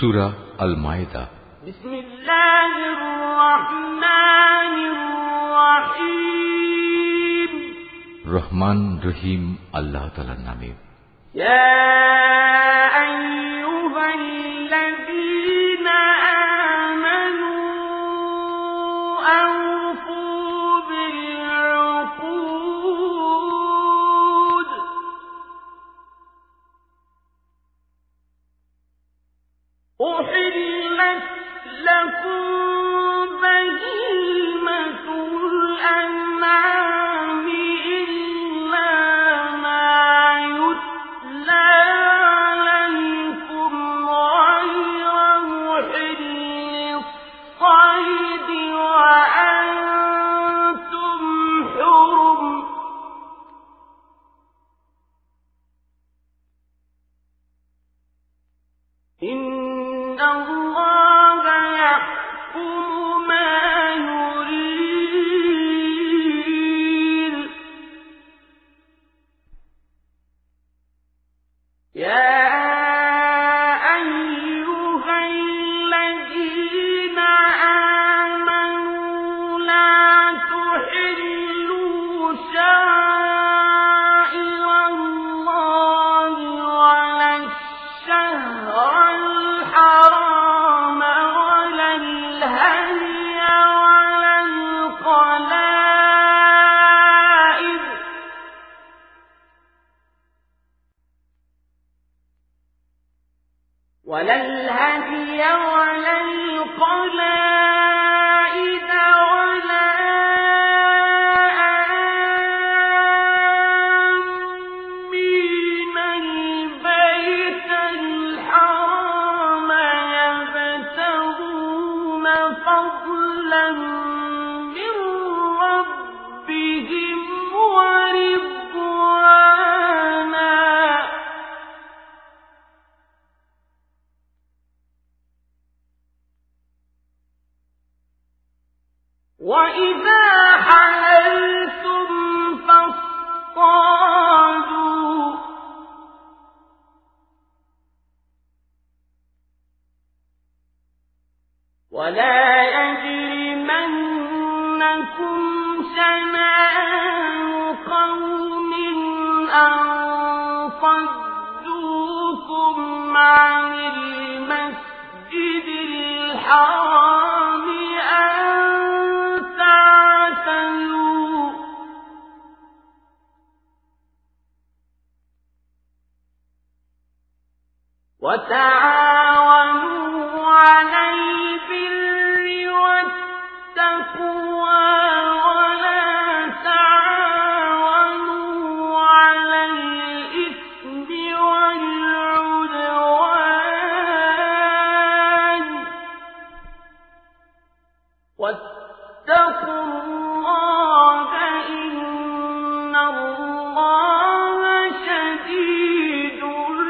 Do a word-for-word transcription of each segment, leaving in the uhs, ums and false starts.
সূরা আল মায়েদা। বিসমিল্লাহির রহমানির রহিম। রহমান রহিম আল্লাহ তাআলার নামে। ইয়া আইয়ুহাল্লাযীনা আমানু আওফু বিল উকুদ। উহিল্লাত লাকুম বাহীমাতুল আন'আমি ইল্লা মা ইউতলা আলাইকুম গায়রা মুহিল্লিস সায়দি ওয়া আনতুম হুরুম। ইন্নাল্লাহা ইয়াহকুমু মা ইউরীদ। ইয়া আইয়ুহাল্লাযীনা আমানু লা তুহিল্লু শাa'ইরাল্লাহি ওয়ালা الشهر الحرام ولا الهدي ولا القلائد ولا الهدي ولا القلائد ولا آمين البيت الحرام يبتغون فضلا من ربهم ورضوانا وإذا حللتم فاصطادوا ولا يجرمنكم شنآن قوم أن صدوكم عن المسجد الحرام أن تعتدوا وتعاونوا على البر والتقوى ولا تعاونوا على الإثم والعدوان واتقوا الله إن الله شديد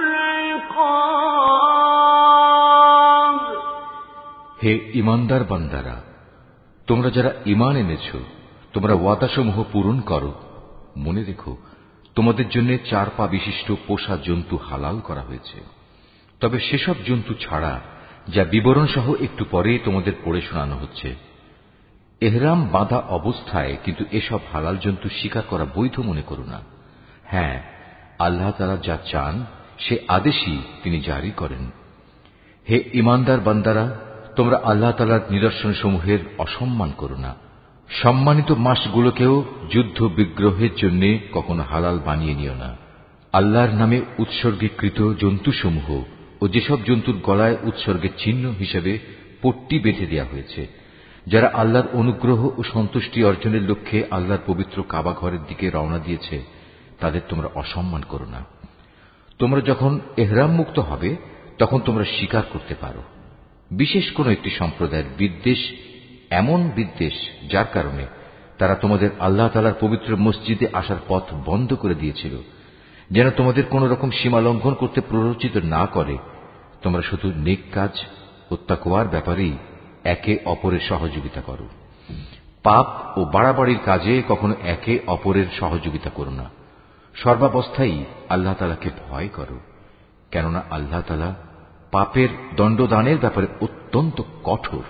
العقاب। হে ঈমানদার বান্দারা, তোমরা যারা ঈমান এনেছ, তোমরা ওয়াদাসমূহ পূরণ করো। মনে রেখো, তোমাদের জন্য চার পা বিশিষ্ট পোষা জন্তু হালাল করা হয়েছে, তবে সেসব জন্তু ছাড়া যা বিবরণ সহ একটু পরে তোমাদের পড়ে শোনানো হচ্ছে। এহরাম বাঁধা অবস্থায় কিন্তু এসব হালাল জন্তু শিকার করা বৈধ মনে করো না। হ্যাঁ, আল্লাহ তাআলা যা চান সে আদেশই তিনি জারি করেন। হে ঈমানদার বান্দারা, তোমরা আল্লাহ তাআলার নিদর্শন সমূহের অসম্মান করো না। সম্মানিত মাসগুলোকেও যুদ্ধ বিগ্রহের জন্য কখনো হালাল বানিয়ে নিও না। আল্লাহর নামে উৎসর্গীকৃত জন্তুসমূহ ও যেসব জন্তুর গলায় উৎসর্গের চিহ্ন হিসেবে পট্টি বেঁধে দেওয়া হয়েছে, যারা আল্লাহর অনুগ্রহ ও সন্তুষ্টি অর্জনের লক্ষ্যে আল্লাহর পবিত্র কাবা ঘরের দিকে রওনা দিয়েছে, তাদের তোমরা অসম্মান করো না। তোমরা যখন এহরাম মুক্ত হবে তখন তোমরা শিকার করতে পারো। বিশেষ কোন একটি সম্প্রদায়ের বিদ্বেষ এমন বিদ্বেষ যার কারণে তারা তোমাদের আল্লাহ তাআলার পবিত্র মসজিদে আসার পথ বন্ধ করে দিয়েছিল, যেন তোমাদের কোন রকম সীমা লঙ্ঘন করতে প্ররোচিত না করে। তোমরা শুধু নেক কাজ ও তাকওয়ার ব্যাপারেই একে অপরের সহযোগিতা করো। পাপ ও বাড়াবাড়ির কাজে কখনো একে অপরের সহযোগিতা করো না। সর্বাবস্থায় আল্লাহ তাআলাকে ভয় করো, কেননা আল্লাহ তাআলা পাপের দণ্ডদানের ব্যাপারে অত্যন্ত কঠোর।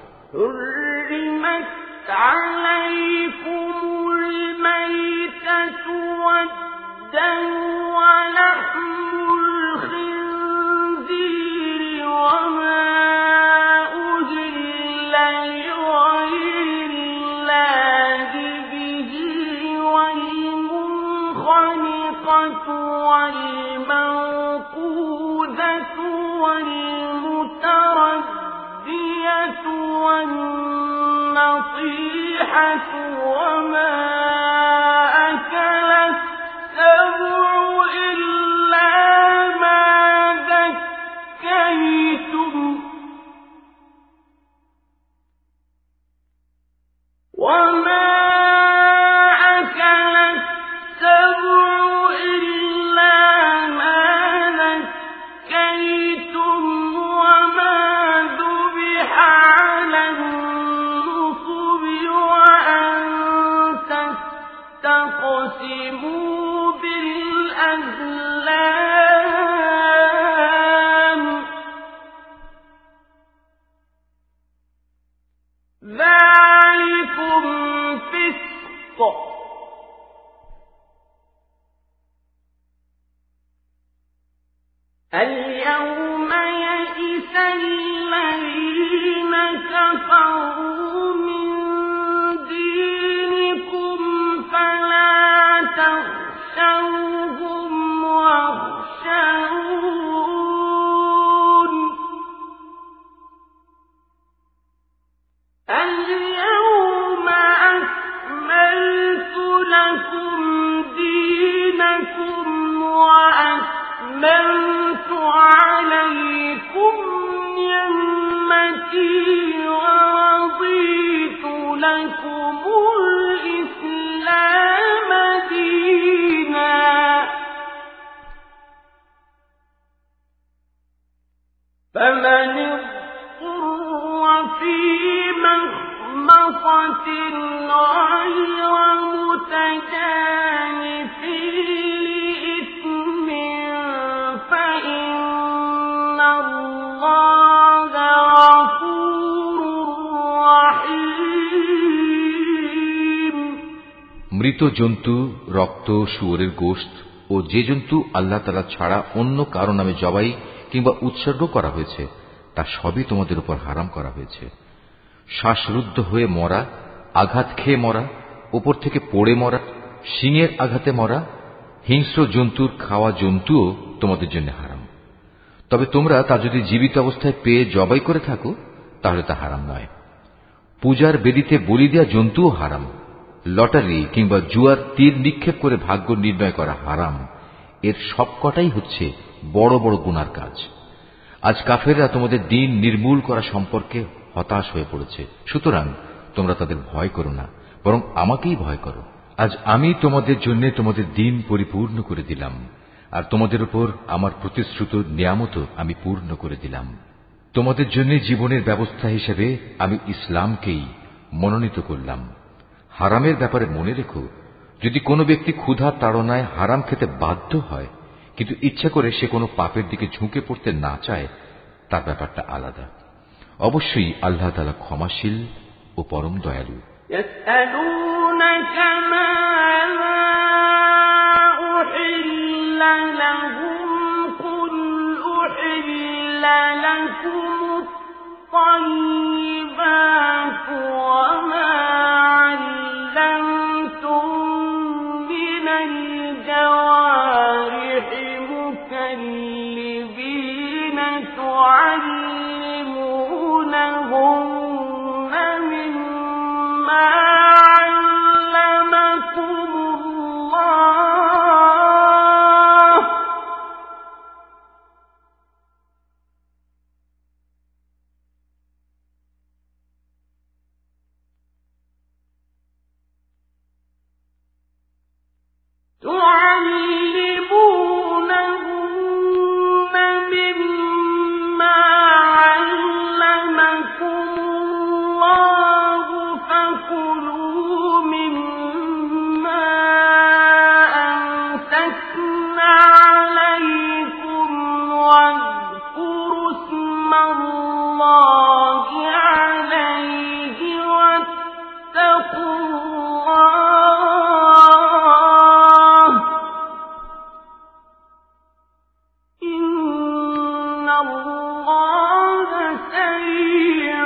والموقوذة والمتردية والنطيحة وما أكل السبع إلا ما ذكيتم وما اليوم يئس الذين كفروا من دينكم فلا تخشوهم واخشون اليوم أكملت لكم دينكم وأتممت عليكم نعمتي ورضيت لكم الإسلام دينا فمن اضطر في مخمصة غير متجانف لإثم فإن الله غفور رحيم। মৃত জন্তু, রক্ত, শুয়োরের গোশত ও যে জন্তু আল্লাহ তাআলা ছাড়া অন্য কারো নামে জবাই কিংবা উৎসর্গ করা হয়েছে তা সবই তোমাদের উপর হারাম করা হয়েছে। শ্বাসরুদ্ধ হয়ে মরা, আঘাত খেয়ে মরা, উপর থেকে পড়ে মরা, শিঙের আঘাতে মরা, হিংস্র জন্তুর খাওয়া জন্তুও তোমাদের জন্য হারাম। তবে তোমরা তা যদি জীবিত অবস্থায় পেয়ে জবাই করে থাকো তাহলে তা হারাম নয়। পূজার বেদিতে বলি দেয়া জন্তুও হারাম। লটারি কিংবা জুয়ার তীর নিক্ষেপ করে ভাগ্য নির্ণয় করা হারাম। এর সবকটাই হচ্ছে বড় বড় গুনার কাজ। আজ কাফেররা তোমাদের দিন নির্মূল করা সম্পর্কে হতাশ হয়ে পড়েছে। সুতরাং তোমরা তাদের ভয় করো না, বরং আমাকেই ভয় করো। আজ আমি তোমাদের জন্য তোমাদের দিন পরিপূর্ণ করে দিলাম, আর তোমাদের উপর আমার প্রতিশ্রুত নিয়ামত আমি পূর্ণ করে দিলাম। তোমাদের জন্য জীবনের ব্যবস্থা হিসেবে আমি ইসলামকেই মনোনীত করলাম। হারামের ব্যাপারে মনে রেখো, যদি কোনো ব্যক্তি ক্ষুধা তাড়নায় হারাম খেতে বাধ্য হয় কিন্তু ইচ্ছা করে সে কোনো পাপের দিকে ঝুঁকে পড়তে না চায়, তার ব্যাপারটা আলাদা। অবশ্যই আল্লাহ তাআলা ক্ষমাশীল ও পরম দয়ালু। ইয়াসআলুনাকা মাযা উহিল্লা লাহুম কুল উহিল্লা লাকুমুত তাইয়্যিবাতু ওয়া মা আল্লামতুম মিনাল জাওয়ারিহি মুকাল্লিবিনা তুআল্লিমুনাহুন্না মিম্মা আল্লামাকুমুল্লাহ تعلمونهن مما علمكم الله عليه واتقوا الله إن الله سريع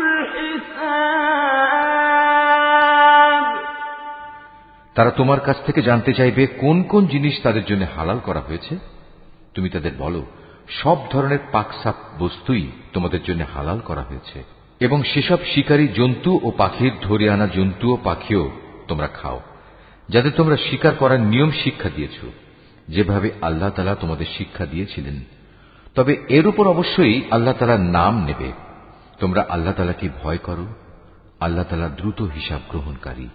الحساب। তারা তোমার কাছ থেকে জানতে চাইবে কোন কোন জিনিস তাদের জন্য হালাল করা হয়েছে। তুমি তাদের বলো, সব ধরনের পাকসাপ বস্তুই তোমাদের জন্য হালাল করা হয়েছে, এবং সেসব শিকারী জন্তু ও পাখির ধরে আনা জন্তু ও পাখিও তোমরা খাও, যাদের তোমরা শিকার করার নিয়ম শিক্ষা দিয়েছ, যেভাবে আল্লাহ তাআলা তোমাদের শিক্ষা দিয়েছিলেন। তবে এর উপর অবশ্যই আল্লাহ তাআলার নাম নেবে। তোমরা আল্লাহ তাআলাকে ভয় করো, আল্লাহ তাআলা দ্রুত হিসাব গ্রহণকারী।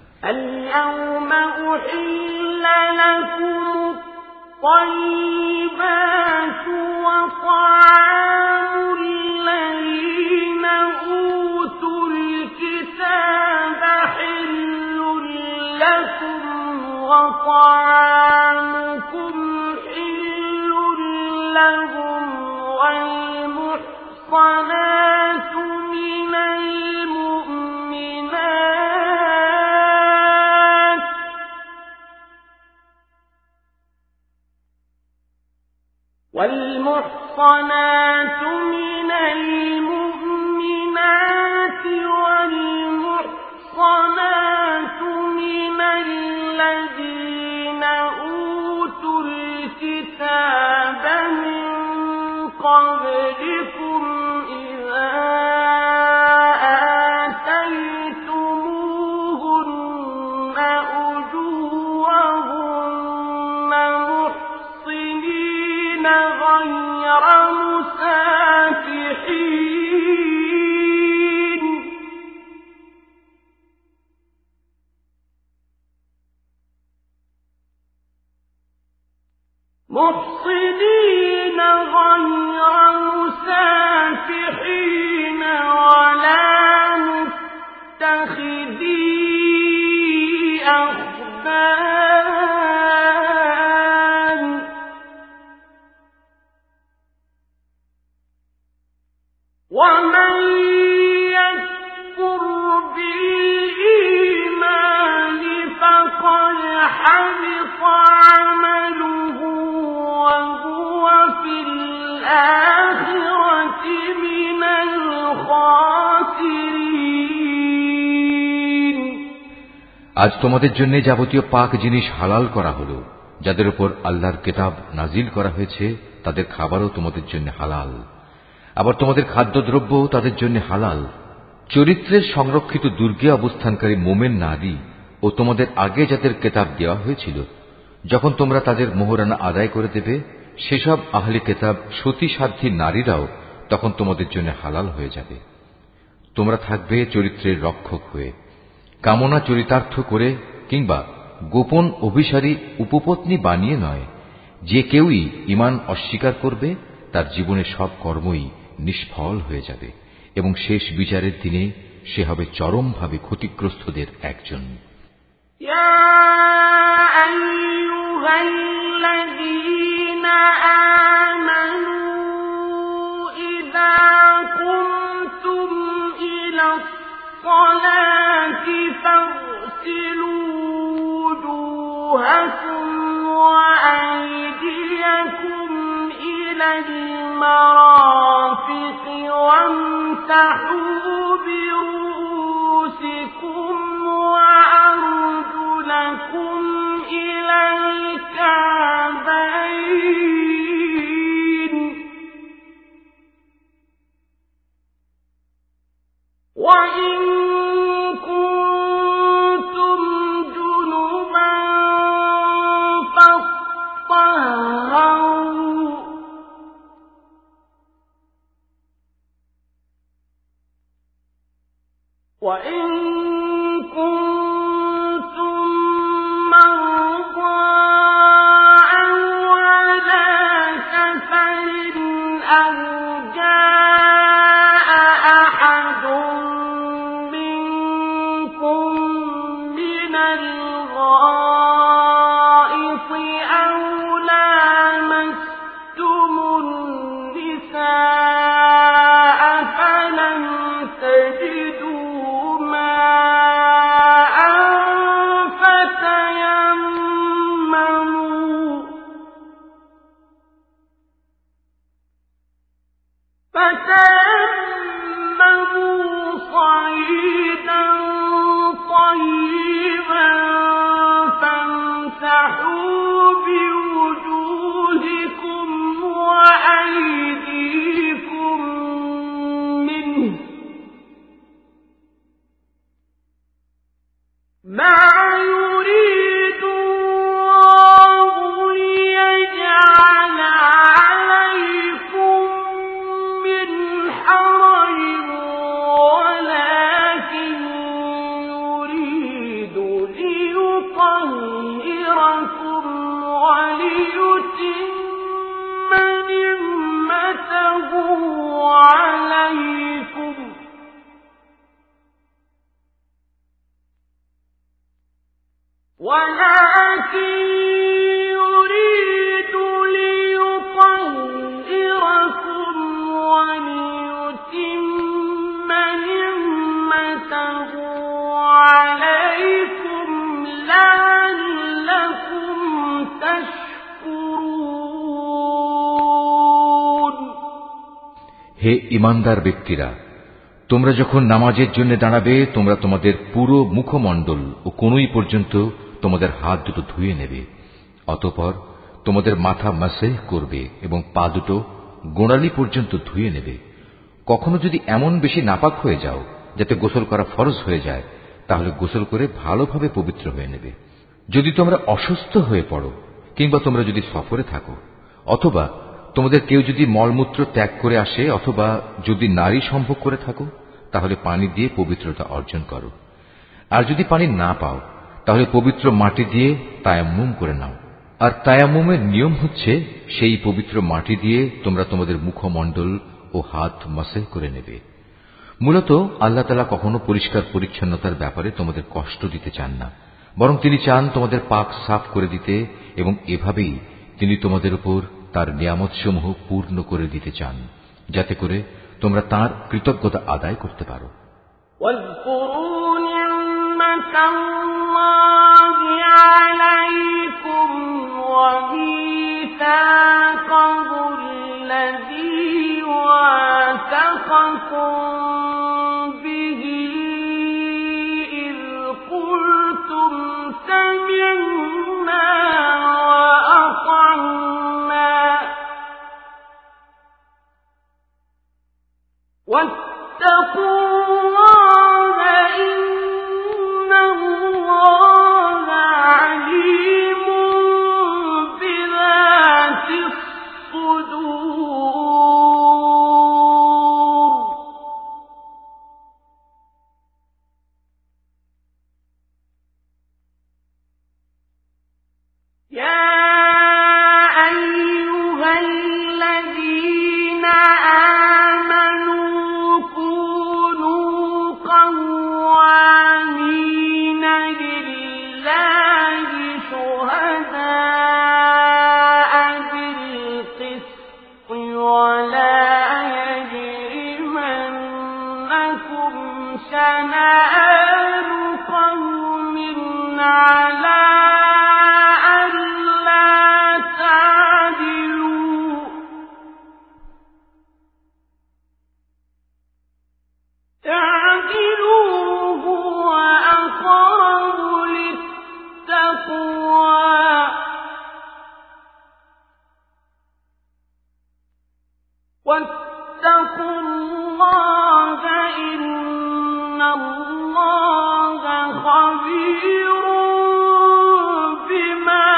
الطيبات وطعام الذين أوتوا الكتاب حل لكم وطعامكم حل لهم والمحصنات من المؤمنات والمحصنات من المؤمنات والمحصنات من الذين أوتوا الكتاب من قبلكم إذا آتيتموهن أجورهن محصنين غير مسافحين محصنين غير مسافحين ولا متخذي أخدان ومن يكفر بالإيمان فقد حبط عمله وهو في الآخرة من الخاسرين। আজ তোমাদের জন্য যাবতীয় পাক জিনিস হালাল করা হলো। যাদের উপর আল্লাহর কিতাব নাজিল করা হয়েছে তাদের খাবারও তোমাদের জন্য হালাল, আবার তোমাদের খাদ্যদ্রব্য তাদের জন্য হালাল। চরিত্রের সংরক্ষিত দুর্গে অবস্থানকারী মোমেন নারী ও তোমাদের আগে যাদের কিতাব দেওয়া হয়েছিল, যখন তোমরা তাদের মোহরানা আদায় করে দেবে, সেসব আহলি কিতাব সতী সাধ্বী নারীরাও তখন তোমাদের জন্য হালাল হয়ে যাবে। তোমরা থাকবে চরিত্রের রক্ষক হয়ে, কামনা চরিতার্থ করে কিংবা গোপন অভিসারী উপপত্নী বানিয়ে নয়। যে কেউই ঈমান অস্বীকার করবে তার জীবনের সব কর্মই নিষ্ফল হয়ে যাবে এবং শেষ বিচারের দিনে সে হবে চরমভাবে ক্ষতিগ্রস্তদের একজন। ইয়া আইয়ুহাল্লাযীনা আমানু ইযা কুমতুম ইলাস সালাতি ফাগসিলু wujuhakum wa aydiyakum ilal marafiq wamsahu bi ru'usikum wa arjulakum ilal ka'bayn wa in وَإِن كُنتُم مَّرْضَىٰ أَوْ عَلَىٰ سَفَرٍ أَوْ جَاءَ أَحَدٌ مِّنكُم مِّنَ الْغَائِطِ أَوْ لَامَسْتُمُ النِّسَاءَ فَلَمْ فتيمموا صعيدا طيبا فامسحوا بوجوهكم وأيديكم منه ما يريد الله ليجعل عليكم من حرج ولكن يريد ليطهركم وليتم نعمته عليكم ولكن يريد ليطهركم وليتم نعمته عليكم لعلكم تشكرون হে ঈমানদার ব্যক্তিরা, তোমরা যখন নামাজের জন্য দাঁড়াবে তোমরা তোমাদের পুরো মুখমণ্ডল ও কনুই পর্যন্ত তোমাদের হাত দুটো ধুয়ে নেবে। অতঃপর তোমাদের মাথা মাসেহ করবে এবং পা দুটো গোড়ালি পর্যন্ত ধুয়ে নেবে। কখনো যদি এমন বেশি নাপাক হয়ে যাও যাতে গোসল করা ফরজ হয়ে যায়, তাহলে গোসল করে ভালোভাবে পবিত্র হয়ে নেবে। যদি তোমরা অসুস্থ হয়ে পড়ো কিংবা তোমরা যদি সফরে থাকো অথবা তোমাদের কেউ যদি মলমূত্র ত্যাগ করে আসে অথবা যদি নারী সম্ভোগ করে থাকো, তাহলে পানি দিয়ে পবিত্রতা অর্জন করো। আর যদি পানি না পাও তাহলে পবিত্র মাটি দিয়ে তায়াম্মুম করে নাও। আর তায়াম্মুমের নিয়ম হচ্ছে সেই পবিত্র মাটি দিয়ে তোমরা তোমাদের মুখমণ্ডল ও হাত মাসেহ করে নেবে। মূলত আল্লাহ তাআলা কখনো পরিষ্কার পরিচ্ছন্নতার ব্যাপারে তোমাদের কষ্ট দিতে চান না, বরং তিনি চান তোমাদের পাক সাফ করে দিতে এবং এভাবেই তিনি তোমাদের উপর তার নিয়ামতসমূহ পূর্ণ করে দিতে চান, যাতে করে তোমরা তাঁর কৃতজ্ঞতা আদায় করতে পারো। واذكروا نعمة الله عليكم وميثاقه الذي واثقكم به إذ قلتم سمعنا وأطعنا واتقوا الله إن الله عليم بذات الصدور يا أيها الذين آمنوا كونوا قوامين لله شهداء بالقسط ولا يجرمنكم شنآن قوم على واتقوا الله إن الله خبير بما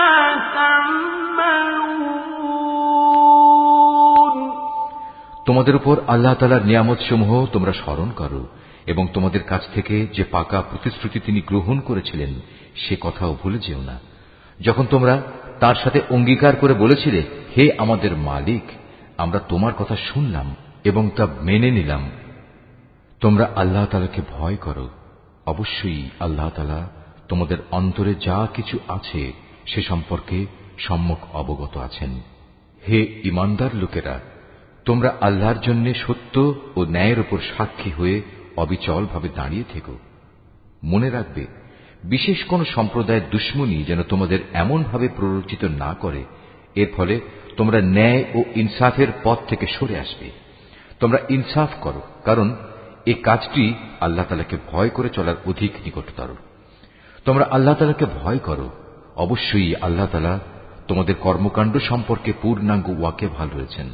تعملون তোমাদের উপর আল্লাহ তাআলার নিয়ামত সমূহ তোমরা স্মরণ করো এবং তোমাদের কাছ থেকে যে পাকা প্রতিশ্রুতি তিনি গ্রহণ করেছিলেন সে কথাও ভুলে যেও না। যখন তোমরা তার সাথে অঙ্গীকার করে বলেছিলে, হে আমাদের মালিক, আমরা তোমার কথা শুনলাম এবং তা মেনে নিলাম। তোমরা আল্লাহ তাআলাকে ভয় করো। অবশ্যই আল্লাহ তাআলা তোমাদের অন্তরে যা কিছু আছে সে সম্পর্কে সম্যক অবগত আছেন। হে ঈমানদার লোকেরা, তোমরা আল্লাহর জন্য সত্য ও ন্যায়ের উপর সাক্ষী হয়ে অবিচলভাবে দাঁড়িয়ে থেকো। মনে রাখবে, বিশেষ কোন সম্প্রদায়ের দুশমনী যেন তোমাদের এমন ভাবে প্ররোচিত না করে এর ফলে তোমরা ন্যায় ও ইনসাফের পথ থেকে সরে আসবে। তোমরা ইনসাফ করো, কারণ এই কাজটি আল্লাহ তাআলাকে ভয় করে চলার অধিক নিকটতর। তোমরা আল্লাহ তাআলাকে ভয় করো, অবশ্যই আল্লাহ তাআলা তোমাদের কর্মকাণ্ড সম্পর্কে পূর্ণাঙ্গ ওয়াকিবহাল রয়েছেন।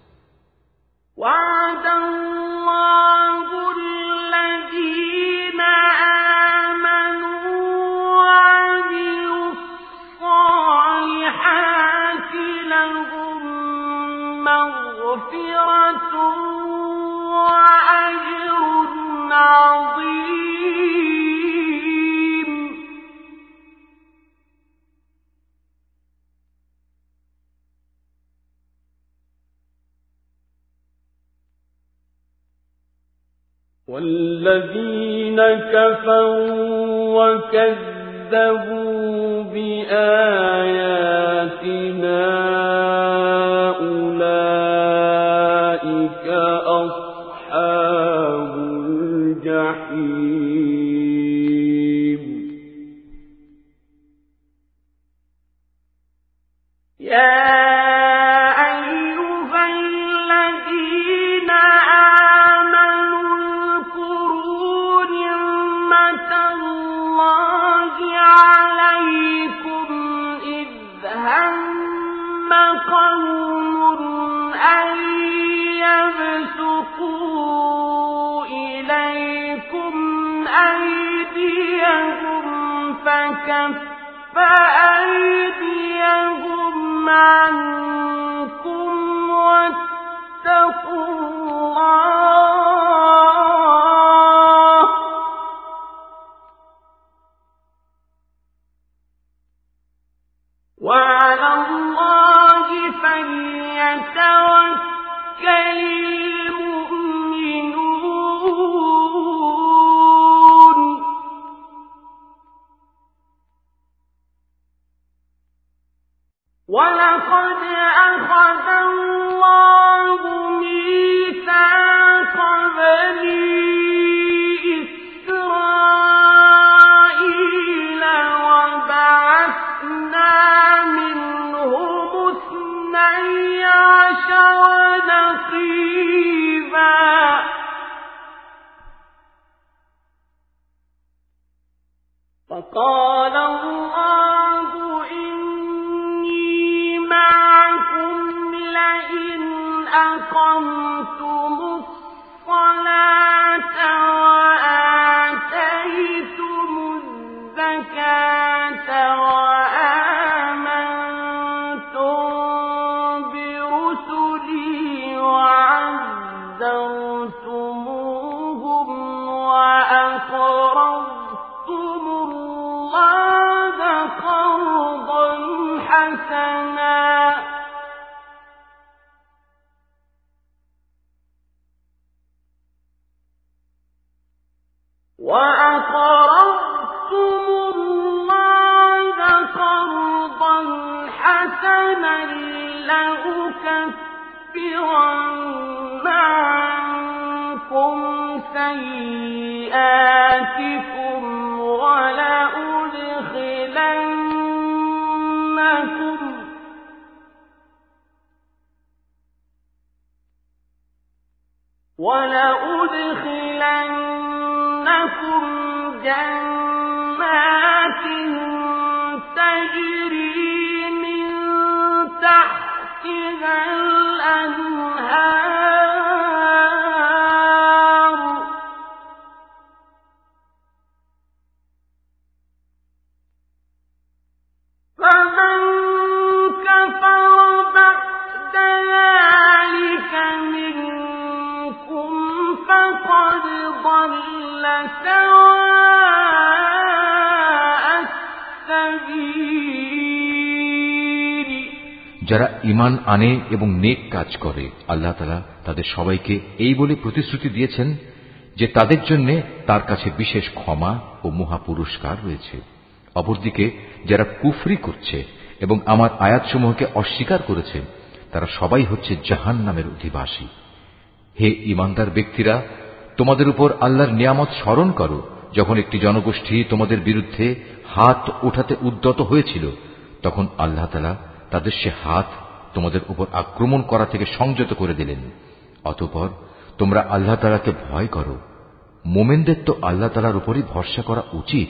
والذين كفروا وكذبوا بآياتنا أولئك أصحاب الجحيم. يا فكف أيديهم عنكم واتقوا الله وعلى الله فليتوكل ولقد أخذ الله ميثاق بني إسرائيل وبعثنا منهم اثني عشر نقيبا فقال الله أقمتم الصلاة وآتيتم الزكاة وآمنتم برسلي وعزرتموهم وأقرضتم الله قرضا حسنا وأقرضتم الله قرضا حسنا لأكفرن عنكم سيئاتكم ولأدخلنكم ولأدخلنكم جنات تجري من تحتها الأنهار فمن كفر بعد ذلك منكم فقد ضل سواء السبيل. যারা ঈমান আনে এবং নেক কাজ করে আল্লাহ তাআলা তাদের সবাইকে এই বলে প্রতিশ্রুতি দিয়েছেন যে তাদের জন্য তার কাছে বিশেষ ক্ষমা ও মহা পুরস্কার রয়েছে। অপরদিকে যারা কুফরি করছে এবং আমার আয়াতসমূহকে অস্বীকার করেছে তারা সবাই হচ্ছে জাহান্নামের অধিবাসী। হে ঈমানদার ব্যক্তিরা, তোমাদের উপর আল্লাহর নিয়ামত স্মরণ করো যখন একটি জনগোষ্ঠী তোমাদের বিরুদ্ধে হাত ওঠাতে উদ্যত হয়েছিল, তখন আল্লাহ তাআলা তাদের সে হাত তোমাদের উপর আক্রমণ করা থেকে সংযত করে দিলেন। অতঃপর তোমরা আল্লাহ তাআলাকে ভয় করো। মুমিনদের তো আল্লাহ তাআলার উপরই ভরসা করা উচিত।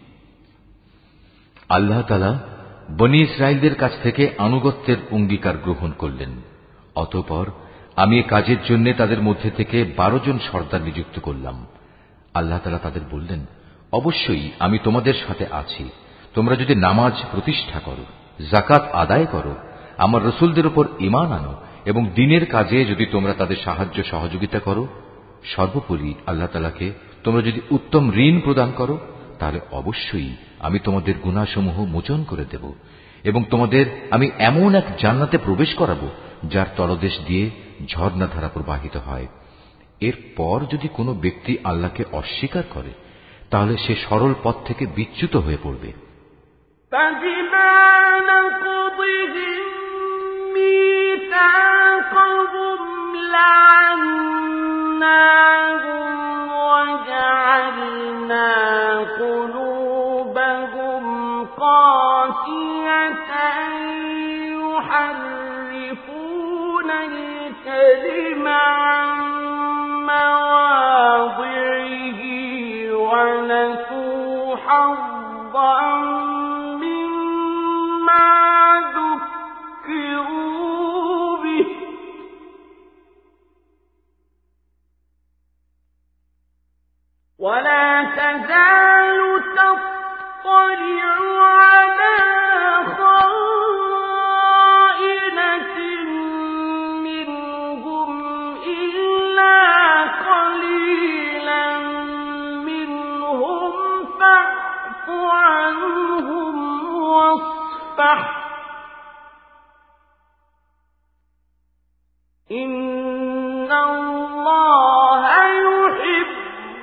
আল্লাহ তাআলা বনী ইসরাইলদের কাছ থেকে আনুগত্যের অঙ্গীকার গ্রহণ করলেন। অতঃপর আমি এ কাজের জন্য তাদের মধ্যে থেকে বারো জন সর্দার নিযুক্ত করলাম। আল্লাহ তাআলা তাদের বললেন, অবশ্যই আমি তোমাদের সাথে আছি। তোমরা যদি নামাজ প্রতিষ্ঠা করো, যাকাত আদায় করো, আমার রাসূলদের উপর ঈমান আনো এবং দ্বীনের কাজে যদি তোমরা তাদের সাহায্য সহযোগিতা করো, সর্বোপরি আল্লাহ তাআলাকে তোমরা যদি উত্তম ঋণ প্রদান করো, তাহলে অবশ্যই আমি তোমাদের গুনাহসমূহ মোচন করে দেব এবং তোমাদের আমি এমন এক জান্নাতে প্রবেশ করাবো যার তলদেশ দিয়ে ঝর্ণাধারা প্রবাহিত হয়। এরপর যদি কোনো ব্যক্তি আল্লাহকে অস্বীকার করে, তাহলে সে সরল পথ থেকে বিচ্যুত হয়ে পড়বে। يحرفون الكلم عن مواضعه ونسوا حظا مما ذكروا به ولا تزال تطلع على خائنة منهم إلا قليلا منهم فاعف عنهم واصفح إن الله يحب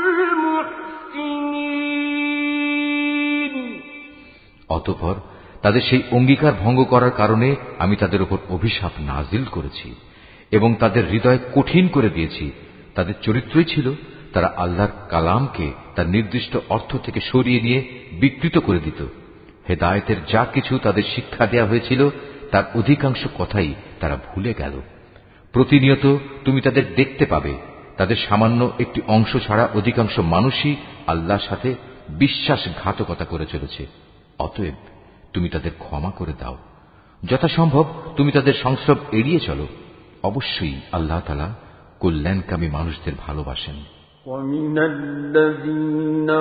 المحسنين। অতঃপর তাদের সেই অঙ্গীকার ভঙ্গ করার কারণে আমি তাদের উপর অভিশাপ নাজিল করেছি এবং তাদের হৃদয় কঠিন করে দিয়েছি। তাদের চরিত্রই ছিল তারা আল্লাহর কালামকে তার নির্দিষ্ট অর্থ থেকে সরিয়ে নিয়ে বিকৃত করে দিত। হেদায়েতের যা কিছু তাদের শিক্ষা দেয়া হয়েছিল তার অধিকাংশ কথাই তারা ভুলে গেল। প্রতিনিয়ত তুমি তাদের দেখতে পাবে, তাদের সামান্য একটি অংশ ছাড়া অধিকাংশ মানুষই আল্লাহর সাথে বিশ্বাসঘাতকতা করে চলেছে। অতএব তুমি তাদের ক্ষমা করে দাও, যথাসম্ভব তুমি তাদের সংস্রব এড়িয়ে চলো। অবশ্যই আল্লাহ তাআলা কল্যাণকামী মানুষদের ভালোবাসেন। ومن الذين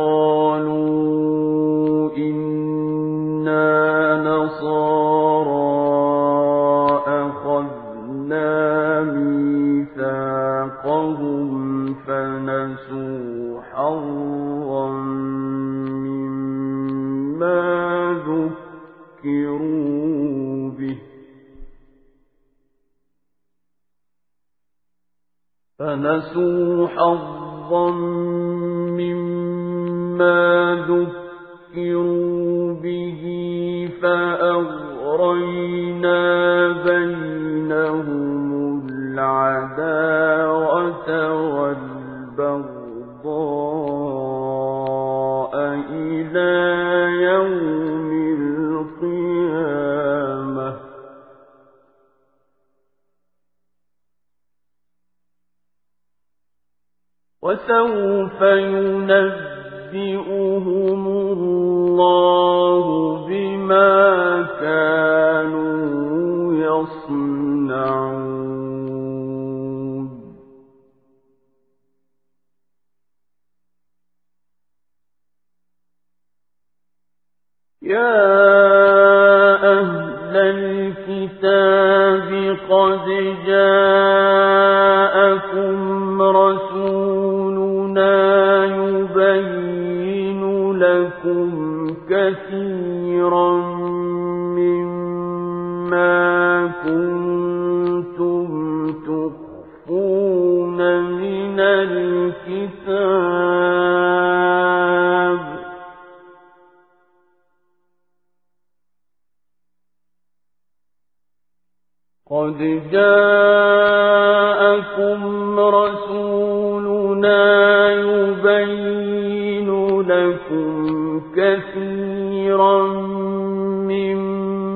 قالوا إنا نصارى أخذنا ميثاقهم فنسوا حظا مما ذكروا به فنسوا حظا مما ذكروا به فأغرينا بينهم العداوة والبغضاء إلى يوم القيامة وسوف ينبئهم الله بما كانوا يصنعون يا أهل الكتاب قد جاءكم رسولنا يبين لكم كثيرا مما كنتم تخفون من الكتاب قد جاءكم رسولنا يبين لكم كثيرا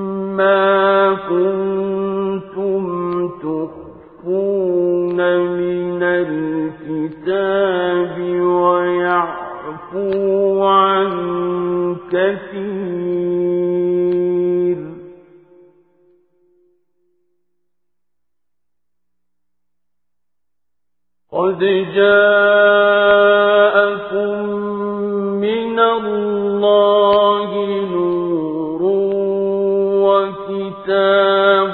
مما كنتم تخفون من من الكتاب ويعفو عن كثير قد جاءكم من الله نور وكتاب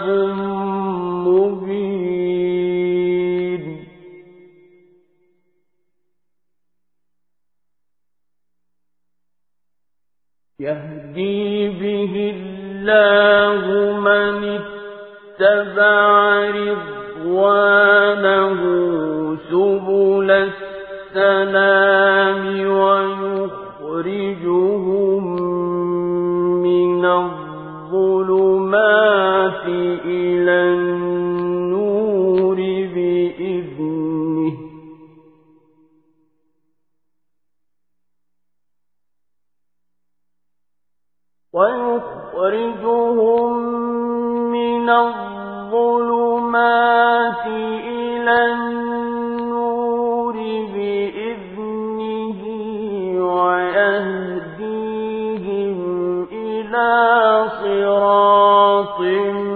مبين يهدي به الله من اتبع رضوانه سبل السلام ويخرجهم من الظلمات إلى النور بإذنه ويخرجهم من الظلمات إلى النور بإذنه ويهديهم إلى صراط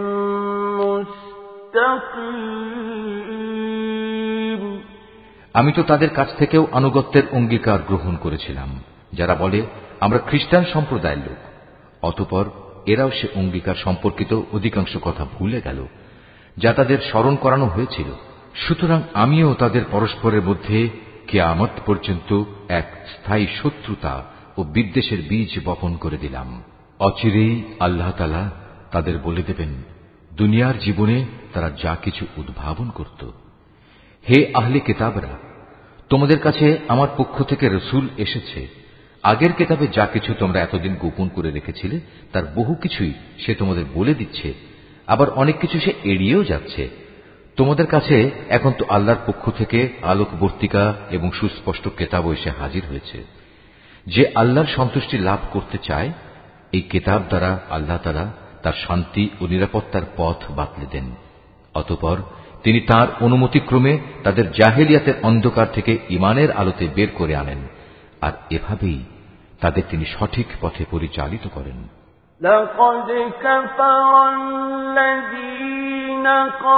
مستقيم আমি তো তাদের কাছ থেকেও আনুগত্যের অঙ্গীকার গ্রহণ করেছিলাম যারা বলে আমরা খ্রিস্টান সম্প্রদায়ের লোক অতঃপর এরাও সে অঙ্গীকার সম্পর্কিত অধিকাংশ কথা ভুলে গেল যা তাদের স্মরণ করানো হয়েছিল সুতরাং আমিও তাদের পরস্পরের মধ্যে কিয়ামত পর্যন্ত এক স্থায়ী শত্রুতা ও বিদ্বেষের বীজ বপন করে দিলাম অচিরেই আল্লাহ তাআলা তাদের বলে দেবেন দুনিয়ার জীবনে তারা যা কিছু উদ্ভাবন করত হে আহলে কিতাবরা তোমাদের কাছে আমার পক্ষ থেকে রাসূল এসেছে আগের কিতাবে যা কিছু তোমরা এতদিন গোপন করে রেখেছিলে তার বহু কিছুই সে তোমাদের বলে দিচ্ছে আবার অনেক কিছু সে এড়িয়েও যাচ্ছে তোমাদের কাছে এখন তো আল্লাহর পক্ষ থেকে আলোকবর্তিকা এবং সুস্পষ্ট কিতাব এসে হাজির হয়েছে যে আল্লাহর সন্তুষ্টি লাভ করতে চায় এই কিতাব দ্বারা আল্লাহ তাআলা তার শান্তি ও নিরাপত্তার পথ বাতলে দেন অতঃপর তিনি তার অনুমতিক্রমে তাদের জাহেলিয়াতের অন্ধকার থেকে ঈমানের আলোতে বের করে আনেন আর এভাবেই তাদের তিনি সঠিক পথে পরিচালিত করেন لقد كفر الذين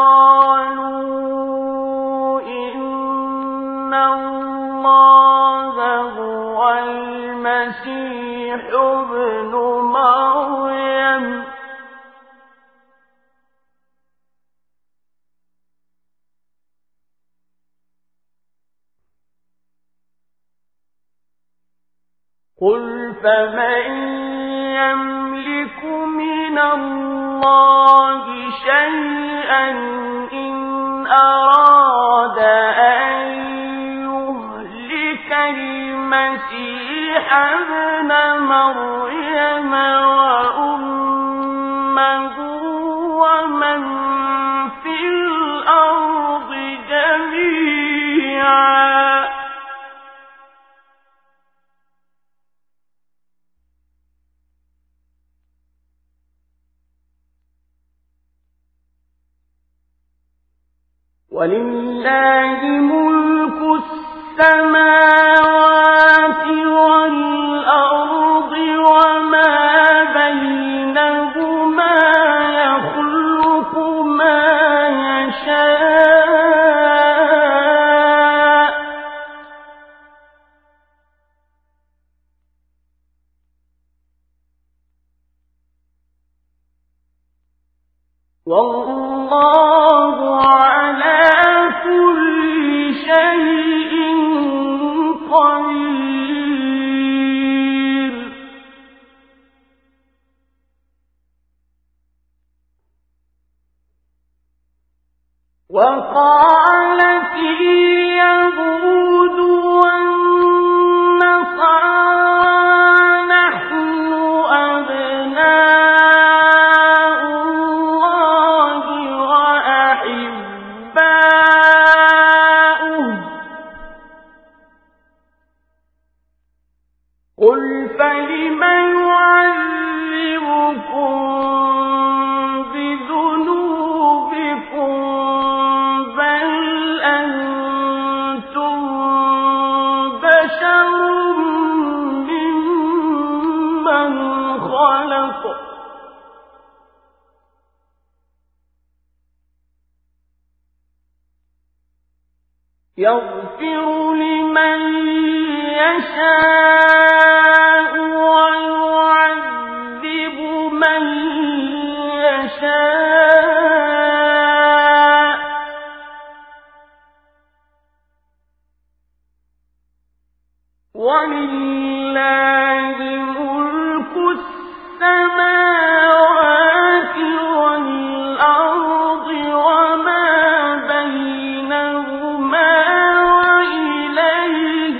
قالوا إن الله هو المسيح ابن مريم قل فمن يملك من الله شيئا إن أراد أن يهلك المسيح ابن مريم وأمه ومن في الأرض جميعا ولله ملك السماوات والأرض وما بينهما يخلق ما يشاء والله على كل شيء قدير وقالت اليهود والنصارى نحن أبناء الله يغفر لمن يشاء ويعذب من يشاء ولله ملك السماوات والأرض وما بينهما وإليه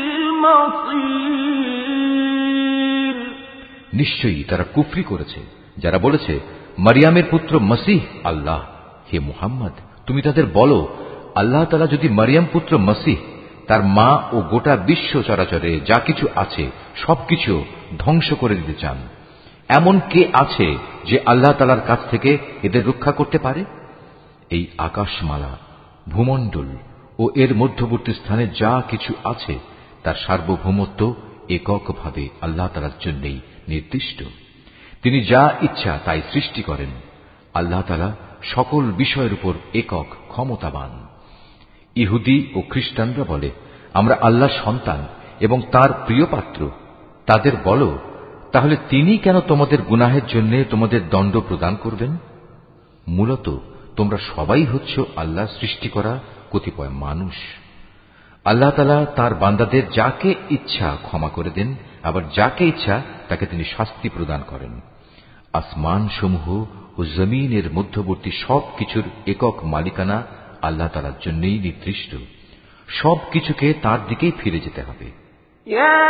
المصير নিশ্চয়ই তারা কুফরি করেছে যারা বলেছে মারিয়ামের পুত্র মসিহ আল্লাহ। হে মুহাম্মদ, তুমি তাদের বলো, আল্লাহ তাআলা যদি মারিয়াম পুত্র মসিহ, তার মা ও গোটা বিশ্ব চরাচরে যা কিছু আছে সবকিছু ধ্বংস করে দিতে চান, এমন কে আছে যে আল্লাহ তাআলার কাছ থেকে এদের রক্ষা করতে পারে? এই আকাশমালা, ভূমণ্ডল ও এর মধ্যবর্তী স্থানে যা কিছু আছে তার সার্বভৌমত্ব এককভাবে আল্লাহ তাআলার জন্যই নির্দিষ্ট। তিনি যা ইচ্ছা তাই সৃষ্টি করেন। আল্লাহ তাআলা সকল বিষয়ের উপর একক ক্ষমতাবান। ইহুদি ও খ্রিস্টানরা বলে, আমরা আল্লাহর সন্তান এবং তার প্রিয় পাত্র। তাদের বলো, তাহলে তিনি কেন তোমাদের গুনাহের জন্য তোমাদের দণ্ড প্রদান করবেন? মূলত তোমরা সবাই হচ্ছ আল্লাহ সৃষ্টি করা কতিপয় মানুষ। আল্লাহ তাআলা তার বান্দাদের যাকে ইচ্ছা ক্ষমা করে দেন, আবার যাকে ইচ্ছা তাকে তিনি শাস্তি প্রদান করেন। আসমান সমূহ ও জমিনের মধ্যবর্তী সব কিছুর একক মালিকানা আল্লাহ তাআলার জন্যই নির্দিষ্ট। সব কিছুকে তার দিকেই ফিরে যেতে হবে। ইয়া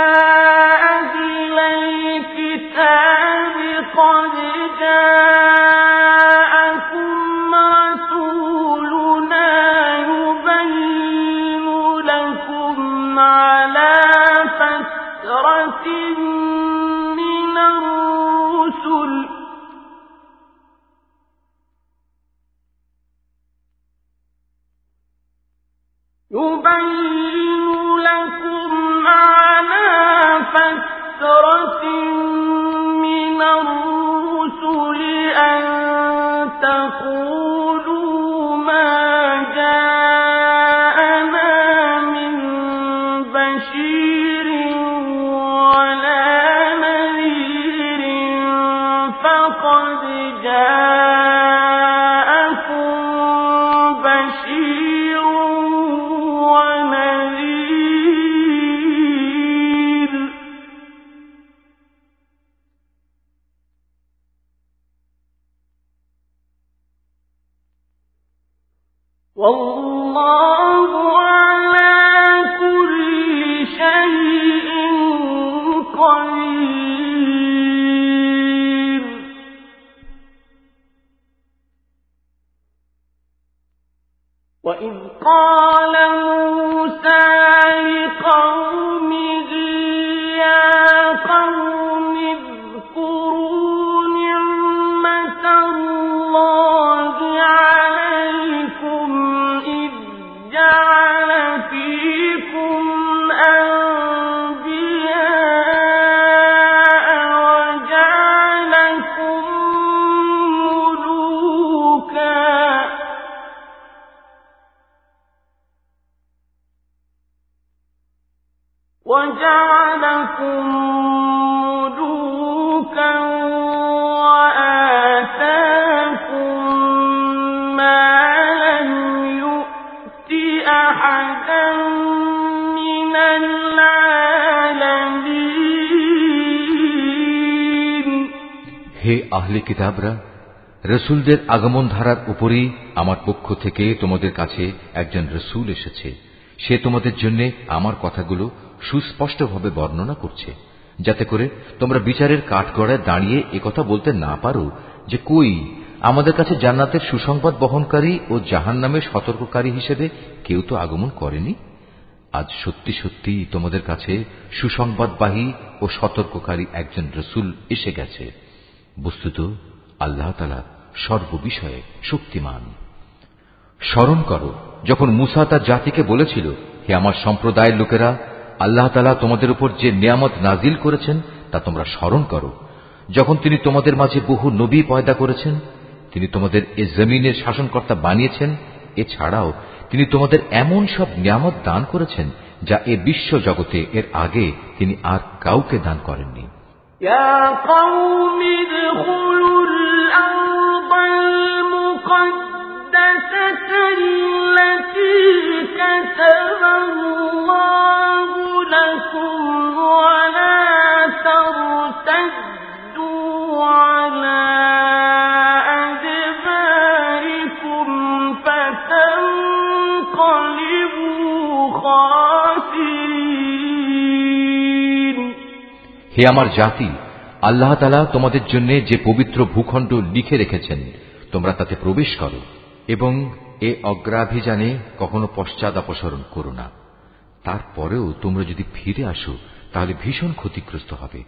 আহলাল কিতাবি ক্বাদ জাআকুম রাসূলুনা ইউবাইয়িনু লাকুম আলা ফাতরাতিন মিনার রুসুল يبين لكم على فترة من الرسل أن تقولوا ما جاءنا من بشير ولا نذير فقد جاءكم بشير ونذير والله على كل شيء قدير وإذ قال موسى لقومه يا قوم اذكروا نعمة الله عليكم إذ جعل فيكم أنبياء وجعلكم ملوكا وجعلكم ملوكا وآتاكم ما لم يؤت أحدا من العالمين হে আহলে কিতাবরা, রসুলদের আগমন ধারার উপরই আমার পক্ষ থেকে তোমাদের কাছে একজন রসুল এসেছে। সে তোমাদের জন্য আমার কথাগুলো সুস্পষ্টভাবে বর্ণনা করছে, যাতে করে তোমরা বিচারের কাঠগড়ায় দাঁড়িয়ে একথা বলতে না পারো যে কই আমাদের কাছে জান্নাতের সুসংবাদ বহনকারী ও জাহান্নামের সতর্ককারী হিসেবে কেউ তো আগমন করেনি। আজ সত্যি সত্যি তোমাদের কাছে সুসংবাদবাহী ও সতর্ককারী একজন রসুল এসে গেছে। বস্তুত আল্লাহ তাআলা সর্ববিষয়ে শক্তিমান। স্মরণ করো যখন মুসা তার জাতিকে বলেছিল, হে আমার সম্প্রদায়ের লোকেরা, আল্লাহ তাআলা তোমাদের উপর যে নিয়ামত নাজিল করেছেন তা তোমরা স্মরণ করো। যখন তিনি তোমাদের মাঝে বহু নবী পয়দা করেছেন, তিনি তোমাদের এ জমিনের শাসনকর্তা বানিয়েছেন, এছাড়াও তিনি তোমাদের এমন সব নিয়ামত দান করেছেন যা এ বিশ্ব জগতে এর আগে তিনি আর কাউকে দান করেননি। ইয়া কওমি ইদখুলুল আরদাল মুকদ্দাসাতাল্লাতী কাতাবাল্লাহু লাকুম ওয়া লা তারতাদ্দু আলা হে আমার জাতি, আল্লাহ তাআলা তোমাদের জন্য যে পবিত্র ভূখণ্ড লিখে রেখেছেন তোমরা তাতে প্রবেশ করো এবং এ অগ্রাভিযানে কখনো পশ্চাৎ অপসরণ করো না। তারপরেও তোমরা যদি ফিরে আসো তাহলে ভীষণ ক্ষতিগ্রস্ত হবে।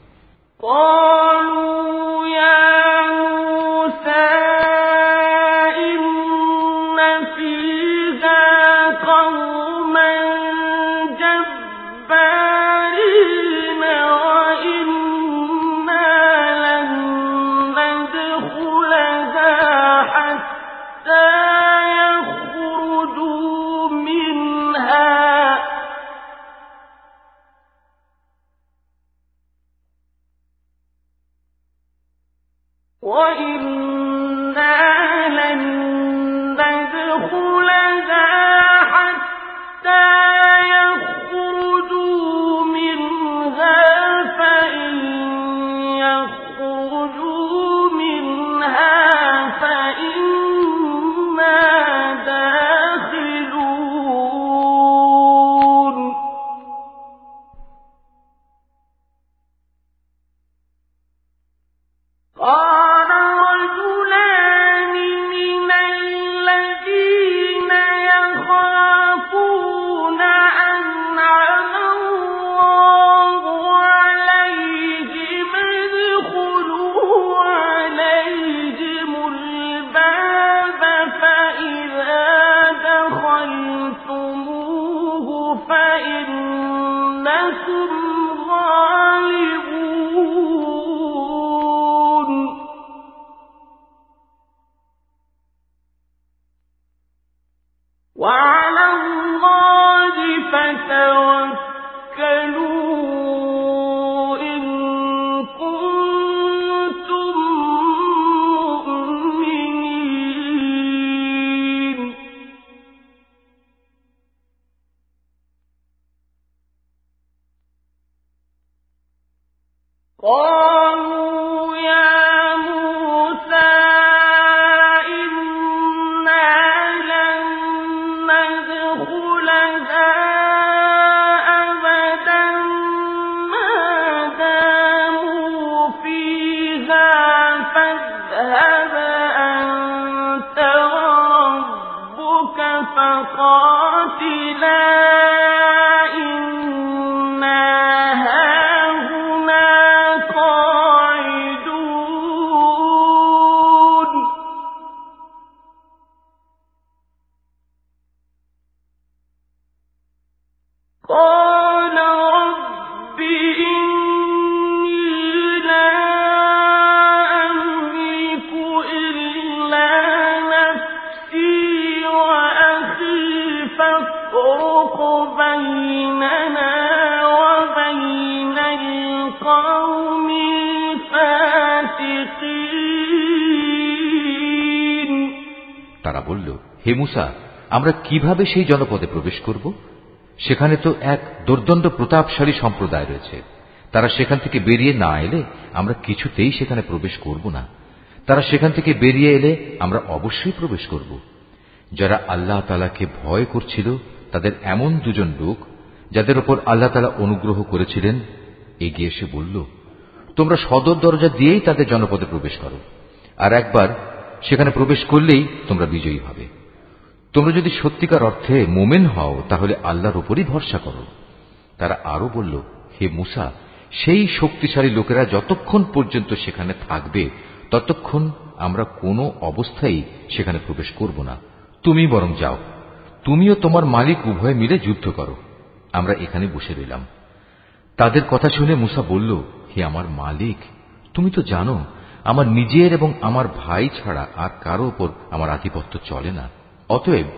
তারা বলল, হে মূসা, আমরা কিভাবে সেই জনপদে প্রবেশ করব? সেখানে তো এক দুর্দণ্ড প্রতাপশালী সম্প্রদায় রয়েছে। তারা সেখান থেকে বেরিয়ে না এলে আমরা কিছুতেই সেখানে প্রবেশ করব না। তারা সেখান থেকে বেরিয়ে এলে আমরা অবশ্যই প্রবেশ করব। যারা আল্লাহ তাআলাকে ভয় করছিল তাদের এমন দুজন লোক যাদের উপর আল্লাহ তাআলা অনুগ্রহ করেছিলেন এগিয়ে এসে বলল, তোমরা সদর দরজা দিয়েই তাদের জনপদে প্রবেশ করো, আর একবার সেখানে প্রবেশ করলেই তোমরা বিজয়ী হবে। তোমরা যদি সত্যিকার অর্থে মুমিন হও তাহলে আল্লাহর উপরই ভরসা করো। তারা আরো বলল, হে মূসা, সেই শক্তিশালী লোকেরা যতক্ষণ পর্যন্ত সেখানে থাকবে ততক্ষণ আমরা কোনো অবস্থায় সেখানে প্রবেশ করব না। তুমি বরং যাও, তুমিও তোমার মালিক উভয় মিলে যুদ্ধ করো, আমরা এখানে বসে রইলাম। তাদের কথা শুনে মূসা বলল, হে আমার মালিক, তুমি তো জানো আমার নিজের এবং আমার ভাই ছাড়া আর কারো উপর আমার আধিপত্য চলে না। অতএব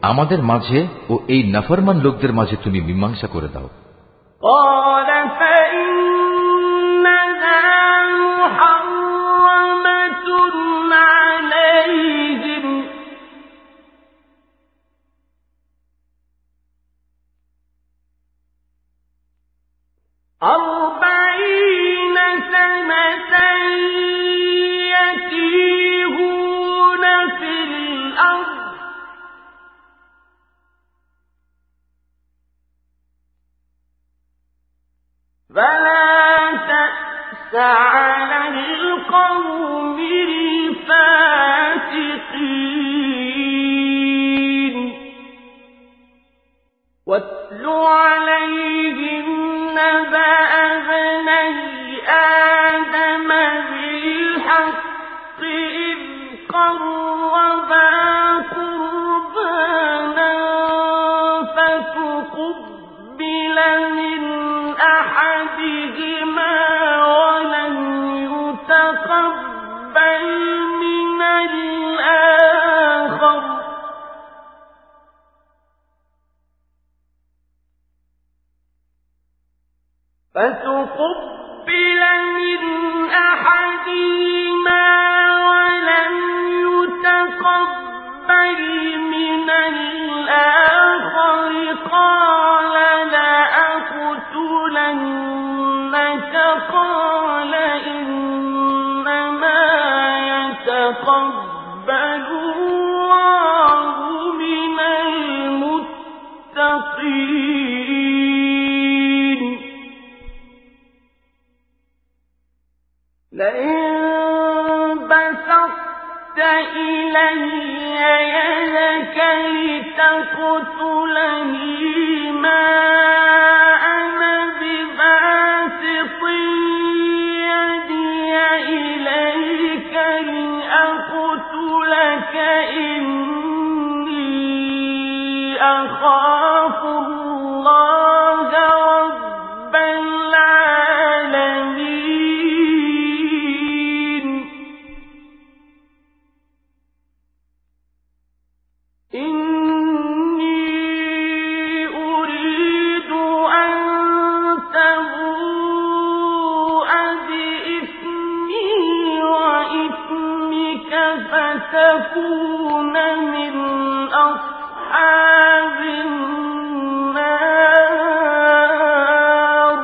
আমাদের মাঝে ও এই নাফরমান লোকদের মাঝে তুমি মীমাংসা করে দাও। قال فإنها محرمة عليهم أربعين سنة يتيهون في الأرض فلا تأس على القوم الفاسقين واتل عليهم نبأ ابني آدم بالحق إذ قربا قربانا فتقبل من أحدهما ولم يتقبل من الآخر فتقبل من أحدهما ولم يتقبل من الآخر قال لأقتلنك قال إنما يتقبل الله من المتقين لئن بسطت إلي يدك لتقتلني ما أنا بباسط يدي إليك لأقتلك إني أخاف الله رب العالمين إني أريد أن تبوء بإثمي وإثمك فتكون من أصحاب النار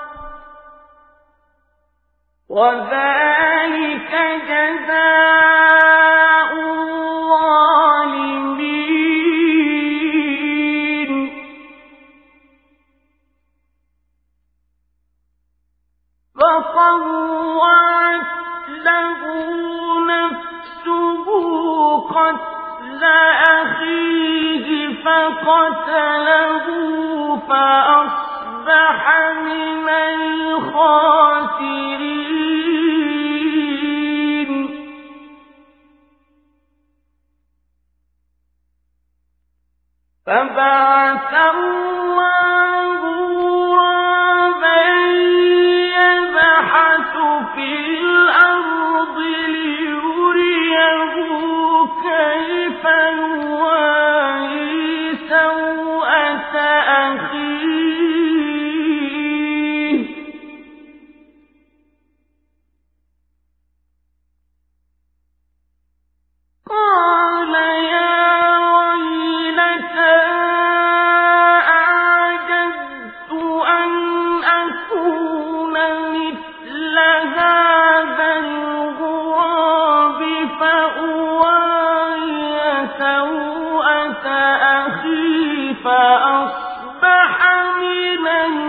وذلك جزاء الظالمين فطوعت له نفسه قتل أخيه فقتله فأصبح من الخاسرين فبعث الله غرابا يبحث في الأرض ليريه كيف يواري سوءة أخيه قال يا ويلتى أعجزت أن أكون مثل هذا الغراب فأواري سوءة أخي فأصبح من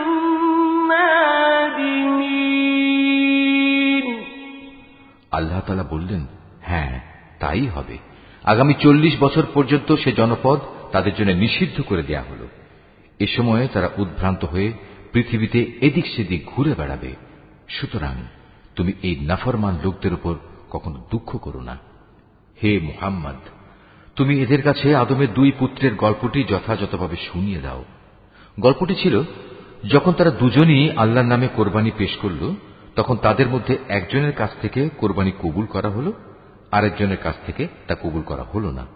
النادمين আল্লাহ তাআলা বললেন, হ্যাঁ তাই হবে। আগামী চল্লিশ বছর পর্যন্ত সে জনপদ তাদের জন্য নিষিদ্ধ করে দেয়া হল। এ সময়ে তারা উদ্ভ্রান্ত হয়ে পৃথিবীতে এদিক সেদিক ঘুরে বেড়াবে। সুতরাং তুমি এই নাফরমান লোকদের উপর কখনো দুঃখ করো না। হে মুহাম্মদ, তুমি এদের কাছে আদমের দুই পুত্রের গল্পটি যথাযথভাবে শুনিয়ে দাও। গল্পটি ছিল, যখন তারা দুজনই আল্লাহর নামে কোরবানি পেশ করল, তখন তাদের মধ্যে একজনের কাছ থেকে কোরবানি কবুল করা হল, আরেকজনের কাছ থেকে তা কবুল করা হল না।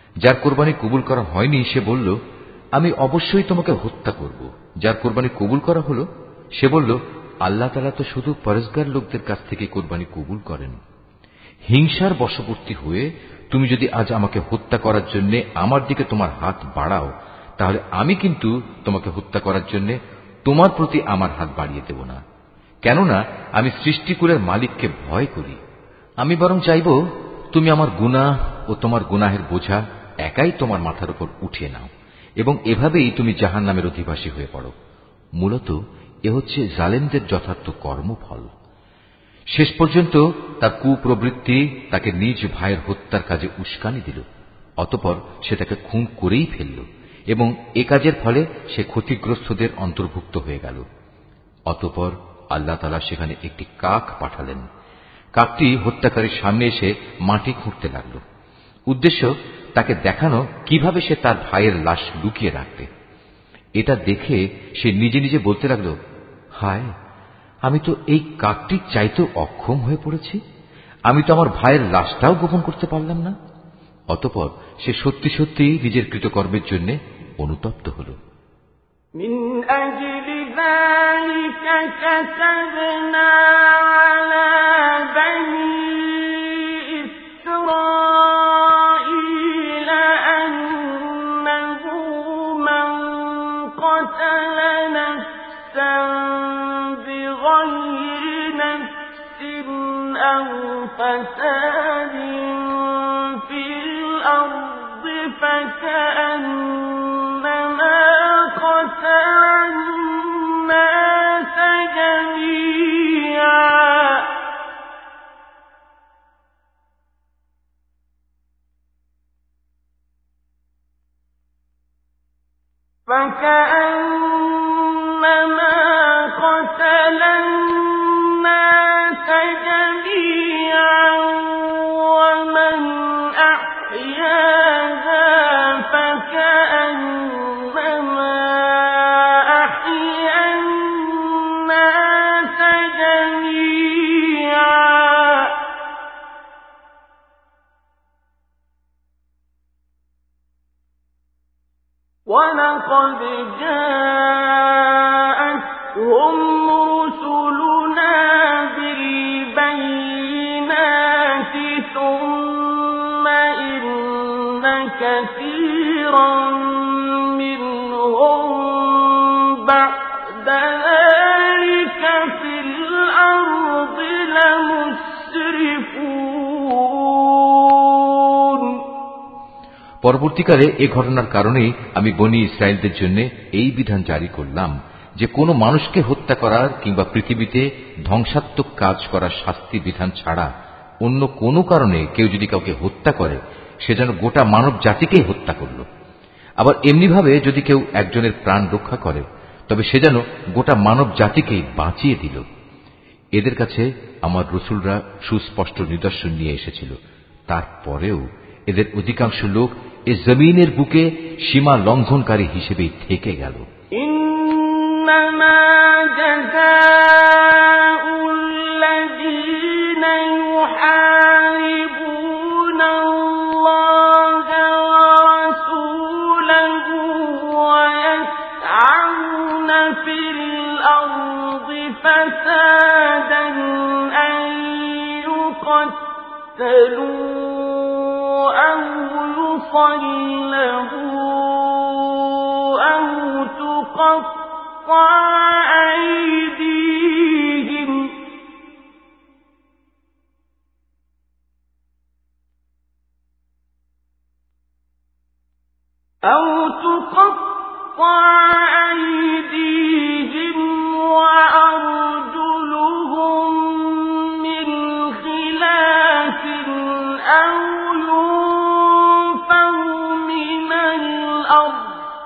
যার কোরবানি কবুল করা হয়নি সে বলল, আমি অবশ্যই তোমাকে হত্যা করব। যার কোরবানি কবুল করা হলো সে বলল, আল্লাহ তাআলা তো শুধু পরহেজগার লোকদের কাছ থেকে কোরবানি কবুল করেন। হিংসার বশবর্তী হয়ে তুমি যদি আজ আমাকে হত্যা করার জন্য আমার দিকে তোমার হাত বাড়াও, তাহলে আমি কিন্তু তোমাকে হত্যা করার জন্য তোমার প্রতি আমার হাত বাড়িয়ে দেব না। কেননা আমি সৃষ্টিকুলের মালিককে ভয় করি। আমি বরং চাইব তুমি আমার গুনাহ ও তোমার গুনাহের বোঝা একাই তোমার মাথার উপর উঠিয়ে নাও এবং এভাবেই তুমি জাহান্নামের অধিবাসী হয়ে পড়ো। মূলত এ হচ্ছে জালেমদের যথার্থ কর্মফল। শেষ পর্যন্ত তার কুপ্রবৃত্তি তাকে নিজ ভাইয়ের হত্যার কাজে উস্কানি দিল। অতঃপর সে তাকে খুন করেই ফেলল এবং এ কাজের ফলে সে ক্ষতিগ্রস্তদের অন্তর্ভুক্ত হয়ে গেল। অতঃপর আল্লাহ তাআলা সেখানে একটি কাক পাঠালেন। কাকটি হত্যাকারীর সামনে এসে মাটি খুঁড়তে লাগল। উদ্দেশ্য তাকে দেখানো কিভাবে সে তার ভাইয়ের লাশ লুকিয়ে রাখবে। এটা দেখে সে নিজে নিজে বলতে লাগল, হায়, আমি তো এই কাকটির চাইতেও অক্ষম হয়ে পড়েছি। আমি তো আমার ভাইয়ের লাশটাও গোপন করতে পারলাম না। অতঃপর সে সত্যি সত্যি নিজের কৃতকর্মের জন্য অনুতপ্ত হল। من أجل ذلك كتبنا على بني إسرائيل أنه من قتل نفسا بغير نفس أو فساد في الأرض فكأنما قتل الناس جميعا فكأنما قتل الناس جميعا ومن أحياها فكأنما أحيا الناس جميعا ولقد جاءتهم رسلنا بالبينات ثم إن كثيرا منهم بعد ذلك في الأرض لمسرفون। পরবর্তীকালে এ ঘটনার কারণে আমি বনী ইসরায়েলদের জন্য এই বিধান জারি করলাম যে কোনো মানুষকে হত্যা করার কিংবা পৃথিবীতে ধ্বংসাত্মক কাজ করার শাস্তি বিধান ছাড়া অন্য কোনো কারণে কেউ যদি কাউকে হত্যা করে সে যেন গোটা মানব জাতিকেই হত্যা করল। আবার এমনিভাবে যদি কেউ একজনের প্রাণ রক্ষা করে তবে সে যেন গোটা মানব জাতিকেই বাঁচিয়ে দিল। এদের কাছে আমার রসুলরা সুস্পষ্ট নিদর্শন নিয়ে এসেছিল, তারপরেও এদের অধিকাংশ লোক এ জমিনের বুকে সীমা লঙ্ঘনকারী হিসেবেই থেকে গেল। إنما جزاء الذين يحاربون الله ورسوله ويسعون في الأرض فسادا أن يقتلوا أو يصلبوا أو تقطع أيديهم أو تقطع أيديهم وأرجلهم من خلاف أو ينفوا من الأرض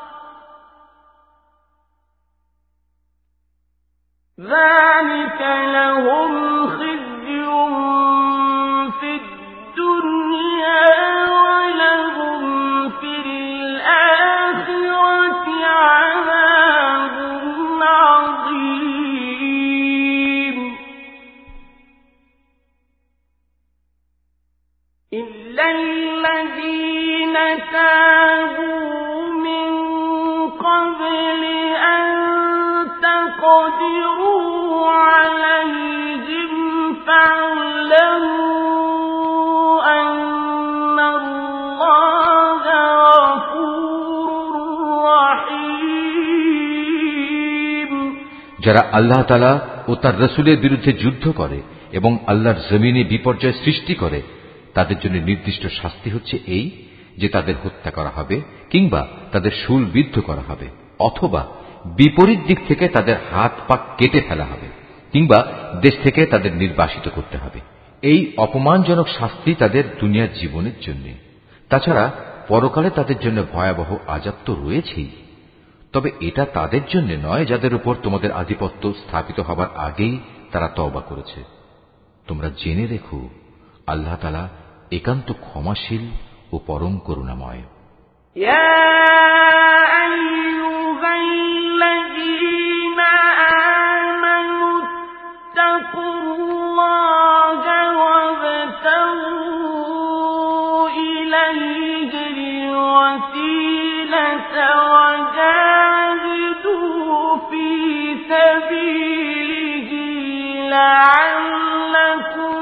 ذلك لهم خزي في الدنيا ولهم في الآخرة عذاب عظيم إلا الذين تقدروا عليهم فاعلموا أن الله غفور رحيم। যারা আল্লাহ তাআলা ও তার রাসূলের বিরুদ্ধে যুদ্ধ করে এবং আল্লাহর জমিনে বিপর্যয় সৃষ্টি করে, তাদের জন্য নির্দিষ্ট শাস্তি হচ্ছে এই যে তাদের হত্যা করা হবে কিংবা তাদের শূলবিদ্ধ করা হবে, অথবা বিপরীত দিক থেকে তাদের হাত পা কেটে ফেলা হবে কিংবা দেশ থেকে তাদের নির্বাসিত করতে হবে। এই অপমানজনক শাস্তি তাদের দুনিয়ার জীবনের জন্য। তাছাড়া পরকালে তাদের জন্য ভয়াবহ আযাব তো রয়েছেই। তবে এটা তাদের জন্য নয় যাদের উপর তোমাদের আধিপত্য স্থাপিত হবার আগেই তারা তওবা করেছে। তোমরা জেনে রেখো, আল্লাহ তাআলা একান্ত ক্ষমাশীল ও পরম করুণাময়। ইয়া আইয়ুহাল্লাযীনা আমানু তাকুল্লাহা ওয়াবতাগু ইলাইহিল ওয়াসীলাতা ওয়াজাহিদু ফী সাবীলিহি লাআল্লাকুম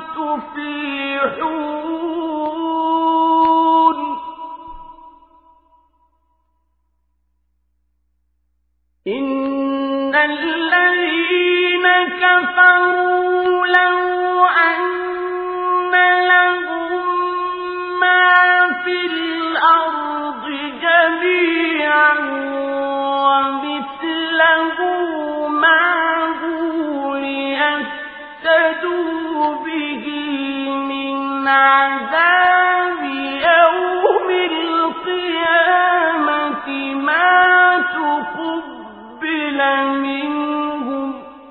তুফলিহুন। ইন্নাল্লাযীনা কাফারু লাউ আন্না লাহুম মা ফিল আরদি জামিআন ওয়া মিসলাহু মা'হু লিয়াফতাদু বিহি মিন আযাবি ইয়াউমিল কিয়ামাতি মা تقبل منهم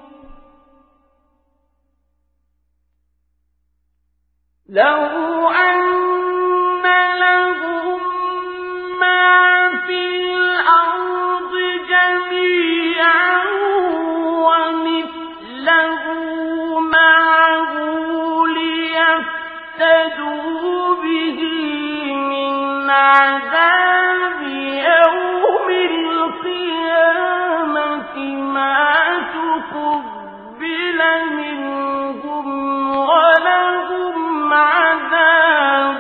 لو أن لهم ما في الأرض جميعا ومثله معه ليفتدوا به من عذاب يوم القيامة ما تقبل منهم ولهم عذاب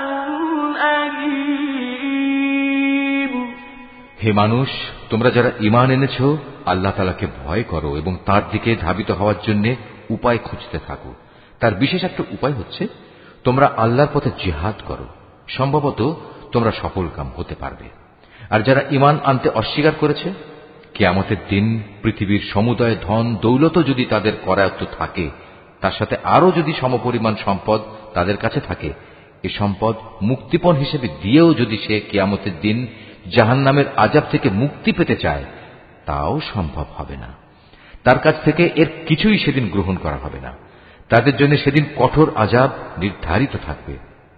أليم। হে মানুষ, তোমরা যারা ঈমান এনেছো, আল্লাহ তাআলাকে ভয় করো এবং তার দিকে ধাবিত হওয়ার জন্য উপায় খুঁজতে থাকো। তার বিশেষ একটা উপায় হচ্ছে তোমরা আল্লাহর পথে জিহাদ করো। সম্ভবত তোমরা সফলকাম হতে পারবে। আর যারা ঈমান আনতে অস্বীকার করেছে, কিয়ামতের দিন পৃথিবীর সমুদয় ধন দৌলত যদি তাদের করায়ত্ত থাকে, তার সাথে আরো যদি সমপরিমাণ সম্পদ তাদের কাছে থাকে, এ সম্পদ মুক্তিপণ হিসেবে দিয়েও যদি সে কিয়ামতের দিন জাহান্নামের আযাব থেকে মুক্তি পেতে চায়, তাও সম্ভব হবে না। তার কাছ থেকে এর কিছুই সেদিন গ্রহণ করা হবে না। তাদের জন্য সেদিন কঠোর আযাব নির্ধারিত থাকবে।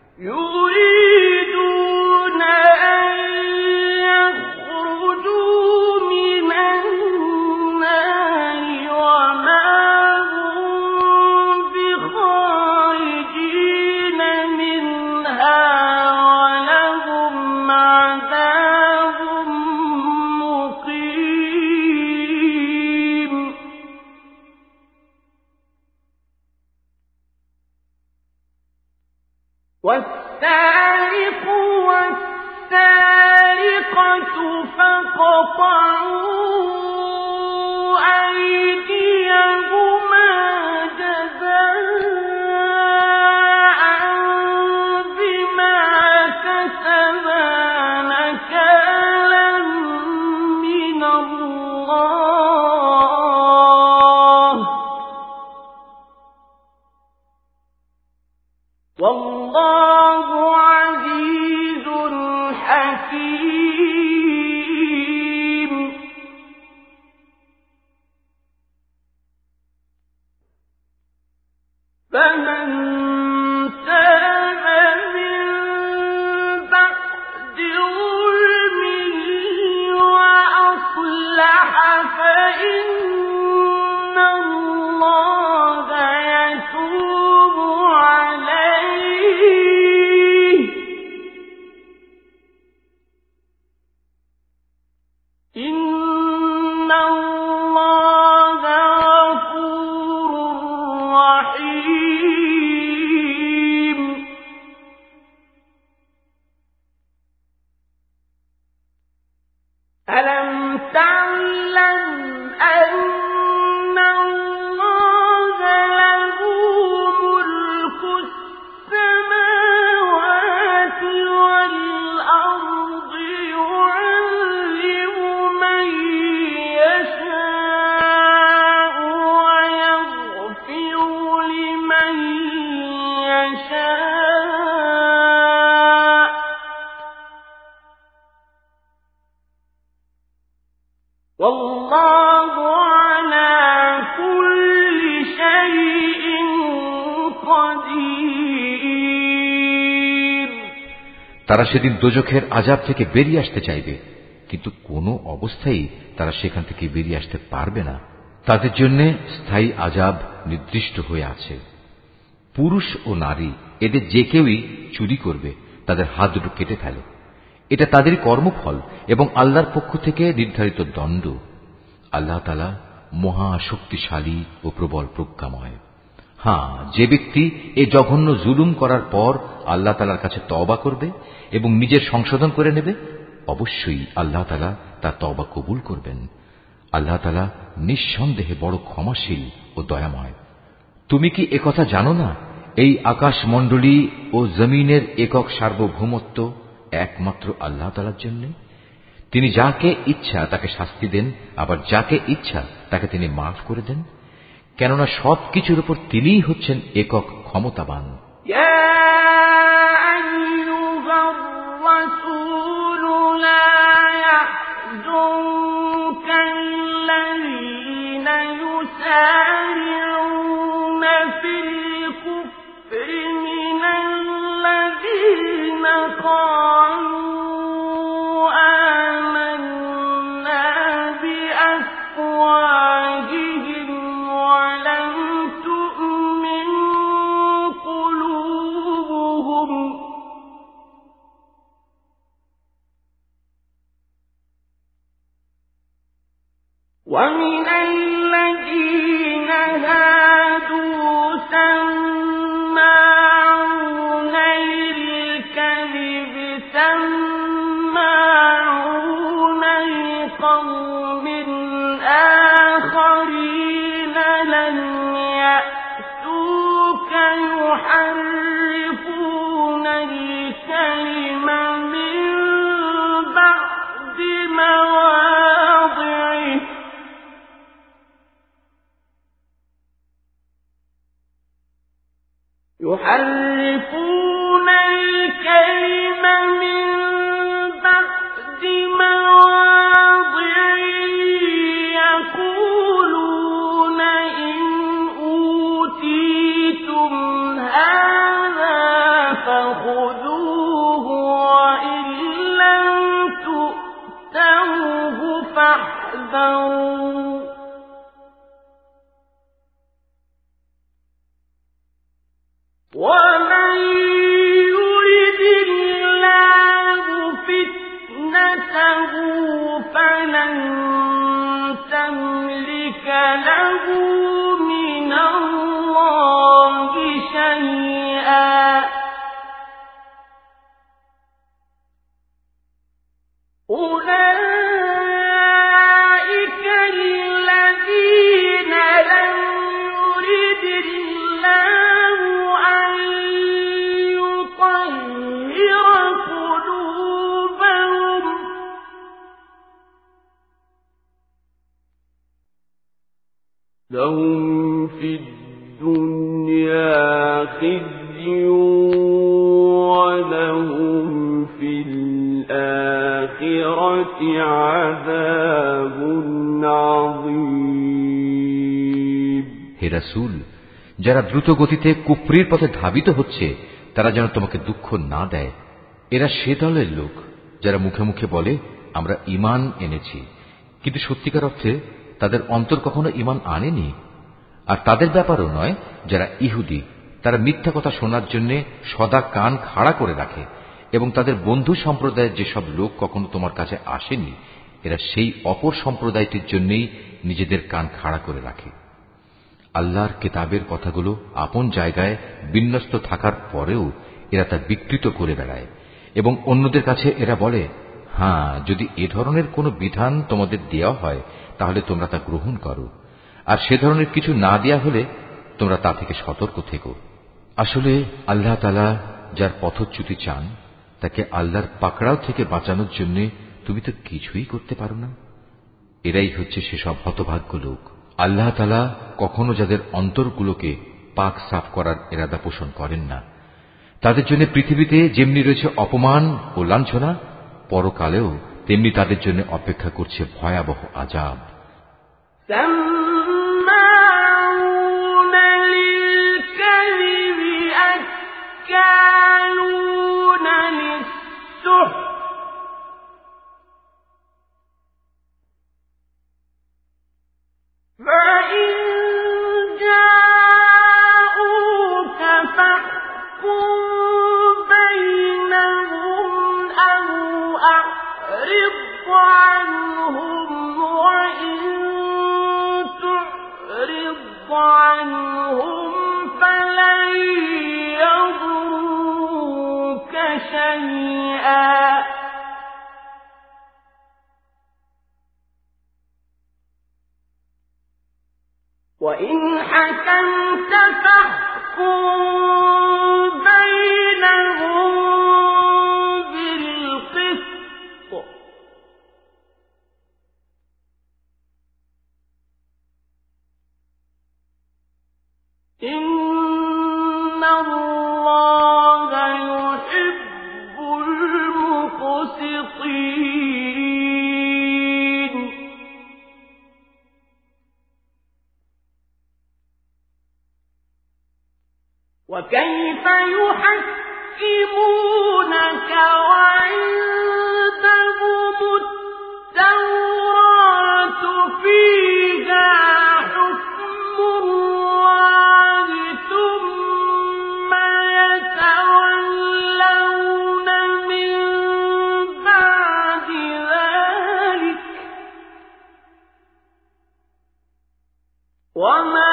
والسارق والسارقة فاقطعوا أيديهما جزاء بما كسبا نكالا من الله والله عزيز حكيم فمن تاب من بعد ظلمه وأصلح তারা সেদিন দোজখের আযাব থেকে বেরিয়ে আসতে চাইবে, কিন্তু কোনো অবস্থায় তারা সেখান থেকে বেরিয়ে আসতে পারবে না। তাদের জন্য স্থায়ী আযাব নির্দিষ্ট হয়ে আছে। পুরুষ ও নারী এদের যে কেউই চুরি করবে তাদের হাত দুটো কেটে ফেলে। এটা তাদের কর্মফল এবং আল্লাহর পক্ষ থেকে নির্ধারিত দণ্ড। আল্লাহ তাআলা মহা শক্তিশালী ও প্রবল প্রজ্ঞাময়। হ্যাঁ, যে ব্যক্তি এই জঘন্য জুলুম করার পর আল্লাহ তাআলার কাছে তওবা করবে এবং নিজের সংশোধন করে নেবে, অবশ্যই আল্লাহ তাআলা তার তওবা কবুল করবেন। আল্লাহ তাআলা নিঃসন্দেহে বড় ক্ষমাশীল ও দয়াময়। তুমি কি একথা জানো না, এই আকাশমণ্ডলী ও জমিনের একক সার্বভৌমত্ব একমাত্র আল্লাহ তাআলার জন্য? তিনি যাকে ইচ্ছা তাকে শাস্তি দেন, আবার যাকে ইচ্ছা তাকে তিনি মাফ করে দেন, কেননা সব কিছুর উপর তিনিই হচ্ছেন একক ক্ষমতাবান। ومن الذين هادوا سماعون للكذب سماعون لقوم آخرين لم يأتوك يحرفون الكلم من بعد مواضعه يحرفون الكلم من بعد مواضعه يقولون إن أوتيتم هذا فخذوه وإن لم تؤتوه فاحذروا ومن يرد الله فتنته فلن تملك له من الله شيئا أولئك الذين لم يرد الله أن يطهر قلوبهم لهم في الدنيا خزي ولهم في الآخرة عذاب عظيم হে রাসূল, যারা দ্রুত গতিতে কুফরির পথে ধাবিত হচ্ছে তারা যেন তোমাকে দুঃখ না দেয়। এরা সে দলের লোক যারা মুখে মুখে বলে আমরা ঈমান এনেছি, কিন্তু সত্যিকার অর্থে তাদের অন্তর কখনো ঈমান আনেনি। আর তাদের ব্যাপারও নয় যারা ইহুদি, তারা মিথ্যা কথা শোনার জন্য সদা কান খাড়া করে রাখে এবং তাদের বন্ধু সম্প্রদায়ের যেসব লোক কখনো তোমার কাছে আসেনি, এরা সেই অপর সম্প্রদায়টির জন্যই নিজেদের কান খাড়া করে রাখে। আল্লাহর কিতাবের কথাগুলো আপন জায়গায় বিন্যস্ত থাকার পরেও এরা তা বিকৃত করে বেড়ায় এবং অন্যদের কাছে এরা বলে, হ্যাঁ, যদি এ ধরনের কোনো বিধান তোমাদের দেওয়া হয় তাহলে তোমরা তা গ্রহণ করো, আর সে ধরনের কিছু না দেয়া হলে তোমরা তা থেকে সতর্ক থেকো। আসলে আল্লাহ তাআলা যার পথচ্যুতি চান তাকে আল্লাহর পাকড়াও থেকে বাঁচানোর জন্য তুমি তো কিছুই করতে পারো না। এরাই হচ্ছে সেসব হতভাগ্য লোক। আল্লাহ তাআলা কখনো যাদের অন্তরগুলোকে পাক সাফ করার ইরাদা পোষণ করেন না, তাদের জন্য পৃথিবীতে যেমনি রয়েছে অপমান ও লাঞ্ছনা, পরকালেও তেমনি তাদের জন্য অপেক্ষা করছে ভয়াবহ আযাব। وإن حكمت فاحكم بينهم بالقسط إن الله يحب المقسطين وكيف يحكمونك وعندهم التوراة فيها حكم الله ثم يتولون من بعد ذلك وما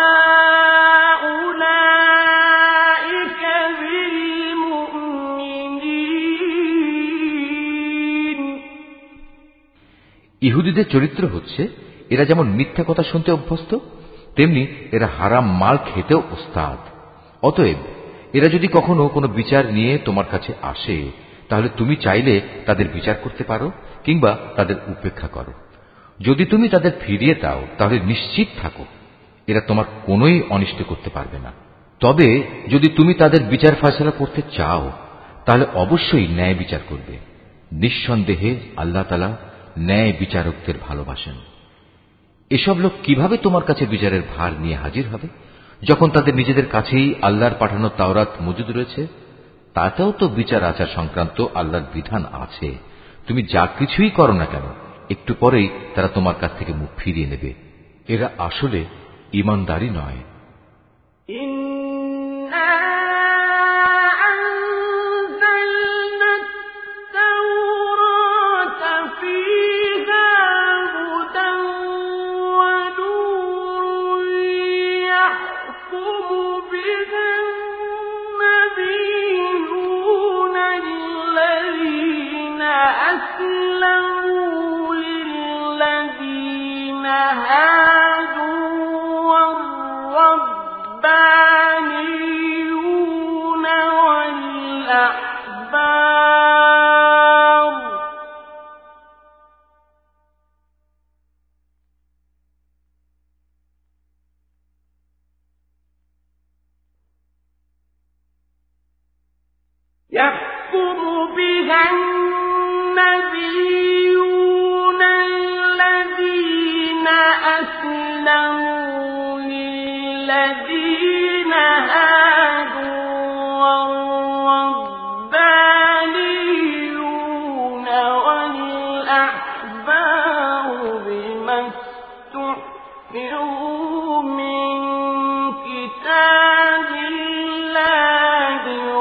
ইহুদিদের চরিত্র হচ্ছে এরা যেমন মিথ্যা কথা শুনতে অভ্যস্ত, তেমনি এরা হারাম মাল খেতেও ওস্তাদ। অতএব এরা যদি কখনো কোনো বিচার নিয়ে তোমার কাছে আসে তাহলে তুমি চাইলে তাদের বিচার করতে পারো কিংবা তাদের উপেক্ষা করো। যদি তুমি তাদের ফিরিয়ে দাও তাহলে নিশ্চিত থাকো এরা তোমার কোনোই অনিষ্ট করতে পারবে না। তবে যদি তুমি তাদের বিচার ফয়সালা করতে চাও তাহলে অবশ্যই ন্যায় বিচার করবে। নিঃসন্দেহে আল্লাহ তাআলা ন্যায় বিচারকদের ভালোবাসেন। এসব লোক কিভাবে তোমার কাছে বিচারের ভার নিয়ে হাজির হবে যখন তাদের নিজেদের কাছেই আল্লাহর পাঠানো তাওরাত মজুদ রয়েছে? তাতেও তো বিচার আচার সংক্রান্ত আল্লাহর বিধান আছে। তুমি যা কিছুই করো না কেন একটু পরেই তারা তোমার কাছ থেকে মুখ ফিরিয়ে নেবে। এরা আসলে ঈমানদারই নয়। يحكم بها النبيون الذين أسلموا للذين هادوا والربانيون والأحبار بما استحفظوا من كتاب الله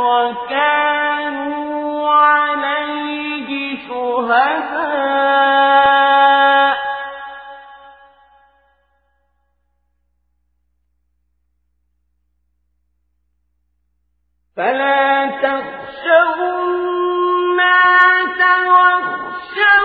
وكانوا عليه شهداء فلا تخشوا الناس واخشوا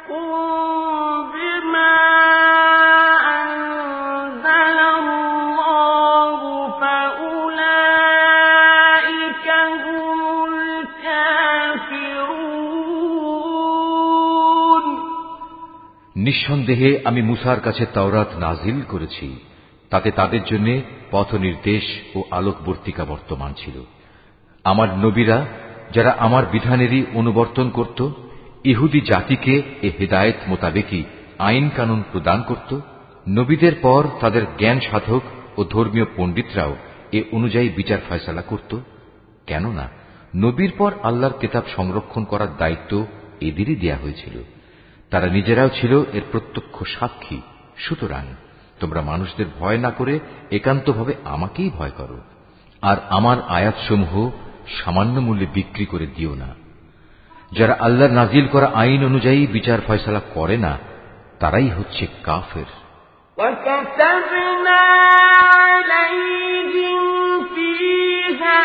নিঃসন্দেহে আমি মুসার কাছে তাওরাত নাজিল করেছি, তাতে তাদের জন্য পথ নির্দেশ ও আলোকবর্তিকা বর্তমান ছিল। আমার নবীরা যারা আমার বিধানেরই অনুবর্তন করত, ইহুদি জাতিকে এ হেদায়েত মোতাবেকই আইন কানুন প্রদান করত। নবীদের পর তাদের জ্ঞান সাধক ও ধর্মীয় পণ্ডিতরাও এ অনুযায়ী বিচার ফয়সালা করত। কেননা নবীর পর আল্লাহর কিতাব সংরক্ষণ করার দায়িত্ব এদেরই দেয়া হয়েছিল। তারা নিজেরাও ছিল এর প্রত্যক্ষ সাক্ষী। সুতরাং তোমরা মানুষদের ভয় না করে একান্তভাবে আমাকেই ভয় করো, আর আমার আয়াতসমূহ সামান্য মূল্যে বিক্রি করে দিও না। যারা আল্লাহর নাজিল করা আইন অনুযায়ী বিচার ফয়সালা করে না, তারাই হচ্ছে কাফের। وَكَتَبْنَا عَلَيْهِمْ فِيهَا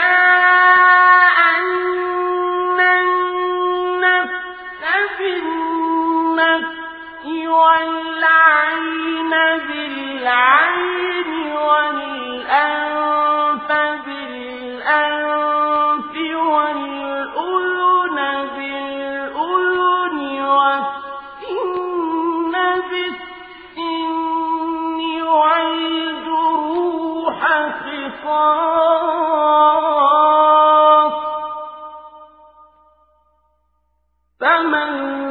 أَنَّ النَّفْسَ بِالنَّفْسِ وَالْعَيْنَ بِالْعَيْنِ وَالْأَنفَ بِالْأَنفِ وَالْأُذُنَ بِالْأُذُنِ وَالسِّنَّ بِالسِّنِّ وَالْجُرُوحَ قِصَاصٌ فَمَن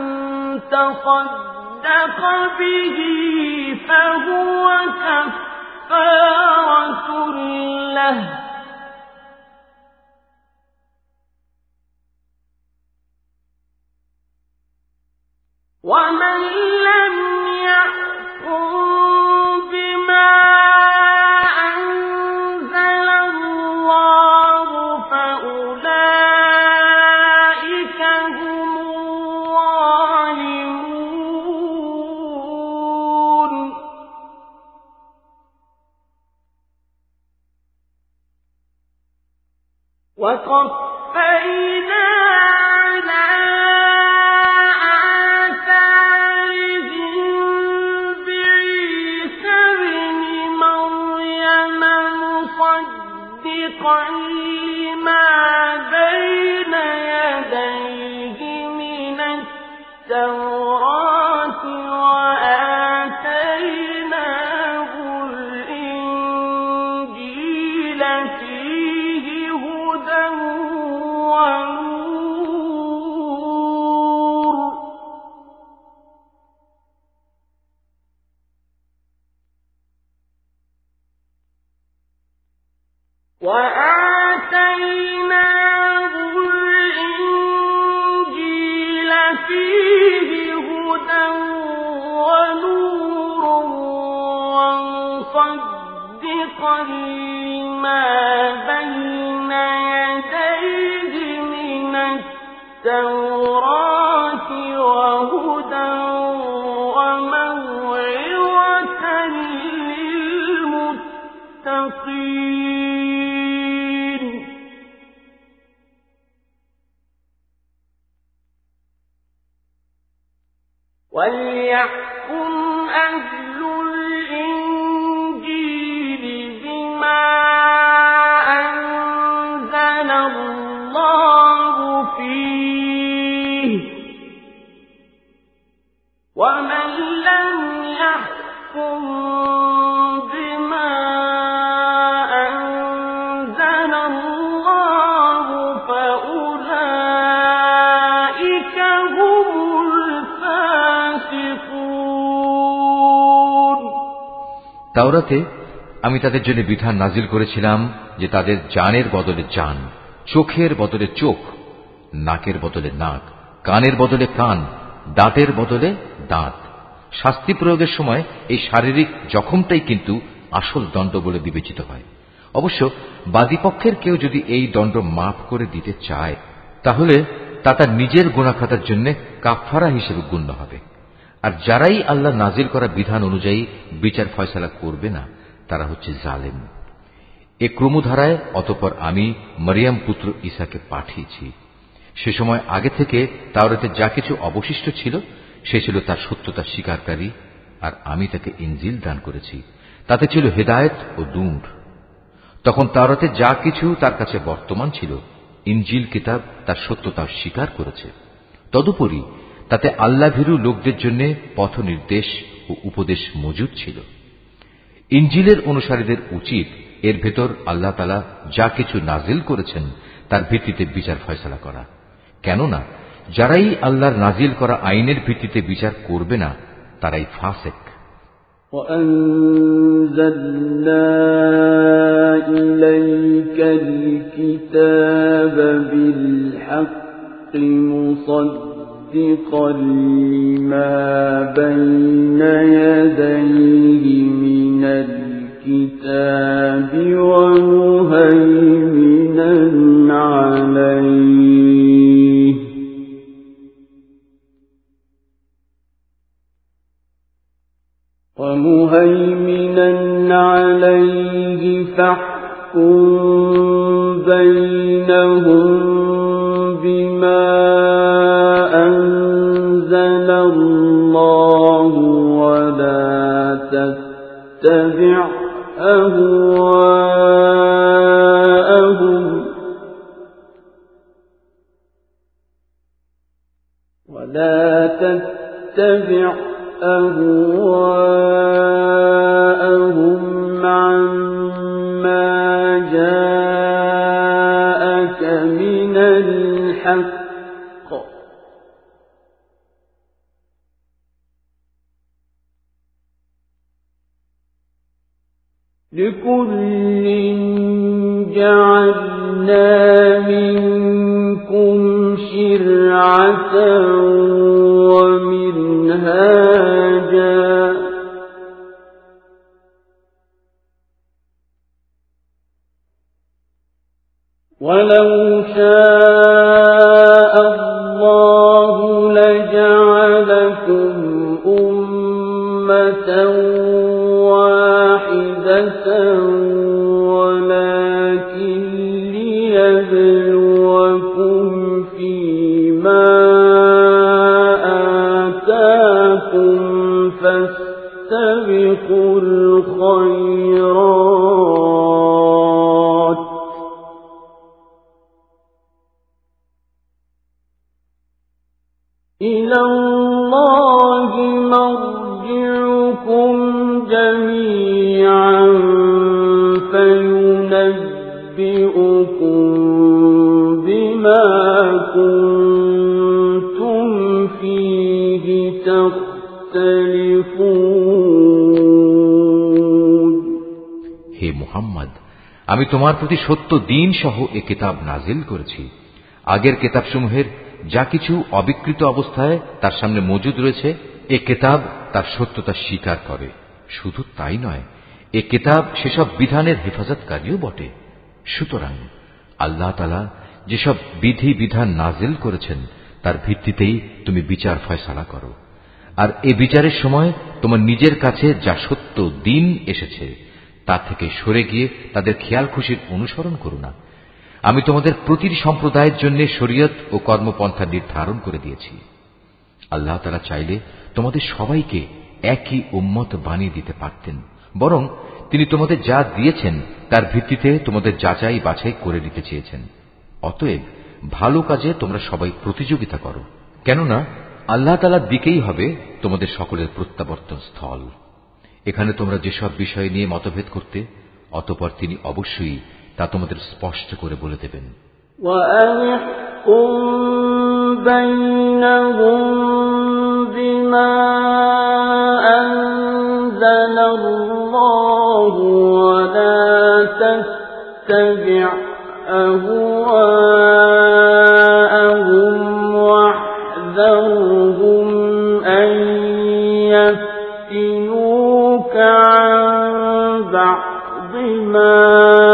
تَصَدَّقَ بِهِ فَهُوَ كَفَّارَةٌ لَّهُ وَمَن لَّمْ يَحْكُم بِمَا أَنزَلَ اللَّهُ فَأُولَٰئِكَ هُمُ الظَّالِمُونَ وَقَفَّيْنَا عَلَىٰ مصدقا لما بين يديه من التوراة وآتيناه الإنجيل فيه هدى ونور وآتيناه الإنجيل فيه هدى ونور ومصدقا لما بين يديه من التوراة وهدى وموعظة للمتقين وَلْيَحْكُمْ أَهْلُ الْإِنجِيلِ بِمَا أَنزَلَ اللَّهُ فِيهِ وَمَن لَّمْ يَحْكُم بِمَا أَنزَلَ اللَّهُ فَأُولَٰئِكَ هُمُ তাওরাতে আমি তাদের জন্য বিধান নাজিল করেছিলাম যে তাদের জানের বদলে জান, চোখের বদলে চোখ, নাকের বদলে নাক, কানের বদলে কান, দাঁতের বদলে দাঁত। শাস্তি প্রয়োগের সময় এই শারীরিক জখমটাই কিন্তু আসল দণ্ড বলে বিবেচিত হয়। অবশ্য বাদীপক্ষের কেউ যদি এই দণ্ড মাফ করে দিতে চায়, তাহলে তা তার নিজের গুনাহ খাতার জন্য কাফফারা হিসেবে গণ্য হবে। আর যারাই আল্লাহ নাজিল করা বিধান অনুযায়ী বিচার ফয়সালা করবে না, তারা হচ্ছে জালেম। এ ক্রমধারায় অতঃপর আমি মরিয়ম পুত্র ঈসাকে পাঠিয়েছি। সে সময় আগে থেকে তাওরাতে যা কিছু অবশিষ্ট ছিল সে ছিল তার সত্যতা স্বীকারকারী, আর আমি তাকে ইনজিল দান করেছি, তাতে ছিল হেদায়েত ও নূর। তখন তাওরাতে যা কিছু তার কাছে বর্তমান ছিল, ইনজিল কিতাব তার সত্যতা স্বীকার করেছে। তদুপরি তাতে আল্লাহভীরু লোকদের জন্য পথ নির্দেশ ও উপদেশ মজুদ ছিল। ইনজিলের অনুসারীদের উচিত এর ভেতর আল্লাহ তাআলা যা কিছু নাজিল করেছেন তার ভিত্তিতে বিচার ফয়সালা করা, কেননা যারাই আল্লাহর নাজিল করা আইনের ভিত্তিতে বিচার করবে না তারাই ফাসিক। وَأَنزَلْنَا إِلَيْكَ الْكِتَابَ بِالْحَقِّ مُصَدِّقًا لِمَا بَيْنَ يَدَيْهِ مِنَ الْكِتَابِ وَمُهَيْمِنًا عَلَيْهِ وَمُهَيْمِنًا عَلَيْهِ فَاحْكُم بَيْنَهُم بِمَا أَنزَلَ اللَّهُ وَلَا تَتَّبِعْ أَهْوَاءَهُمْ وَلَا تَتَّبِعْ أهواءهم عما جاءك من الحق لكل جعلنا منكم شرعة ومنهاجا ولو شاء الله لجعلكم أمة واحدة ولكن ليبلوكم فيما آتاكم فاستبقوا الخيرات إلى الله مرجعكم جميعا فينبئكم بما كنتم فيه تختلفون হে মুহাম্মদ, আমি তোমার প্রতি সত্য দ্বীন সহ এ কিতাব নাজিল করেছি। আগের কিতাবসমূহের যা কিছু অবিকৃত অবস্থায় তার সামনে মজুদ রয়েছে, এ কিতাব তার সত্যতা স্বীকার করে। শুধু তাই নয়, এ কিতাব সেসব বিধানের হেফাজতকারীও বটে। সুতরাং আল্লাহ তাআলা যেসব বিধি বিধান নাজিল করেছেন তার ভিত্তিতেই তুমি বিচার ফয়সালা করো। আর এ বিচারের সময় তোমার নিজের কাছে যা সত্য দ্বীন এসেছে তা থেকে সরে গিয়ে তাদের খেয়াল খুশির অনুসরণ করো না। আমি তোমাদের প্রতিটি সম্প্রদায়ের জন্য শরীয়ত ও কর্মপন্থা নির্ধারণ করে দিয়েছি। আল্লাহ তাআলা চাইলে তোমাদের সবাইকে একই উম্মত বানিয়ে দিতে পারতেন, বরং তিনি তোমাদের যা দিয়েছেন তার ভিত্তিতে তোমাদের যাচাই বাছাই করে নিতে চেয়েছেন। অতএব ভালো কাজে তোমরা সবাই প্রতিযোগিতা করো, কেননা আল্লাহ তাআলার দিকেই হবে তোমাদের সকলের প্রত্যাবর্তন স্থল। এখানে তোমরা যেসব বিষয় নিয়ে মতভেদ করতে, অতঃপর তিনি অবশ্যই তা তোমাদের স্পষ্ট করে বলে দেবেন। وَأَنِحْكُم بَيْنَهُم بِمَا أَنزَلَ اللَّهُ وَلَا تَتَّبِعْ أَهْوَاءَهُمْ وَاحْذَرْهُمْ أَن يَفْتِنُوكَ عَن بَعْضِ مَا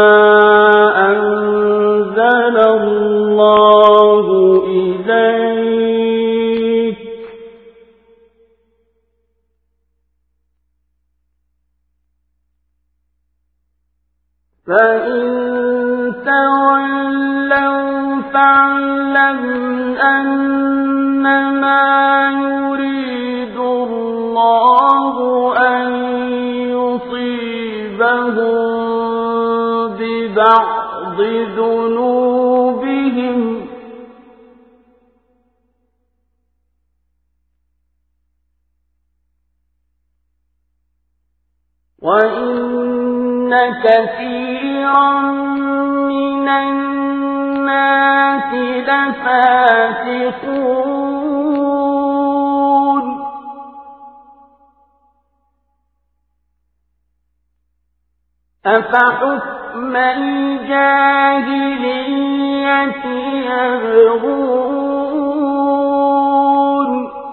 أَنزَلَ اللَّهُ إِلَيْكَ فَإِن تَوَلَّوْا فَاعْلَمْ أَنَّمَا يُرِيدُ ببعض ذنوبهم وإن كثيرا من الناس لفاسقون أفحكم الجاهلية يبغون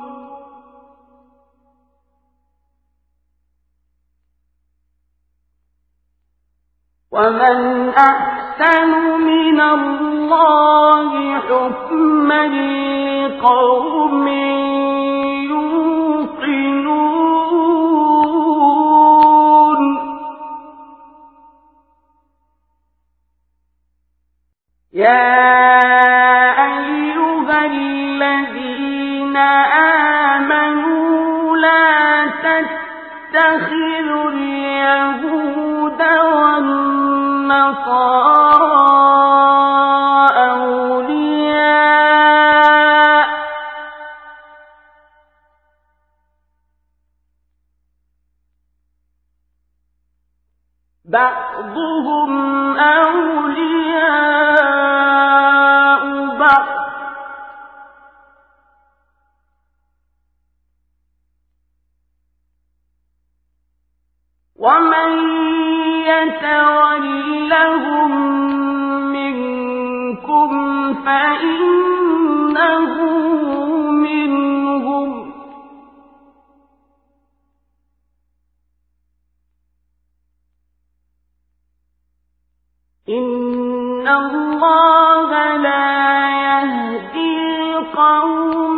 ومن أحسن من الله حكما لقوم يوقنون يا أيها الذين آمنوا لا تتخذوا اليهود والنصارى أولياء بعضهم أولياء بعض ومن يتولهم منكم فإنه منهم إن الله لا يهدي القوم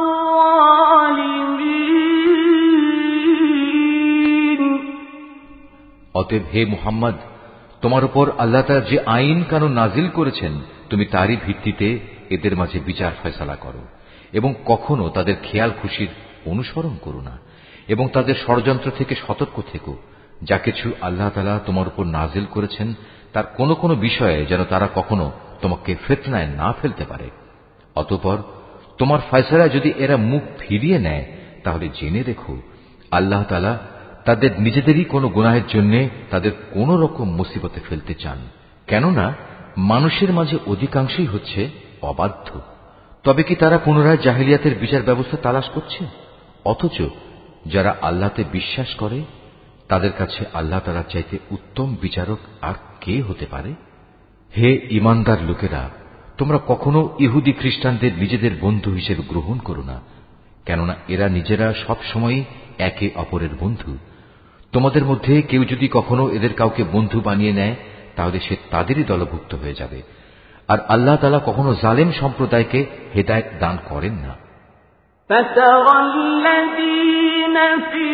الظالمين অতএব হে মুহাম্মদ, তোমার উপর আল্লাহ তাআলা যে আইন কানুন নাজিল করেছেন তুমি তারই ভিত্তিতে এদের মাঝে বিচার ফয়সালা করো এবং কখনো তাদের খেয়াল খুশির অনুসরণ করো না এবং তাদের ষড়যন্ত্র থেকে সতর্ক থেকো। যা কিছু আল্লাহ তাআলা তোমার উপর নাজিল করেছেন তার কোনো কোনো বিষয়ে যেন তারা কখনো তোমাকে ফিতনায় না ফেলতে পারে। অতঃপর তোমার ফয়সালায় যদি এরা মুখ ফিরিয়ে নেয় তাহলে জেনে রেখো আল্লাহ তাআলা তাদের নিজেদেরই কোনো গুনাহের জন্য তাদের কোন রকম মুসিবতে ফেলতে চান, কেননা মানুষের মাঝে অধিকাংশই হচ্ছে অবাধ্য। তবে কি তারা পুনরায় জাহেলিয়াতের বিচার ব্যবস্থা তালাশ করছে? অথচ যারা আল্লাহতে বিশ্বাস করে তাদের কাছে আল্লাহ তাআলার চাইতে উত্তম বিচারক আর কে হতে পারে? হে ঈমানদার লোকেরা, তোমরা কখনো ইহুদি খ্রিস্টানদের নিজেদের বন্ধু হিসেবে গ্রহণ করো না, কেননা এরা নিজেরা সব সময় একে অপরের বন্ধু। তোমাদের মধ্যে কেউ যদি কখনো এদের কাউকে বন্ধু বানিয়ে নেয় তাহলে সে তাদেরই দলভুক্ত হয়ে যাবে। আর আল্লাহ তাআলা কখনো জালেম সম্প্রদায়কে হেদায়েত দান করেন না। فترى الذين في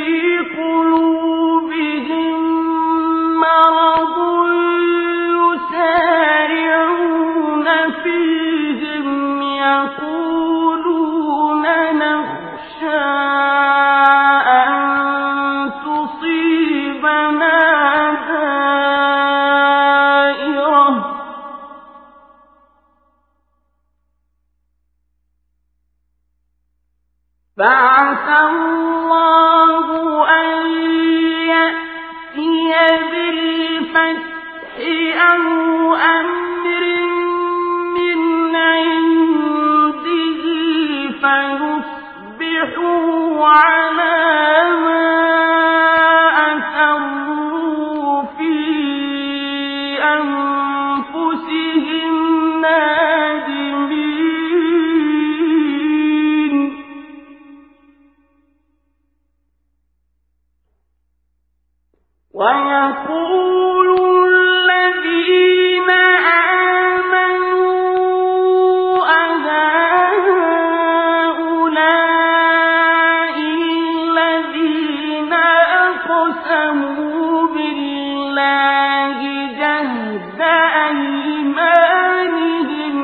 قلوبهم مرض يسارعون فيهم يقولون نخشى أن تصيبنا دائرة فعسى الله أن يأتي بالفتح أو أمر من عنده فيصبحوا على ما أسروا في أنفسهم نادمين ويقول الذين آمنوا أهؤلاء الذين أقسموا بالله جهد أيمانهم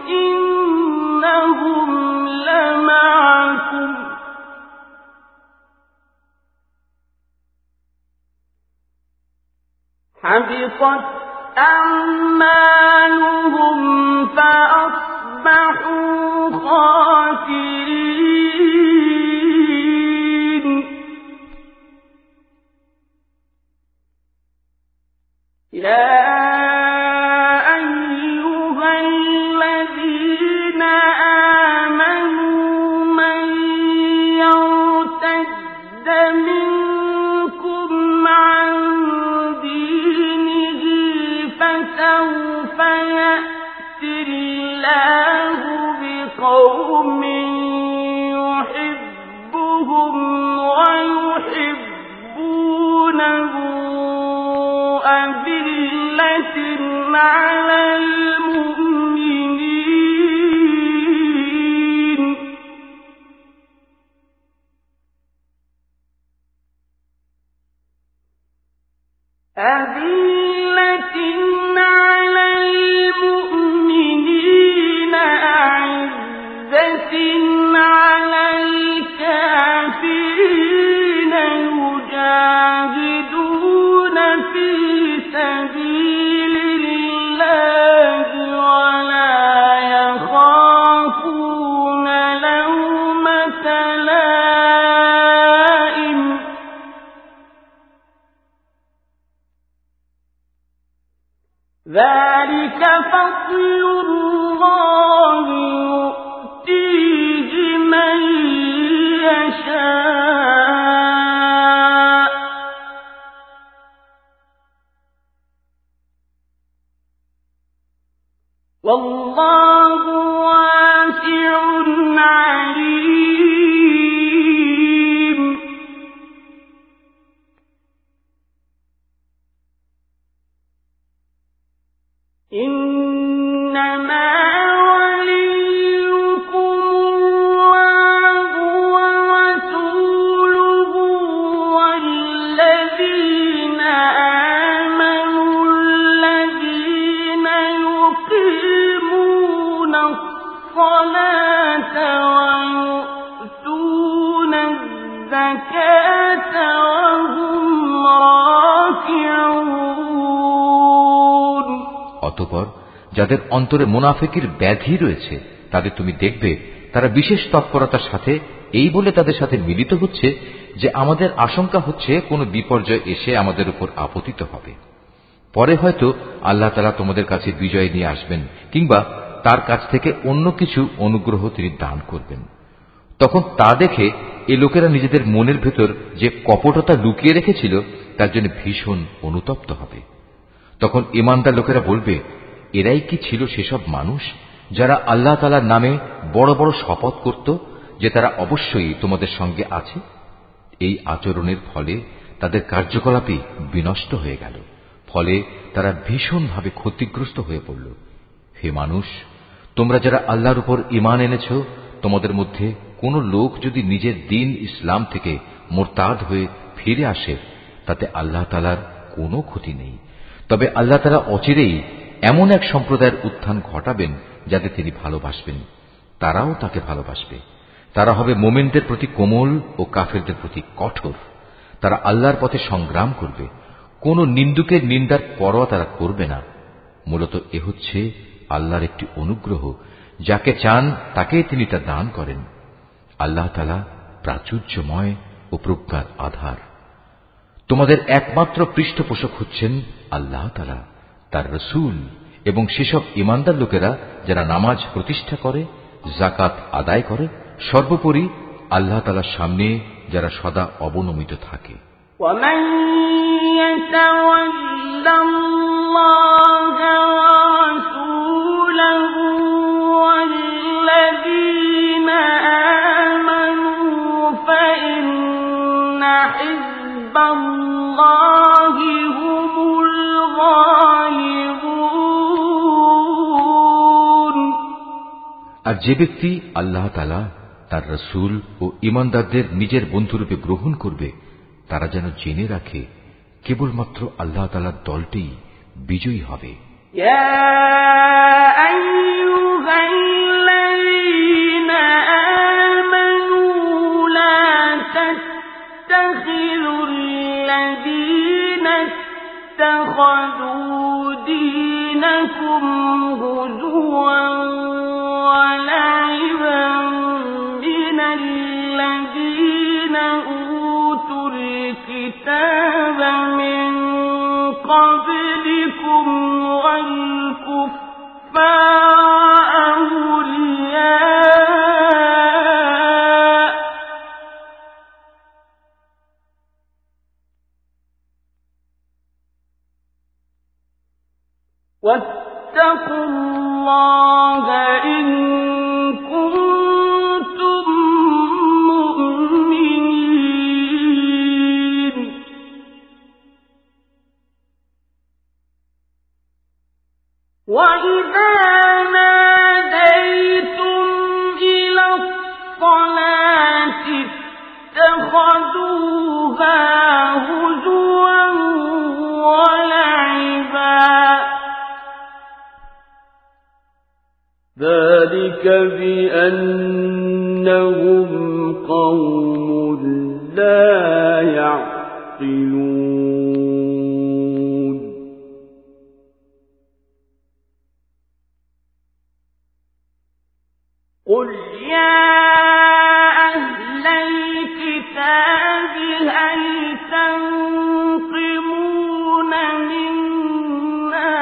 إنهم لمعكم حبطت أعمالهم فأصبحوا خاسرين يا أيها الذين آمنوا من يرتد منكم عن دينه فسوف يأتي الله بقوم يحبهم ويحبونه أذلة على المؤمنين أذلة على المؤمنين أعزة على الكافرين يجاهدون في سبيل الله ولا يخافون لومة لائم ذلك فضل الله يؤتيه من يشاء والله واسع عليم إنما وليكم الله ورسوله والذين آمنوا الذين يقيمون الصلاة ويؤتون الزكاة وهم راكعون অতঃপর যাদের অন্তরে মুনাফিকের ব্যাধি রয়েছে তাদের তুমি দেখবে তারা বিশেষ তৎপরতার সাথে এই বলে তাদের সাথে মিলিত হচ্ছে যে আমাদের আশঙ্কা হচ্ছে কোনো বিপর্যয় এসে আমাদের উপর আপতিত হবে, পরে হয়তো আল্লাহ তাআলা তোমাদের কাছে বিজয় নিয়ে আসবেন কিংবা তার কাছ থেকে অন্য কিছু অনুগ্রহ তিনি দান করবেন। তখন তা দেখে এই লোকেরা নিজেদের মনের ভেতর যে কপটতা লুকিয়ে রেখেছিল তার জন্য ভীষণ অনুতপ্ত হবে। তখন ঈমানদার লোকেরা বলবে, এরাই কি ছিল সেসব মানুষ যারা আল্লাহ তাআলার নামে বড় বড় শপথ করত যে তারা অবশ্যই তোমাদের সঙ্গে আছে? এই আচরণের ফলে তাদের কার্যকলাপই বিনষ্ট হয়ে গেল, ফলে তারা ভীষণভাবে ক্ষতিগ্রস্ত হয়ে পড়ল। হে মানুষ, তোমরা যারা আল্লাহর উপর ঈমান এনেছ, তোমাদের মধ্যে কোন লোক যদি নিজের দিন ইসলাম থেকে মুরতাদ হয়ে ফিরে আসে তাতে আল্লাহ তাআলার কোনো ক্ষতি নেই। তবে আল্লাহ তাআলা অচিরেই এমন এক সম্প্রদায়ের উত্থান ঘটাবেন যাদের তিনি ভালোবাসবেন, তারাও তাকে ভালোবাসবে। তারা হবে মুমিনদের প্রতি কোমল ও কাফেরদের প্রতি কঠোর। তারা আল্লাহর পথে সংগ্রাম করবে, কোন নিন্দুকের নিন্দার পরোয়া তারা করবে না। মূলত এ হচ্ছে আল্লাহর একটি অনুগ্রহ, যাকে চান তাকেই তিনি তা দান করেন। আল্লাহ তাআলা প্রাচুর্যময় ও প্রজ্ঞার আধার। তোমাদের একমাত্র পৃষ্ঠপোষক হচ্ছেন আল্লাহ তাআলা, তার রাসূল এবং সেসব ঈমানদার লোকেরা যারা নামাজ প্রতিষ্ঠা করে, যাকাত আদায় করে, সর্বোপরি আল্লাহ তাআলার সামনে যারা সদা অবনমিত থাকে। ومن يتول الله ورسوله والذين آمنوا فإن حزب الله هم الغالبون। আর যে ব্যক্তি আল্লাহ তাআলা, তার রাসূল ও ঈমানদারদের নিজের বন্ধুরূপে গ্রহণ করবে, তারা যেন জেনে রাখে কেবলমাত্র আল্লাহ তাআলার দলটি বিজয়ী হবে। ইয়া আইয়ুহাল্লাযীনা আমানু লা তাত্তাখিযুল্লাযীনা اتخذوا دينكم هزوا ولعبا من الذين أوتوا الكتاب من قبلكم والكفار أولياء واتقوا الله إن كنتم مؤمنين وإذا ناديتم إلى الصلاة اتخذوها هزوا ولعبا ذلك بأنهم قوم لا يعقلون قل يا أهل الكتاب هل تنقمون منا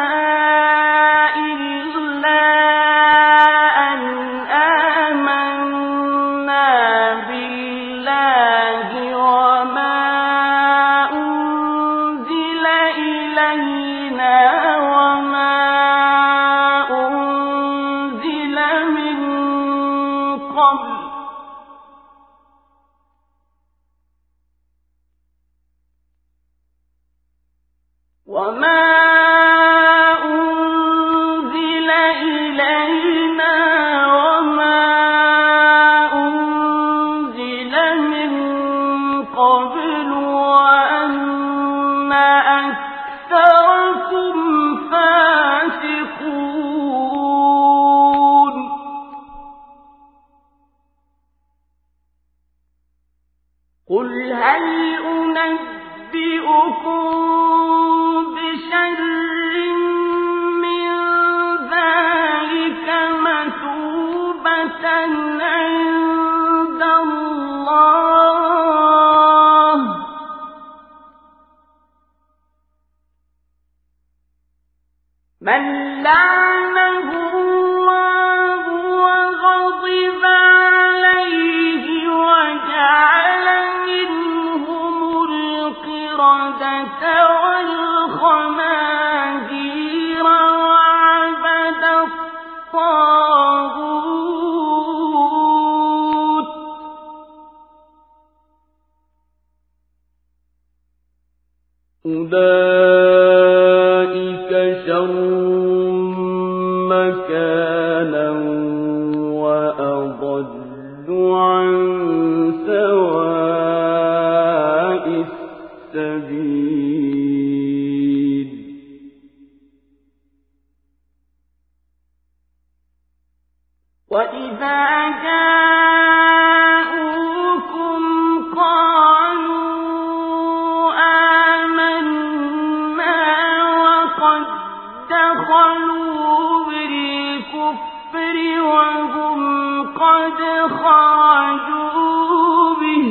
إلا أن آمنا بالله وما أنزل إلينا وما أنزل من قبل وما أنزل إلينا وما أنزل من قبل وأن أكثركم فاسقون قل هل أنبئكم بشر من ذلك مثوبة عند الله من لعنه الله وغضب عليه وجعل منهم القردة والخنازير وعبد الطاغوت أولئك شر مكانا وأضل عن سواء السبيل وإذا جاءوكم قالوا آمنا وقد دخلوا بالكفر وهم قد خرجوا به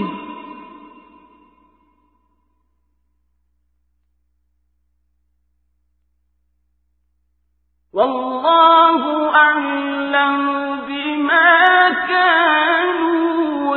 والله أعلم بما كانوا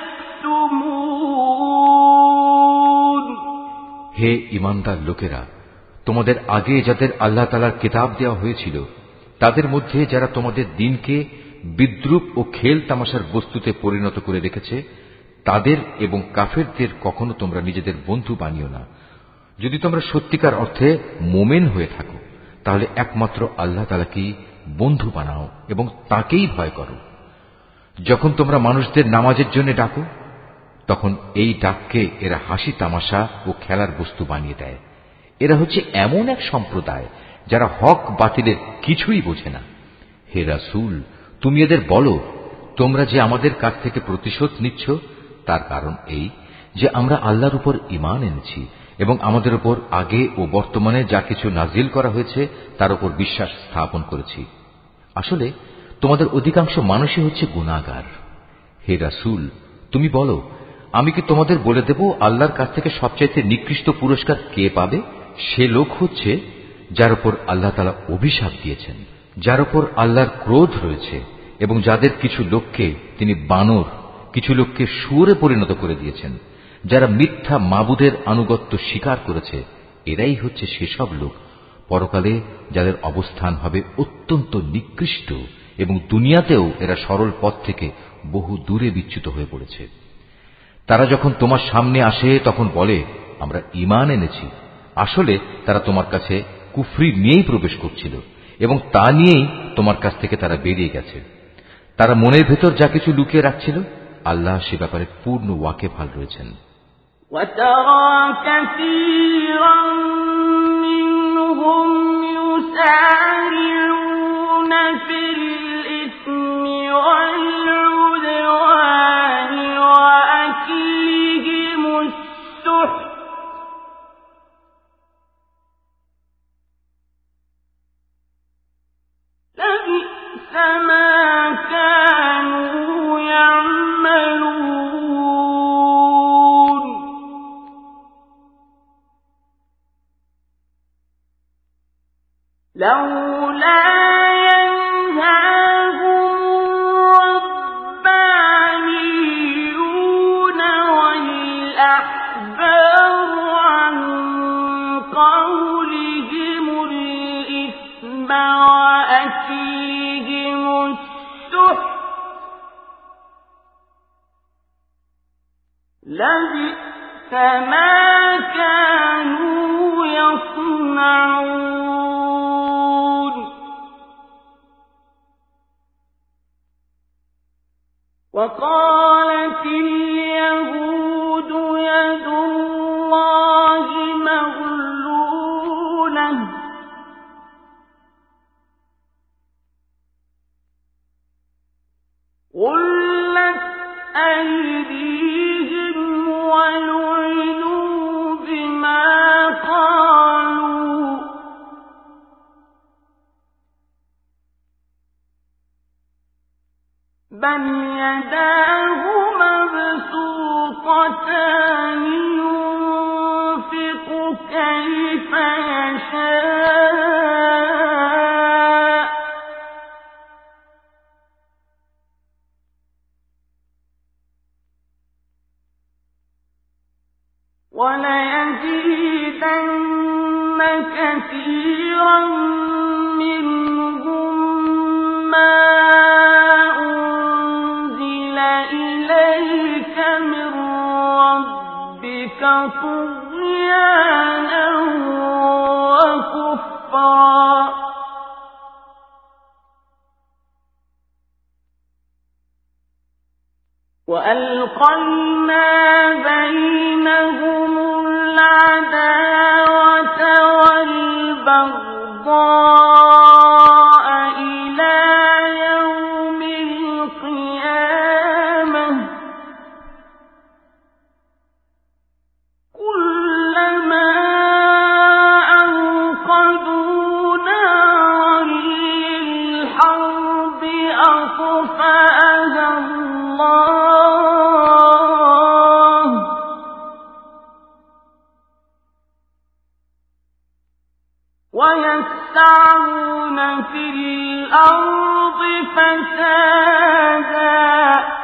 يكتمون হে ঈমানদার লোকেরা, তোমাদের আগে যাদের আল্লাহ তাআলার কিতাব দেওয়া হয়েছিল তাদের মধ্যে যারা তোমাদের দিনকে বিদ্রূপ ও খেল তামাশার বস্তুতে পরিণত করে রেখেছে তাদের এবং কাফেরদের কখনো তোমরা নিজেদের বন্ধু বানিও না। যদি তোমরা সত্যিকার অর্থে মোমেন হয়ে থাকো তাহলে একমাত্র আল্লাহ তাআলাকেই বন্ধু বানাও এবং তাকেই ভয় করো। যখন তোমরা মানুষদের নামাজের জন্য ডাকো তখন এই ডাককে এরা হাসি তামাশা ও খেলার বস্তু বানিয়ে দেয়। এরা হচ্ছে এমন এক সম্প্রদায় যারা হক বাতিলের কিছুই বোঝে না। হে রাসূল, তুমি এদের বলো, তোমরা যে আমাদের কাছ থেকে প্রতিশোধ নিচ্ছ তার কারণ এই যে আমরা আল্লাহর উপর ঈমান এনেছি এবং আমাদের উপর আগে ও বর্তমানে যা কিছু নাজিল করা হয়েছে তার উপর বিশ্বাস স্থাপন করেছি। আসলে তোমাদের অধিকাংশ মানুষই হচ্ছে গুনাহগার। হে রাসূল, তুমি বলো, আমি কি তোমাদের বলে দেব আল্লাহর কাছ থেকে সবচাইতে নিকৃষ্ট পুরস্কার কে পাবে? সে লোক হচ্ছে যার উপর আল্লাহ তাআলা অভিশাপ দিয়েছেন, যার উপর আল্লাহর ক্রোধ রয়েছে, এবং যাদের কিছু লোককে তিনি বানর, কিছু লোককে শুয়োরে পরিণত করে দিয়েছেন, যারা মিথ্যা মাবুদের আনুগত্য স্বীকার করেছে। এরাই হচ্ছে সেসব লোক পরকালে যাদের অবস্থান হবে অত্যন্ত নিকৃষ্ট, এবং দুনিয়াতেও এরা সরল পথ থেকে বহু দূরে বিচ্যুত হয়ে পড়েছে। তারা যখন তোমার সামনে আসে তখন বলে, আমরা ঈমান এনেছি। আসলে তারা তোমার কাছে কুফরি নিয়েই প্রবেশ করছিল, এবং তা নিয়েই তোমার কাছ থেকে তারা বেরিয়ে গেছে। তারা মনের ভেতর যা কিছু লুকিয়ে রাখছিল, আল্লাহ সে ব্যাপারে পূর্ণ ওয়াকিবহাল রয়েছেন। وَتَرَى كَثِيرًا مِّنْهُمْ يُسَارِعُونَ فِي الْإِثْمِ وَالْعُدْوَانِ وَأَكْلِهِمُ السُّحْتَ ۚ لَبِئْسَ مَا كَانُوا يَعْمَلُونَ. لولا ينهاهم الربانيون والأحبار عن قولهم الإثم وأكلهم السحت لبئس ما كانوا يصنعون. وقالت اليهود يد الله مغلولة غلت أيديهم ولعنوا بما قالوا بل يداه مبسوطتان ينفق كيف يشاء وليزيدن كثيرا منهم ما إليك من ربك طغيانا وكفرا وألقينا بينهم العداوة والبغضاء إلى يوم القيامة كلما أوقدوا نارا للحرب أطفأها الله ويسعون في الأرض فسادا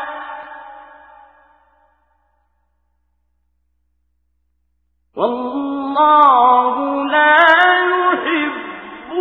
والله لا يحب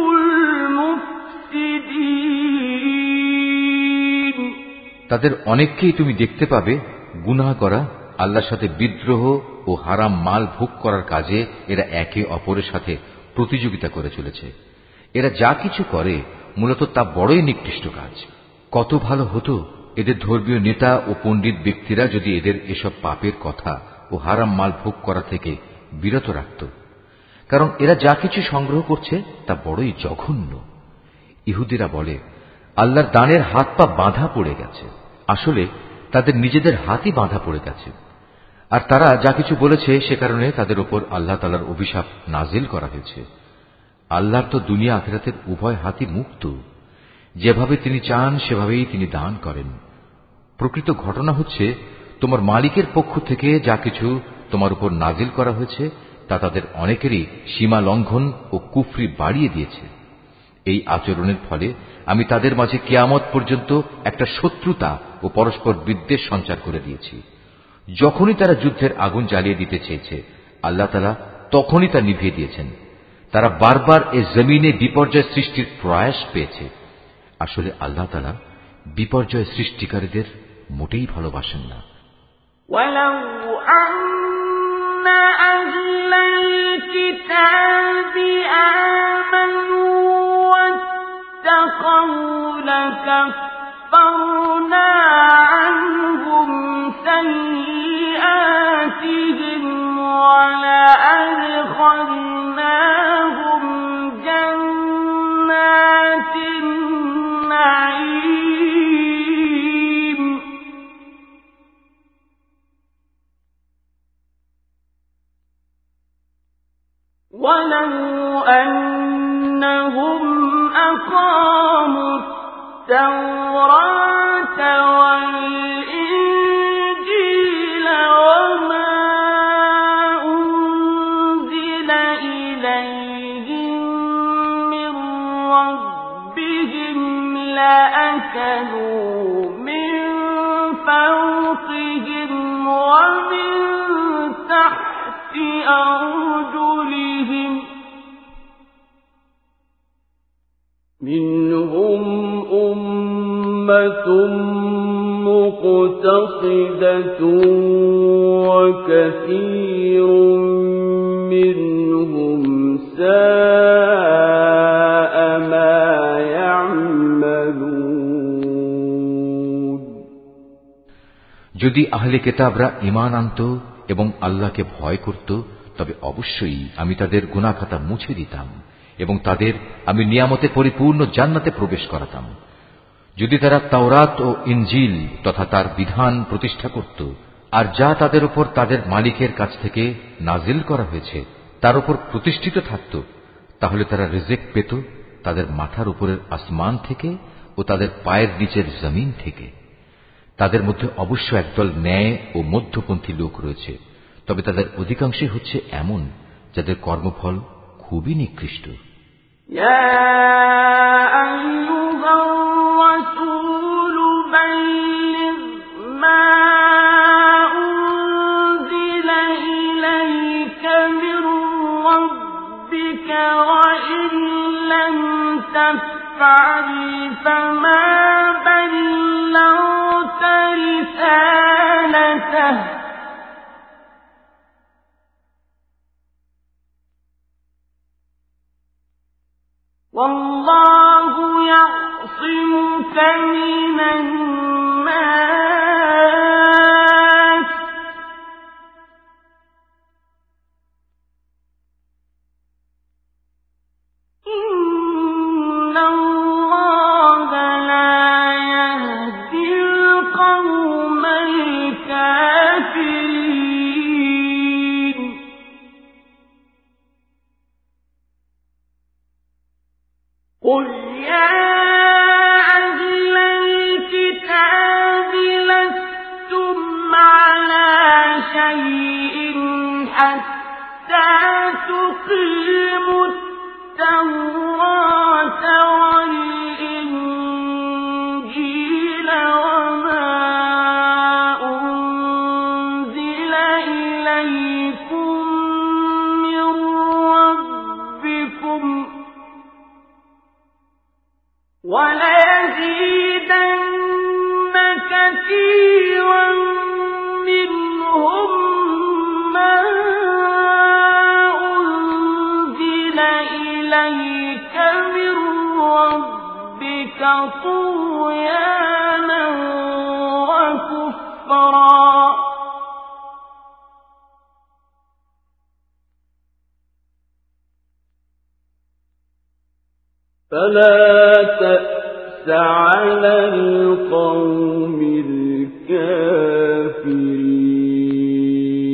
المفسدين. তাদের অনেককেই তুমি দেখতে পাবে গুনাহ করা, আল্লাহর সাথে বিদ্রোহ ও হারাম মাল ভোগ করার কাজে এরা একে অপরের সাথে প্রতিযোগিতা করে চলেছে। এরা যা কিছু করে মূলত তা বড়ই নিকৃষ্ট কাজ। কত ভালো হতো এদের ধর্মীয় নেতা ও পণ্ডিত ব্যক্তিরা যদি এদের এসব পাপের কথা ও হারাম মাল ভোগ করা থেকে বিরত রাখত, কারণ এরা যা কিছু সংগ্রহ করছে তা বড়ই জঘন্য। ইহুদিরা বলে, আল্লাহর দানের হাত পা বাঁধা পড়ে গেছে। আসলে তাদের নিজেদের হাতই বাঁধা পড়ে গেছে। আর তারা যা কিছু বলেছে সে কারণে তাদের উপর আল্লাহ তাআলার অভিশাপ নাজিল করা হয়েছে। আল্লাহর তো দুনিয়া আখিরাতের উভয় হাতই মুক্ত, যেভাবে তিনি চান সেভাবেই তিনি দান করেন। প্রকৃত ঘটনা হচ্ছে, তোমার মালিকের পক্ষ থেকে যা কিছু তোমার উপর নাজিল করা হয়েছে তা তাদের অনেকেরই সীমা লঙ্ঘন ও কুফরি বাড়িয়ে দিয়েছে। এই আচরণের ফলে আমি তাদের মাঝে কিয়ামত পর্যন্ত একটা শত্রুতা ও পরস্পর বিদ্বেষ সঞ্চার করে দিয়েছি। যখনই তারা যুদ্ধের আগুন জ্বালিয়ে দিতে চেয়েছে, আল্লাহ তাআলা তখনই তা নিভিয়ে দিয়েছেন। তারা বারবার এ জমিনে বিপর্যয় সৃষ্টির প্রয়াস পেয়েছে। আসলে আল্লাহ তাআলা বিপর্যয় সৃষ্টিকারীদের মোটেই ভালোবাসেন না। وَلَوْ أَنَّ أَهْلَ الْكِتَابِ آمَنُوا وَاتَّقَوْا لَكَفَّرْنَا عَنْهُمْ سَيِّئَاتِهِمْ وَلَأَدْخَلْنَاهُمْ جَنَّاتِ النَّعِيمِ وَلَوْ أَنَّهُمْ أَقَامُوا التَّوْرَاةَ وَالْإِنجِيلَ وَمَا أُنزِلَ إِلَيْهِم مِّن رَّبِّهِمْ لَأَكَلُوا مِن فَوْقِهِمْ وَمِن تَحْتِ أَرْجُلِهِمْ مِنْهُمْ أُمَّةٌ مُقْتَصِدَةٌ وَكَثِيرٌ مِّنْهُمْ سَاءَ مَا يَعْمَلُونَ যদি আহলে কিতাবরা ঈমান আনত এবং আল্লাহকে ভয় করত, তবে অবশ্যই আমি তাদের গুনাহ খাতা মুছে দিতাম এবং তাদের আমি নিয়ামতে পরিপূর্ণ জান্নাতে প্রবেশ করাতাম। যদি তারা তাওরাত ও ইনজিল তথা তার বিধান প্রতিষ্ঠা করত, আর যা তাদের উপর তাদের মালিকের কাছ থেকে নাজিল করা হয়েছে তার উপর প্রতিষ্ঠিত থাকত, তাহলে তারা রিজিক পেত তাদের মাথার উপরের আসমান থেকে ও তাদের পায়ের নিচের জমিন থেকে। তাদের মধ্যে অবশ্য একদল ন্যায় ও মধ্যপন্থী লোক রয়েছে, তবে তাদের অধিকাংশই হচ্ছে এমন যাদের কর্মফল খুবই নিকৃষ্ট। يا أيها الرسول بلغ ما أنزل إليك من ربك وإن لم تفعل فما بلغت رسالته والله يعصمك من الناس إن الله لا يهدي القوم الكافرين قل يا أهل الكتاب لستم على شيء حتى تقيموا التوراة والإنجيل وما أنزل إليكم من ربكم وَلَيَزِيدَنَّ كَثِيرًا مِّنْهُم مَّا أُنزِلَ إِلَيْكَ مِن رَّبِّكَ طُغْيَانًا وَكُفْرًا فلا تأس على القوم الكافرين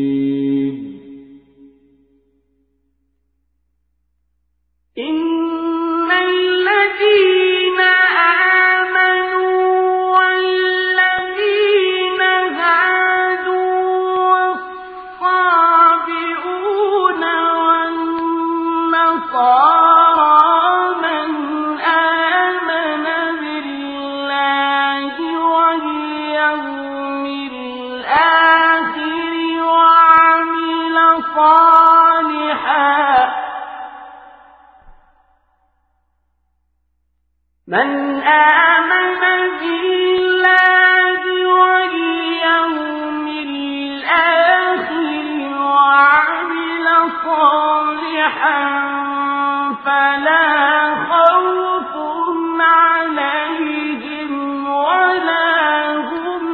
صالحا من آمن بالله واليوم الآخر وعمل صالحا فلا خوف عليهم ولا هم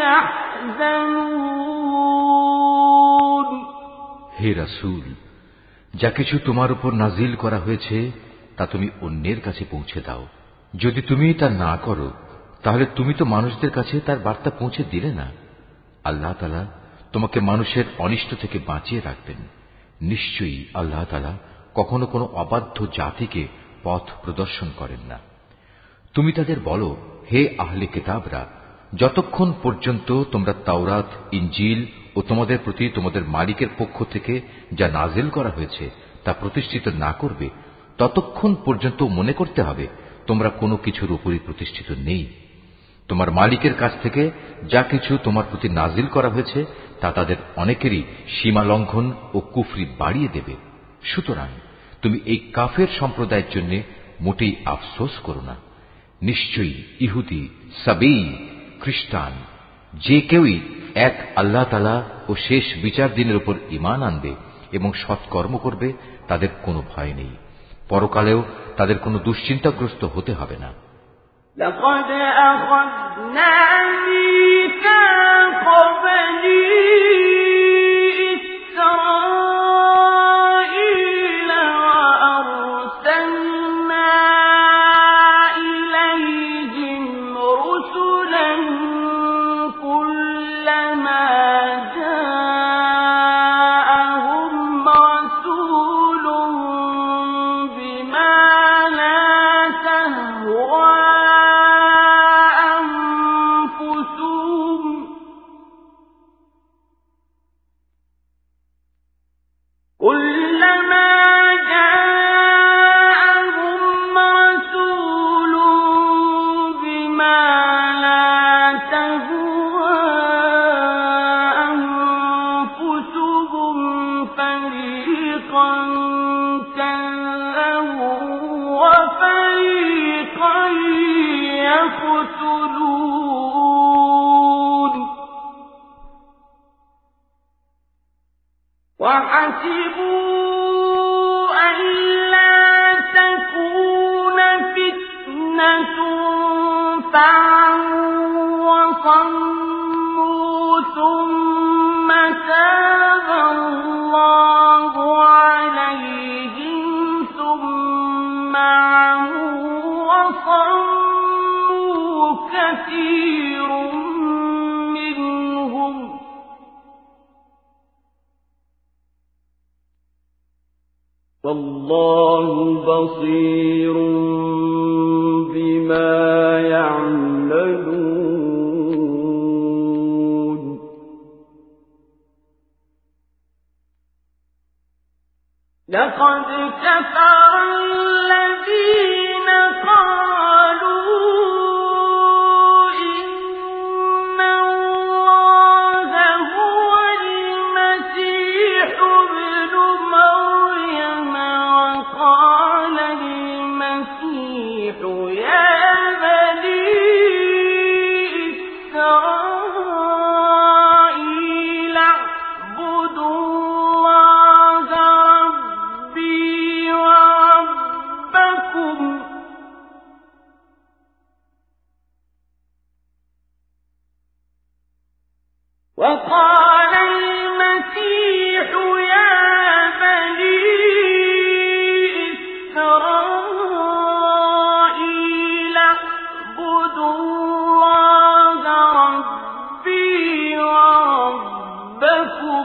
يحزنون হে রাসূল, যা কিছু তোমার উপর নাজিল করা হয়েছে তা তুমি অন্যের কাছে পৌঁছে দাও। যদি তুমি তা না করো তাহলে তুমি তো মানুষদের কাছে তার বার্তা পৌঁছে দিলে না। আল্লাহ তাআলা তোমাকে মানুষের অনিষ্ট থেকে বাঁচিয়ে রাখবেন। নিশ্চয়ই আল্লাহ তাআলা কখনো কোনো অবাধ্য জাতিকে পথ প্রদর্শন করেন না। তুমি তাদের বলো, হে আহলে কিতাবরা, যতক্ষণ পর্যন্ত তোমরা তাওরাত, ইনজিল ও তোমাদের প্রতি তোমাদের মালিকের পক্ষ থেকে যা নাজিল করা হয়েছে তা প্রতিষ্ঠিত না করবে, ততক্ষণ পর্যন্ত মনে করতে হবে তোমরা কোনো কিছুর উপরই প্রতিষ্ঠিত নেই। তোমার মালিকের কাছ থেকে যা কিছু তোমার প্রতি নাজিল করা হয়েছে তা তাদের অনেকেরই সীমা লঙ্ঘন ও কুফরি বাড়িয়ে দেবে। সুতরাং তুমি এই কাফের সম্প্রদায়ের জন্য মোটেই আফসোস করো না। নিশ্চয়ই ইহুদি, সাবী, খ্রিস্টান যে কেউই এক আল্লাহ তাআলা ও শেষ বিচার দিনের উপর ঈমান আনবে এবং সৎকর্ম করবে তাদের কোনো ভয় নেই। পরকালেও তাদের কোনো দুশ্চিন্তাগ্রস্ত হতে হবে না। لقد أخذنا ميثاق بني إسرائيل وأرسلنا إليهم رسلا كلما جاءهم رسول بما لا تهوى كلما جاءهم رسول بما لا تهوى أنفسهم فريقا كذبوا وفريقا يقتلون وحسبوا ألا تكون فتنة فعموا وصموا ثم تاب الله عليهم ثم عموا وصموا كثير منهم والله بصير بما يعملون لقد كفر الذين قالوا إن الله هو المسيح ابن مريم وقال المسيح يا بني إسرائيل اعبدوا الله ربي وربكم وقال المسيح يا بني إسرائيل اعبدوا الله ربي وربكم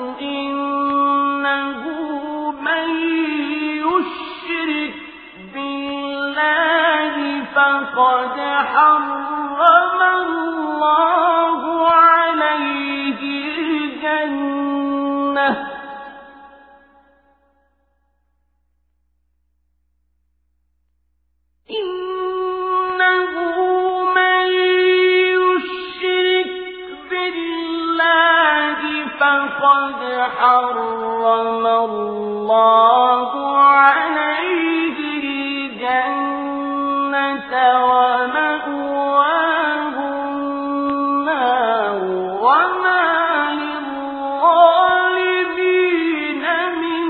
إنه من يشرك بالله فقد حرم الله عليه الجنة إنه من يشرك بالله فقد حرم الله عليه الجنة ومأواه النار وما للظالمين من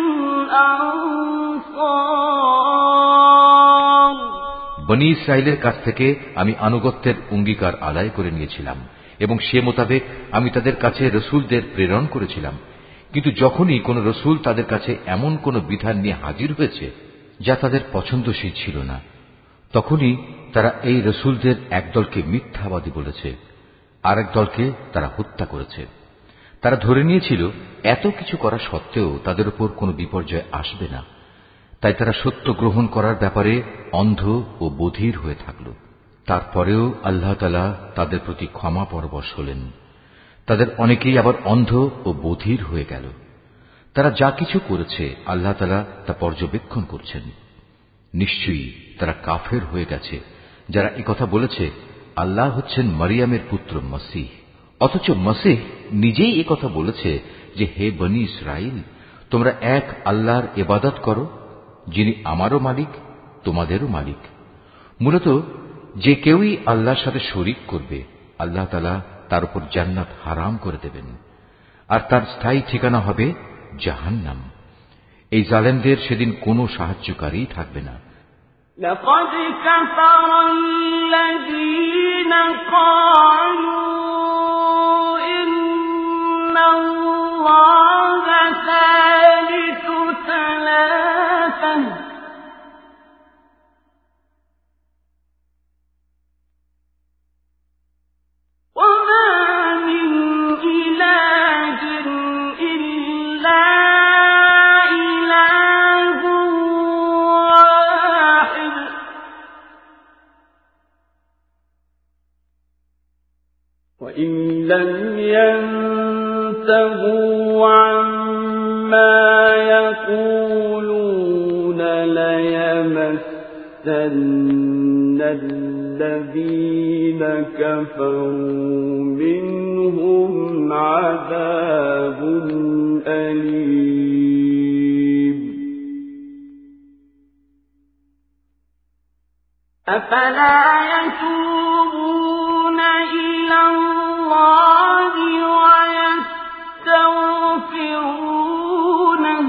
أنصار। বনী ইসরাইলের কাছ থেকে আমি আনুগত্যের অঙ্গীকার আদায় করে নিয়েছিলাম এবং সে মোতাবেক আমি তাদের কাছে রসুলদের প্রেরণ করেছিলাম। কিন্তু যখনই কোন রসুল তাদের কাছে এমন কোন বিধান নিয়ে হাজির হয়েছে যা তাদের পছন্দসই ছিল না, তখনই তারা এই রসুলদের একদলকে মিথ্যাবাদী বলেছে, আরেক দলকে তারা হত্যা করেছে। তারা ধরে নিয়েছিল এত কিছু করা সত্ত্বেও তাদের উপর কোনো বিপর্যয় আসবে না, তাই তারা সত্য গ্রহণ করার ব্যাপারে অন্ধ ও বধির হয়ে থাকল। তারপরেও আল্লাহ তাআলা তাদের প্রতি ক্ষমা পরবশ হলেন। তাদের অনেকেই আবার অন্ধ ও বধির হয়ে গেল। তারা যা কিছু করেছে আল্লাহ তাআলা তা পর্যবেক্ষণ করছেন। নিশ্চয়ই তারা কাফের হয়ে গেছে যারা একথা বলেছে আল্লাহ হচ্ছেন মারিয়ামের পুত্র মসীহ, অথচ মসীহ নিজেই একথা বলেছে যে হে বনী ইসরাইল, তোমরা এক আল্লাহর ইবাদত করো, যিনি আমারও মালিক তোমাদেরও মালিক। মূলত যে কেউই আল্লাহর সাথে শরীক করবে আল্লাহ তাআলা তার উপর জান্নাত হারাম করে দেবেন, আর তার স্থায়ী ঠিকানা হবে জাহান্নাম। এই জালেমদের সেদিন কোনো সাহায্যকারী থাকবে না। لقد كفر الذين قالوا إن الله ثالث ثلاثة وما من إله إلا إله واحد وإن لم ينتهوا عما يقولون ليمسن الذين كفروا منهم عذاب أليم أفلا يتوبون إلى الله ويستغفرونه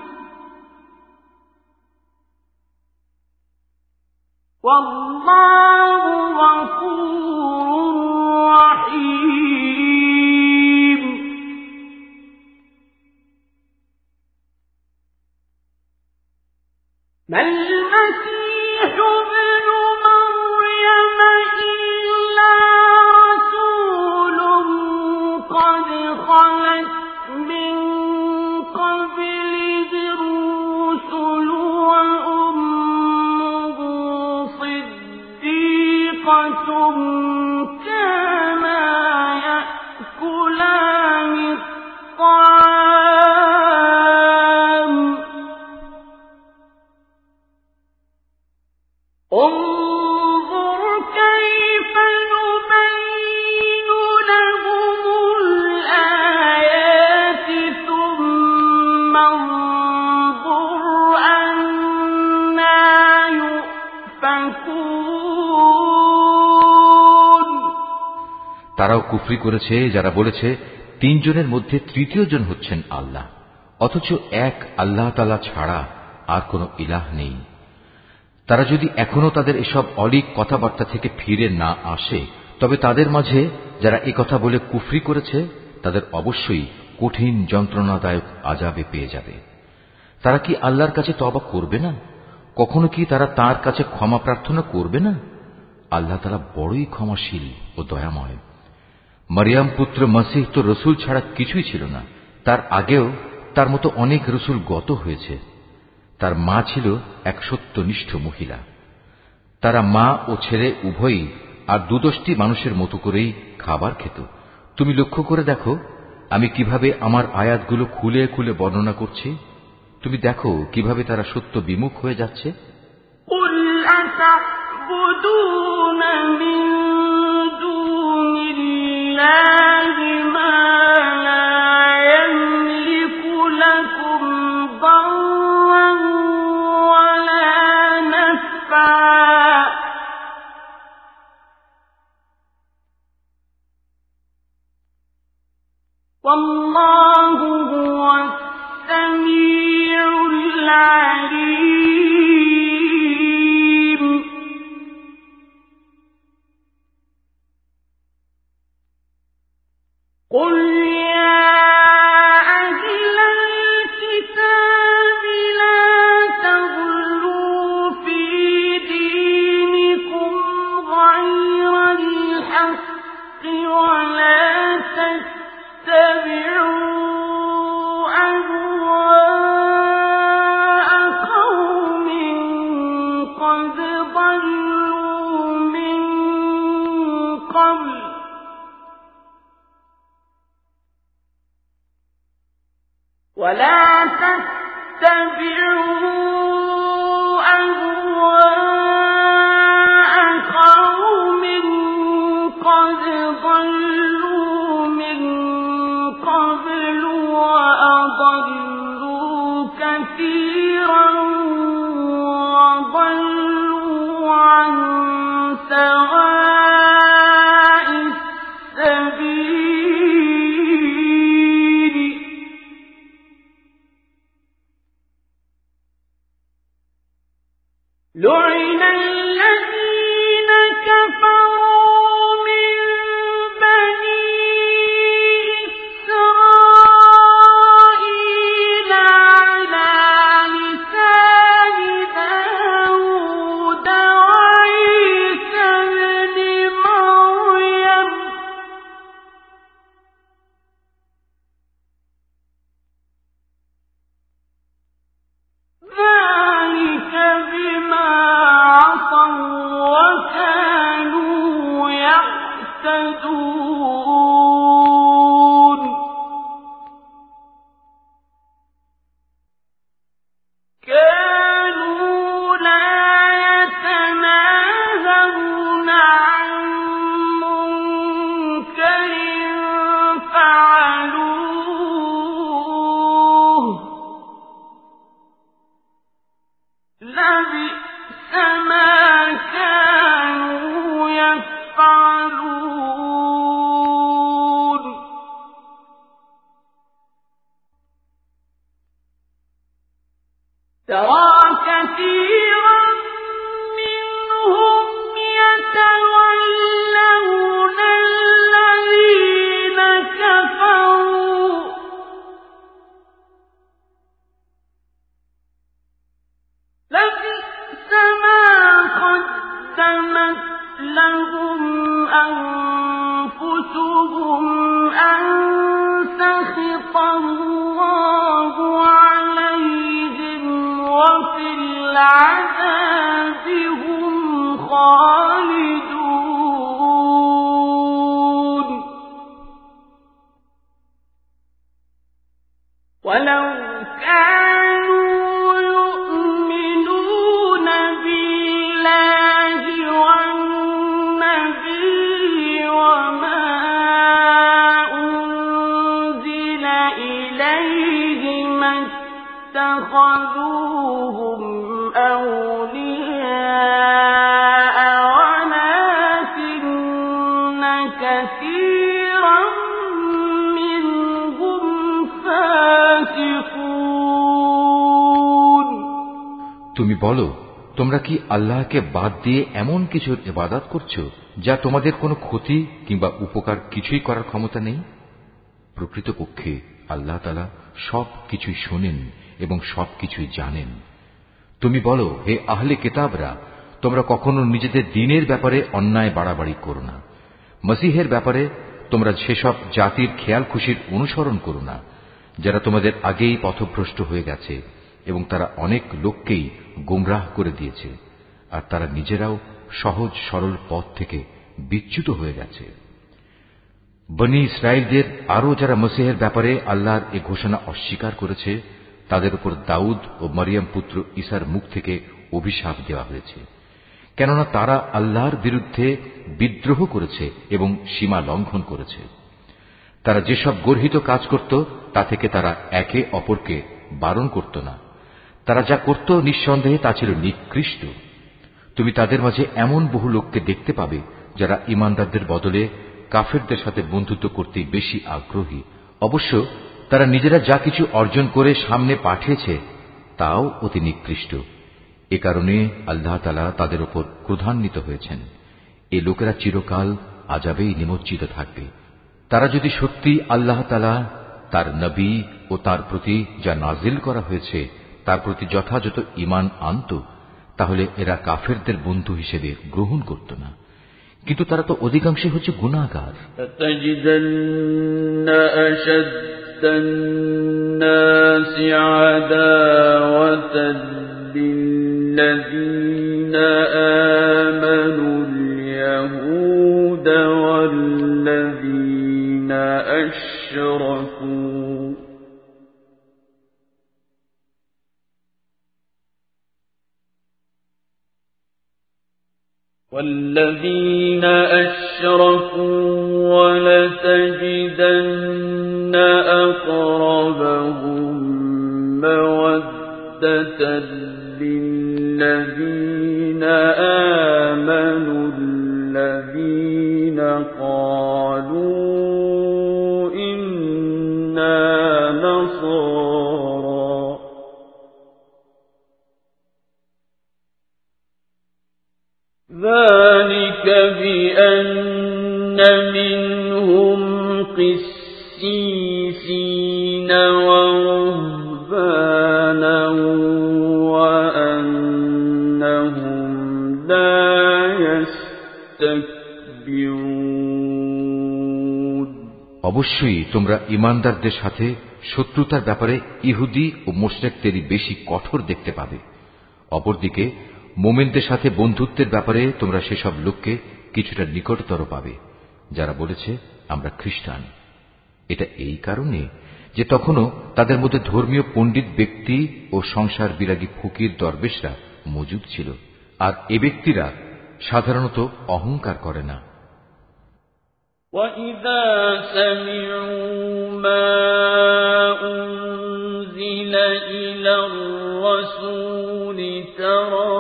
والله غفور رحيم ما المسيح ابن مريم إلا رسول قد خلت من قبله الرسل وأمه صديقة كانا يأكلان الطعام انظر كيف نبين لهم الآيات ثم انظر أنى يؤفكون। তারাও কুফরি করেছে যারা বলেছে তিনজনের মধ্যে তৃতীয় জন হচ্ছেন আল্লাহ, অথচ এক আল্লাহ তাআলা ছাড়া আর কোনো ইলাহ নেই। তারা যদি এখনো তাদের এসব অলীক কথাবার্তা থেকে ফিরে না আসে, তবে তাদের মাঝে যারা একথা বলে কুফরি করেছে তাদের অবশ্যই কঠিন যন্ত্রণাদায়ক আযাবে পেয়ে যাবে। তারা কি আল্লাহর কাছে তওবা করবে না? কখনো কি তারা তার কাছে ক্ষমা প্রার্থনা করবে না? আল্লাহ তাআলা বড়ই ক্ষমাশীল ও দয়াময়। মারিয়াম পুত্র মসীহ তো রসুল ছাড়া কিছুই ছিল না। তার আগেও তার মতো অনেক রসুল গত হয়েছে। তার মা ছিল এক সত্যনিষ্ঠ মহিলা। তারা মা ও ছেলে উভয়ই আর দুদশটি মানুষের মতো করেই খাবার খেত। তুমি লক্ষ্য করে দেখো আমি কিভাবে আমার আয়াতগুলো খুলে খুলে বর্ণনা করছি। তুমি দেখো কিভাবে তারা সত্য বিমুখ হয়ে যাচ্ছে। قُلْ أَتَعْبُدُونَ مِن دُونِ اللَّهِ مَا لَا يَمْلِكُ والله هو السميع العليم قل يا أهل الكتاب لا تغلوا في دينكم غير الحق ولا تتبعوا أهواء قوم قد ضلوا من قبل ولا تتبعوا أهواء قوم قد ضلوا من قبل وأضلوا كثيرا وضلوا عن سواء السبيل لعن الذين كفروا من بني إسرائيل على لسان داود وعيسى ابن مريم ذلك بما عصوا وكانوا يعتدون كانوا لا يتناهون عن منكر فعلوه لبئس ما كانوا يفعلون ترى كثيرا منهم يتولون الذين كفروا لبئس ما قدمت لهم أنفسهم أن سخط الله عليهم وفي العذاب هم خالدون ولو كانوا يؤمنون بالله والنبي وما أنزل إليه ما اتخذوهم أولياء ولكن كثيرا منهم فاسقون তুমি বলো, তোমরা কি আল্লাহকে বাদ দিয়ে এমন কিছুর ইবাদত করছো যা তোমাদের কোনো ক্ষতি কিংবা উপকার কিছুই করার ক্ষমতা নেই? প্রকৃতপক্ষে আল্লাহ তাআলা সব কিছুই শোনেন এবং সব কিছুই জানেন। তুমি বলো, হে আহলে কিতাবরা, তোমরা কখনো নিজেদের দ্বীনের ব্যাপারে অন্যায় বাড়াবাড়ি করো না। মসিহের ব্যাপারে তোমরা সেসব জাতির খেয়াল খুশির অনুসরণ করো না যারা তোমাদের আগেই পথভ্রষ্ট হয়ে গেছে এবং তারা অনেক লোককেই গোমরাহ করে দিয়েছে, আর তারা নিজেরাও সহজ সরল পথ থেকে বিচ্যুত হয়ে গেছে। বনি ইসরায়েলদের আরো যারা মসিহের ব্যাপারে আল্লাহর এ ঘোষণা অস্বীকার করেছে, তাদের উপর দাউদ ও মরিয়ম পুত্র ঈসার মুখ থেকে অভিশাপ দেওয়া হয়েছে, কেননা তারা আল্লাহর বিরুদ্ধে বিদ্রোহ করেছে এবং সীমা লঙ্ঘন করেছে। তারা যেসব গর্হিত কাজ করত তা থেকে তারা একে অপরকে বারণ করত না। তারা যা করত নিঃসন্দেহে তা ছিল নিকৃষ্ট। তুমি তাদের মাঝে এমন বহু লোককে দেখতে পাবে যারা ঈমানদারদের বদলে কাফেরদের সাথে বন্ধুত্ব করতে বেশি আগ্রহী, অবশ্য তারা নিজেরা যা কিছু অর্জন করে সামনে পাঠিয়েছে তাও অতি নিকৃষ্ট। এ কারণে আল্লাহ তাআলা তাদের উপর ক্রোধান্বিত হয়েছেন। এ লোকেরা চিরকাল আযাবেই নিমজ্জিত থাকবে। তারা যদি সত্যি আল্লাহ তাআলা, তার নবী ও তার প্রতি যা নাজিল করা হয়েছে তার প্রতি যথাযথ ঈমান আনত, তাহলে এরা কাফেরদের বন্ধু হিসেবে গ্রহণ করত না। কিন্তু তারা তো অধিকাংশই হচ্ছে গুনাহগার। তাতাজিদান্না আশাদ্দান-নাসি আদাওয়াতান লিল্লাযীনা আমানুল ইয়াহুদা ওয়াল্লাযীনা আশরাকু والذين أشركوا ولتجدن أقربهم مودة للذين آمنوا الذين قالوا إنا نصارى ذلك بأن منهم قسيسين ورهبانا وأنهم لا يستكبرون। অবশ্যই তোমরা ঈমানদারদের সাথে শত্রুতার ব্যাপারে ইহুদি ও মুশরিকদেরই বেশি কঠোর দেখতে পাবে। অপরদিকে মুমিনদের সাথে বন্ধুত্বের ব্যাপারে তোমরা সেসব লোককে কিছুটা নিকটতর পাবে যারা বলেছে আমরা খ্রিস্টান। এটা এই কারণে যে তখনও তাদের মধ্যে ধর্মীয় পণ্ডিত ব্যক্তি ও সংসার বিরাগী ফকির দরবেশরা মজুদ ছিল, আর এ ব্যক্তিরা সাধারণত অহংকার করে না। وَإِذَا سَمِعُوا مَا أُنزِلَ إِلَى الرَّسُولِ تَرَى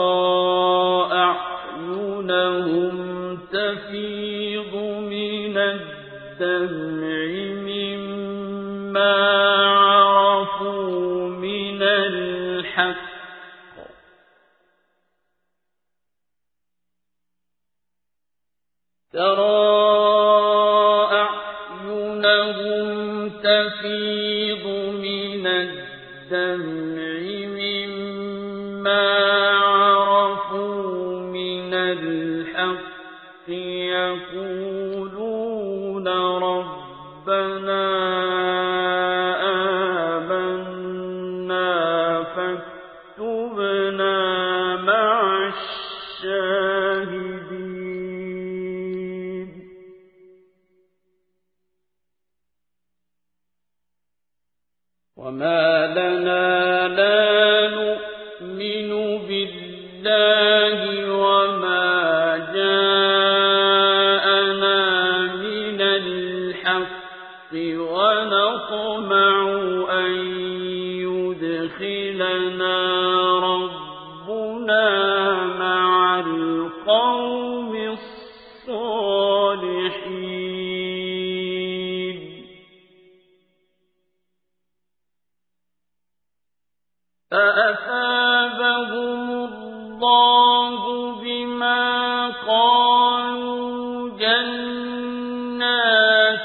أَعْيُنَهُمْ تَفِيضُ مِنَ الدَّمْعِ مِمَّا عَرَفُوا مِنَ الْحَقِّ تَرَى تفيض من الدمع مما عرفوا من الحق يقولون ربنا آمنا فاكتبنا مع الشاهدين. وما لنا لا نؤمن بالله وما جاءنا من الحق ونطمع أن يدخلنا ربنا مع القوم الصالحين. فأثابهم الله بما قالوا جنات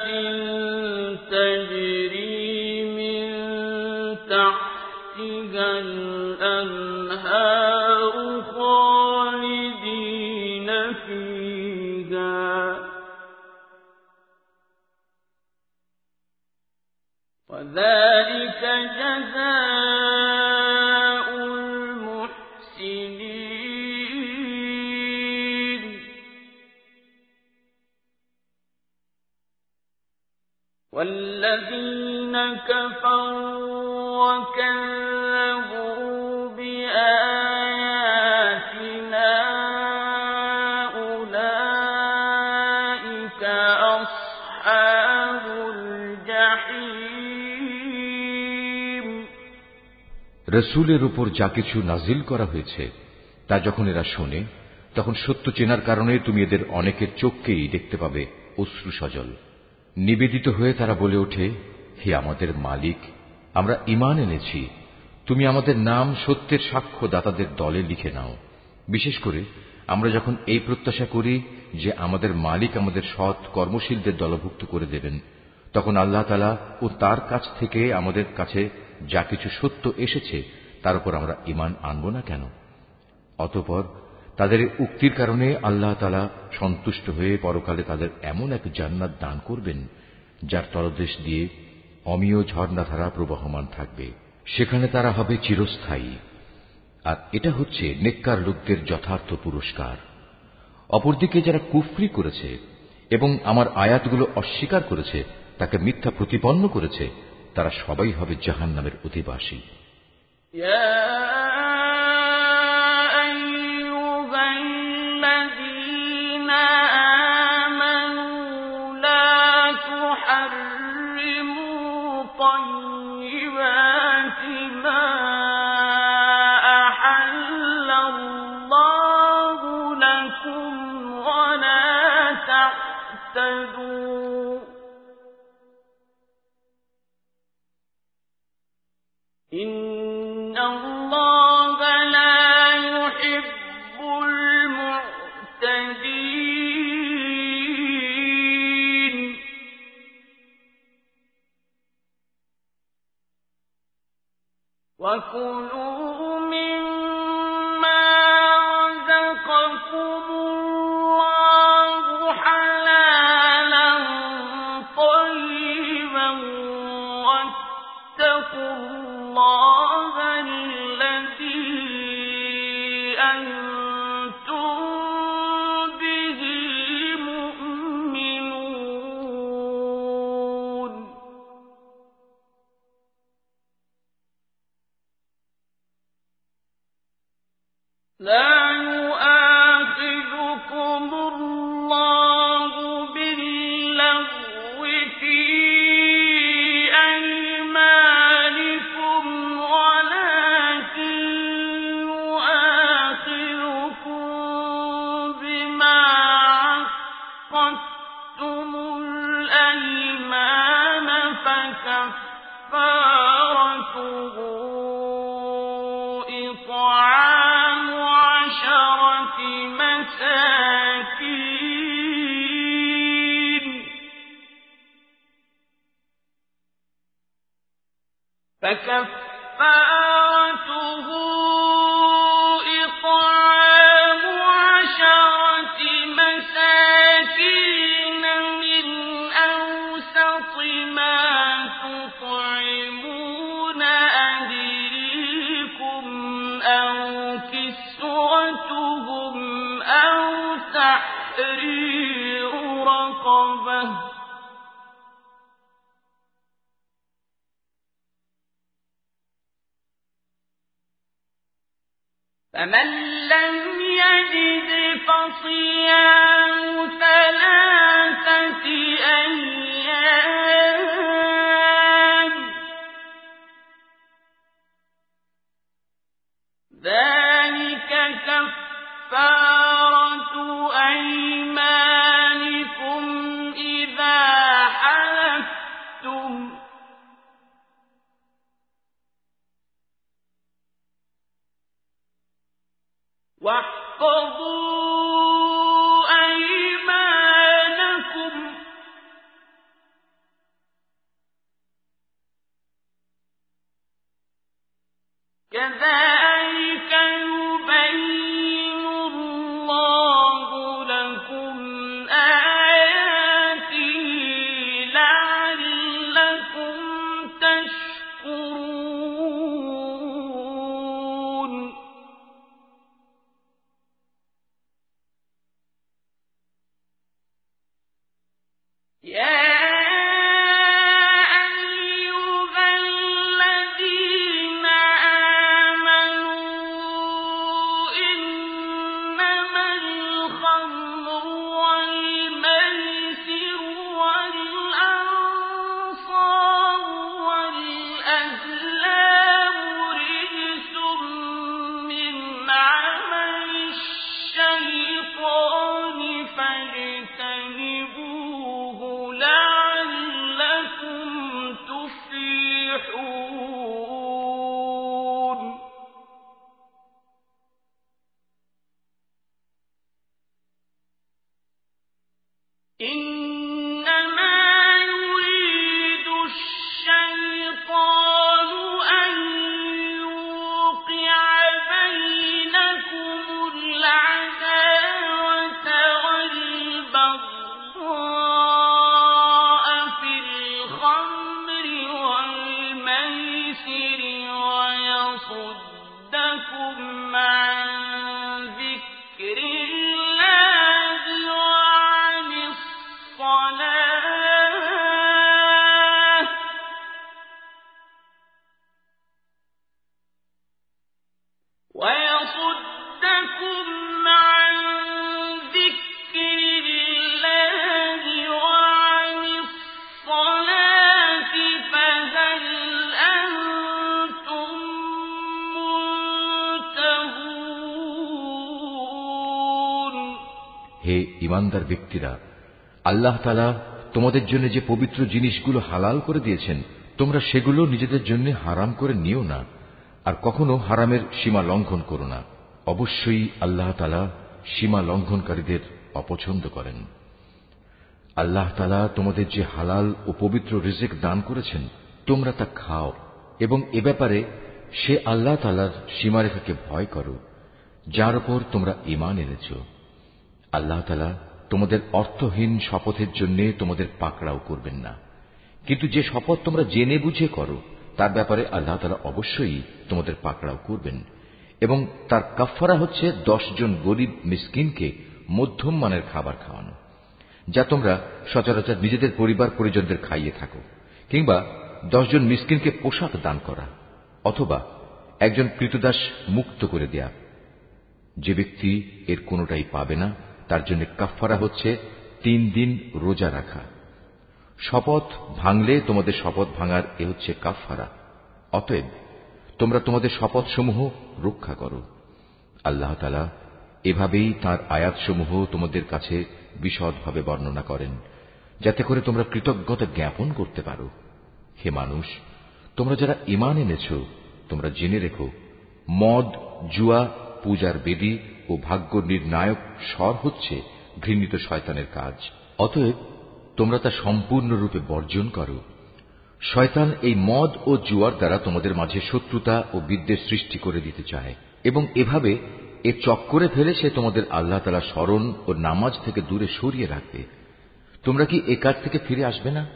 تجري من تحتها الأنهار خالدين فيها وذلك جزاء المحسنين. والذين كفروا وكذبوا بآياتنا أولئك أصحاب الجحيم. রসুলের উপর যা কিছু নাজিল করা হয়েছে তা যখন এরা শোনে তখন সত্য চেনার কারণে তুমি এদের অনেকের চোখকেই দেখতে পাবে অশ্রু সজল। নিবেদিত হয়ে তারা বলে ওঠে, হে আমাদের মালিক, আমরা ঈমান এনেছি, তুমি আমাদের নাম সত্যের সাক্ষ্যদাতাদের দলে লিখে নাও। বিশেষ করে আমরা যখন এই প্রত্যাশা করি যে আমাদের মালিক আমাদের সৎ কর্মশীলদের দলভুক্ত করে দেবেন, তখন আল্লাহ তাআলা ও তার কাছ থেকে আমাদের কাছে যা কিছু সত্য এসেছে তার উপর আমরা ঈমান আনব না কেন? অতঃপর তাদের উক্তির কারণে আল্লাহ তাআলা সন্তুষ্ট হয়ে পরকালে তাদের এমন এক জান্নাত দান করবেন যার তলদেশ দিয়ে অমিয় ঝর্ণাধারা প্রবহমান থাকবে, সেখানে তারা হবে চিরস্থায়ী। আর এটা হচ্ছে নেককার লোকদের যথার্থ পুরস্কার। অপরদিকে যারা কুফরি করেছে এবং আমার আয়াতগুলো অস্বীকার করেছে, তাকে মিথ্যা প্রতিপন্ন করেছে, তারা সবাই হবে জাহান্নামের অধিবাসী। إن الله لا يحب المعتدين وكلوا مما رزقكم الله حلالا طيبا واتقوا الله الذي أنتم به مؤمنون لا يؤاخذكم الله باللغو في أيمانكم ولكن يؤاخذكم بما عقدتم الأيمان فكفارته إطعام عشرة مساكين فكفارته إطعام عشرة مساكين من أوسط ما تطعمون أهليكم أو كسوتهم أو تحرير رقبة فمن لم يجد فصيام ثلاثة أيام ذلك كفارة أيمانكم إذا حلفتم واحفظوا أيمانكم كذلك يبين الله لكم آياته لعلكم تشكرون يا أيها الذين آمنوا إنما يريد الشيطان أن يوقع بينكم العداوة والبغضاء في الخمر والميسر ويصدكم عن ذكر الله وعن الصلاة ويصدكم عن ذكر الله وعن الصلاة فهل أنتم منتهون হে ঈমানদার ব্যক্তিরা, আল্লাহ তাআলা তোমাদের জন্য যে পবিত্র জিনিসগুলো হালাল করে দিয়েছেন তোমরা সেগুলো নিজেদের জন্য হারাম করে নিও না, আর কখনো হারামের সীমা লঙ্ঘন করো না। অবশ্যই আল্লাহ তাআলা সীমা লঙ্ঘনকারীদের অপছন্দ করেন। আল্লাহ তাআলা তোমাদের যে হালাল ও পবিত্র রিজিক দান করেছেন তোমরা তা খাও এবং এ ব্যাপারে সে আল্লাহ তাআলার সীমারেখাকে ভয় করো যার উপর তোমরা ঈমান এনেছ। আল্লাহ তাআলা তোমাদের অর্থহীন শপথের জন্য তোমাদের পাকড়াও করবেন না, কিন্তু যে শপথ তোমরা জেনে বুঝে করো তার ব্যাপারে আল্লাহ তাআলা অবশ্যই তোমাদের পাকড়াও করবেন, এবং তার কাফফারা হচ্ছে দশ জন গরিব মিসকিনকে মধ্যম মানের খাবার খাওয়ানো, যা তোমরা সচরাচর নিজেদের পরিবার পরিজনদের খাইয়ে থাকো, কিংবা দশ জন মিসকিনকে পোশাক দান করা, অথবা একজন ক্রীতদাস মুক্ত করে দেয়া। যে ব্যক্তি এর কোনোটাই পাবে না তার জন্য কাফফারা হচ্ছে তিন দিন রোজা রাখা। শপথ ভাঙলে তোমাদের শপথ ভাঙার এ হচ্ছে কাফফারা। অতএব তোমরা তোমাদের শপথসমূহ রক্ষা করো। আল্লাহ তাআলা এভাবেই তাঁর আয়াতসমূহ তোমাদের কাছে বিশদভাবে বর্ণনা করেন, যাতে করে তোমরা কৃতজ্ঞতা জ্ঞাপন করতে পারো। হে মানুষ, তোমরা যারা ঈমান এনেছ তোমরা জেনে রেখো, মদ, জুয়া, পূজার বেদী ও ভাগ্য নির্ণায়ক স্বর হচ্ছে ঘৃণিত শয়তানের কাজ। অতএব তোমরা তা সম্পূর্ণরূপে বর্জন করো। শয়তান এই মদ ও জুয়ার দ্বারা তোমাদের মাঝে শত্রুতা ও বিদ্বেষ সৃষ্টি করে দিতে চায়, এবং এভাবে এ চক্করে ফেলে সে তোমাদের আল্লাহ তাআলা স্মরণ ও নামাজ থেকে দূরে সরিয়ে রাখবে। তোমরা কি এ কাজ থেকে ফিরে আসবে না?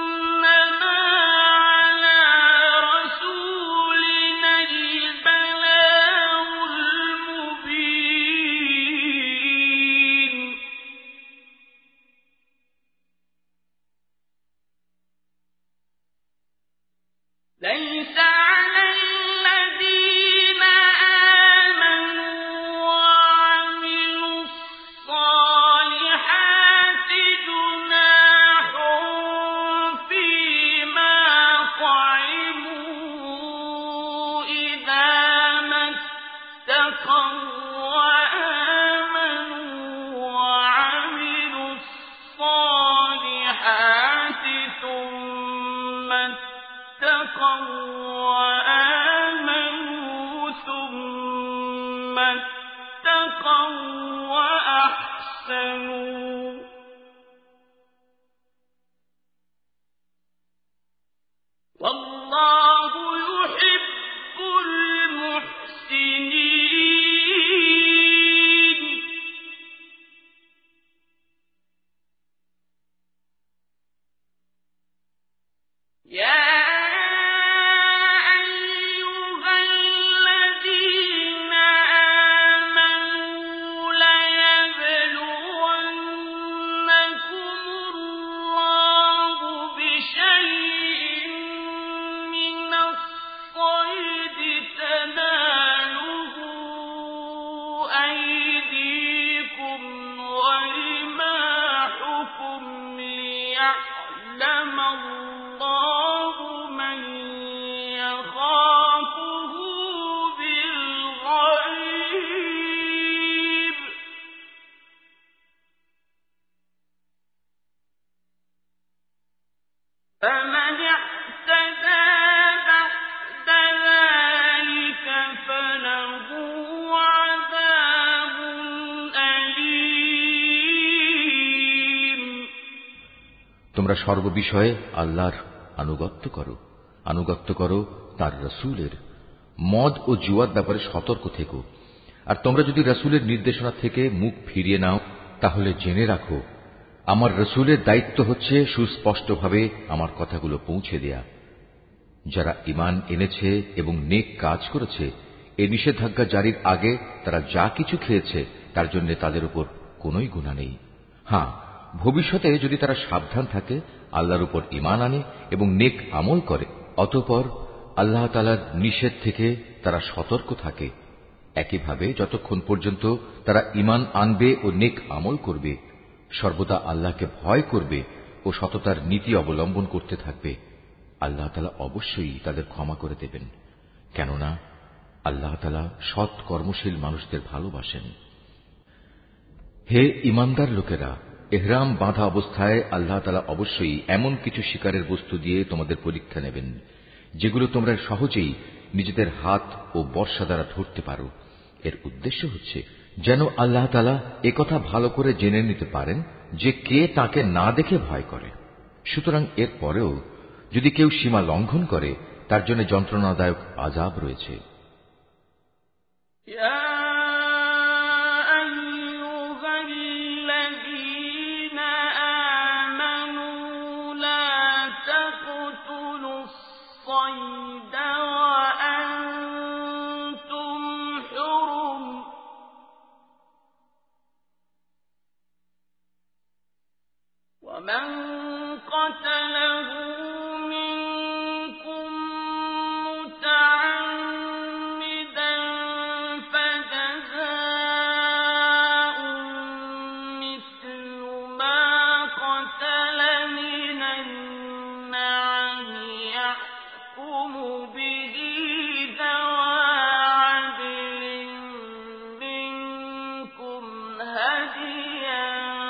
أنما على رسولنا البلاغ فمن اعتدى بعد ذلك فله عذاب أليم তোমরা সর্ববিষয়ে আল্লাহর আনুগত্য করো, আনুগত্য করো তার রাসূলের। মদ ও জুয়ার ব্যাপারে সতর্ক থেকো। আর তোমরা যদি রাসূলের নির্দেশনা থেকে মুখ ফিরিয়ে নাও তাহলে জেনে রাখো আমার রাসূলের দায়িত্ব হচ্ছে সুস্পষ্টভাবে আমার কথাগুলো পৌঁছে দেয়া। যারা ঈমান এনেছে এবং নেক কাজ করেছে, এই নিষেধাজ্ঞা জারির আগে তারা যা কিছু খেয়েছে তার জন্য তাদের উপর কোনোই গুনাহ নেই। হ্যাঁ, ভবিষ্যতে যদি তারা সাবধান থাকে, আল্লাহর উপর ঈমান আনে এবং নেক আমল করে, অতঃপর আল্লাহ তাআলার নিষেধ থেকে তারা সতর্ক থাকে, একইভাবে যতক্ষণ পর্যন্ত তারা ঈমান আনবে ও নেক আমল করবে, সর্বদা আল্লাহকে ভয় করবে ও সততার নীতি অবলম্বন করতে থাকবে, আল্লাহ তাআলা অবশ্যই তাদের ক্ষমা করে দেবেন। কেননা আল্লাহ তাআলা সৎ কর্মশীল মানুষদের ভালোবাসেন। হে ঈমানদার লোকেরা, ইহরাম বাঁধা অবস্থায় আল্লাহ তাআলা অবশ্যই এমন কিছু শিকারের বস্তু দিয়ে তোমাদের পরীক্ষা নেবেন যেগুলো তোমরা সহজেই নিজেদের হাত ও বর্শা দ্বারা ধরতে পারো। এর উদ্দেশ্য হচ্ছে যেন আল্লাহ তাআলা একথা ভালো করে জেনে নিতে পারেন যে কে তাকে না দেখে ভয় করে। সুতরাং এর পরেও যদি কেউ সীমা লঙ্ঘন করে তার জন্য যন্ত্রণাদায়ক আযাব রয়েছে। ومن قتله منكم متعمدا فجزاء مثل ما قتل من النعم يحكم به ذوى عدل منكم هديا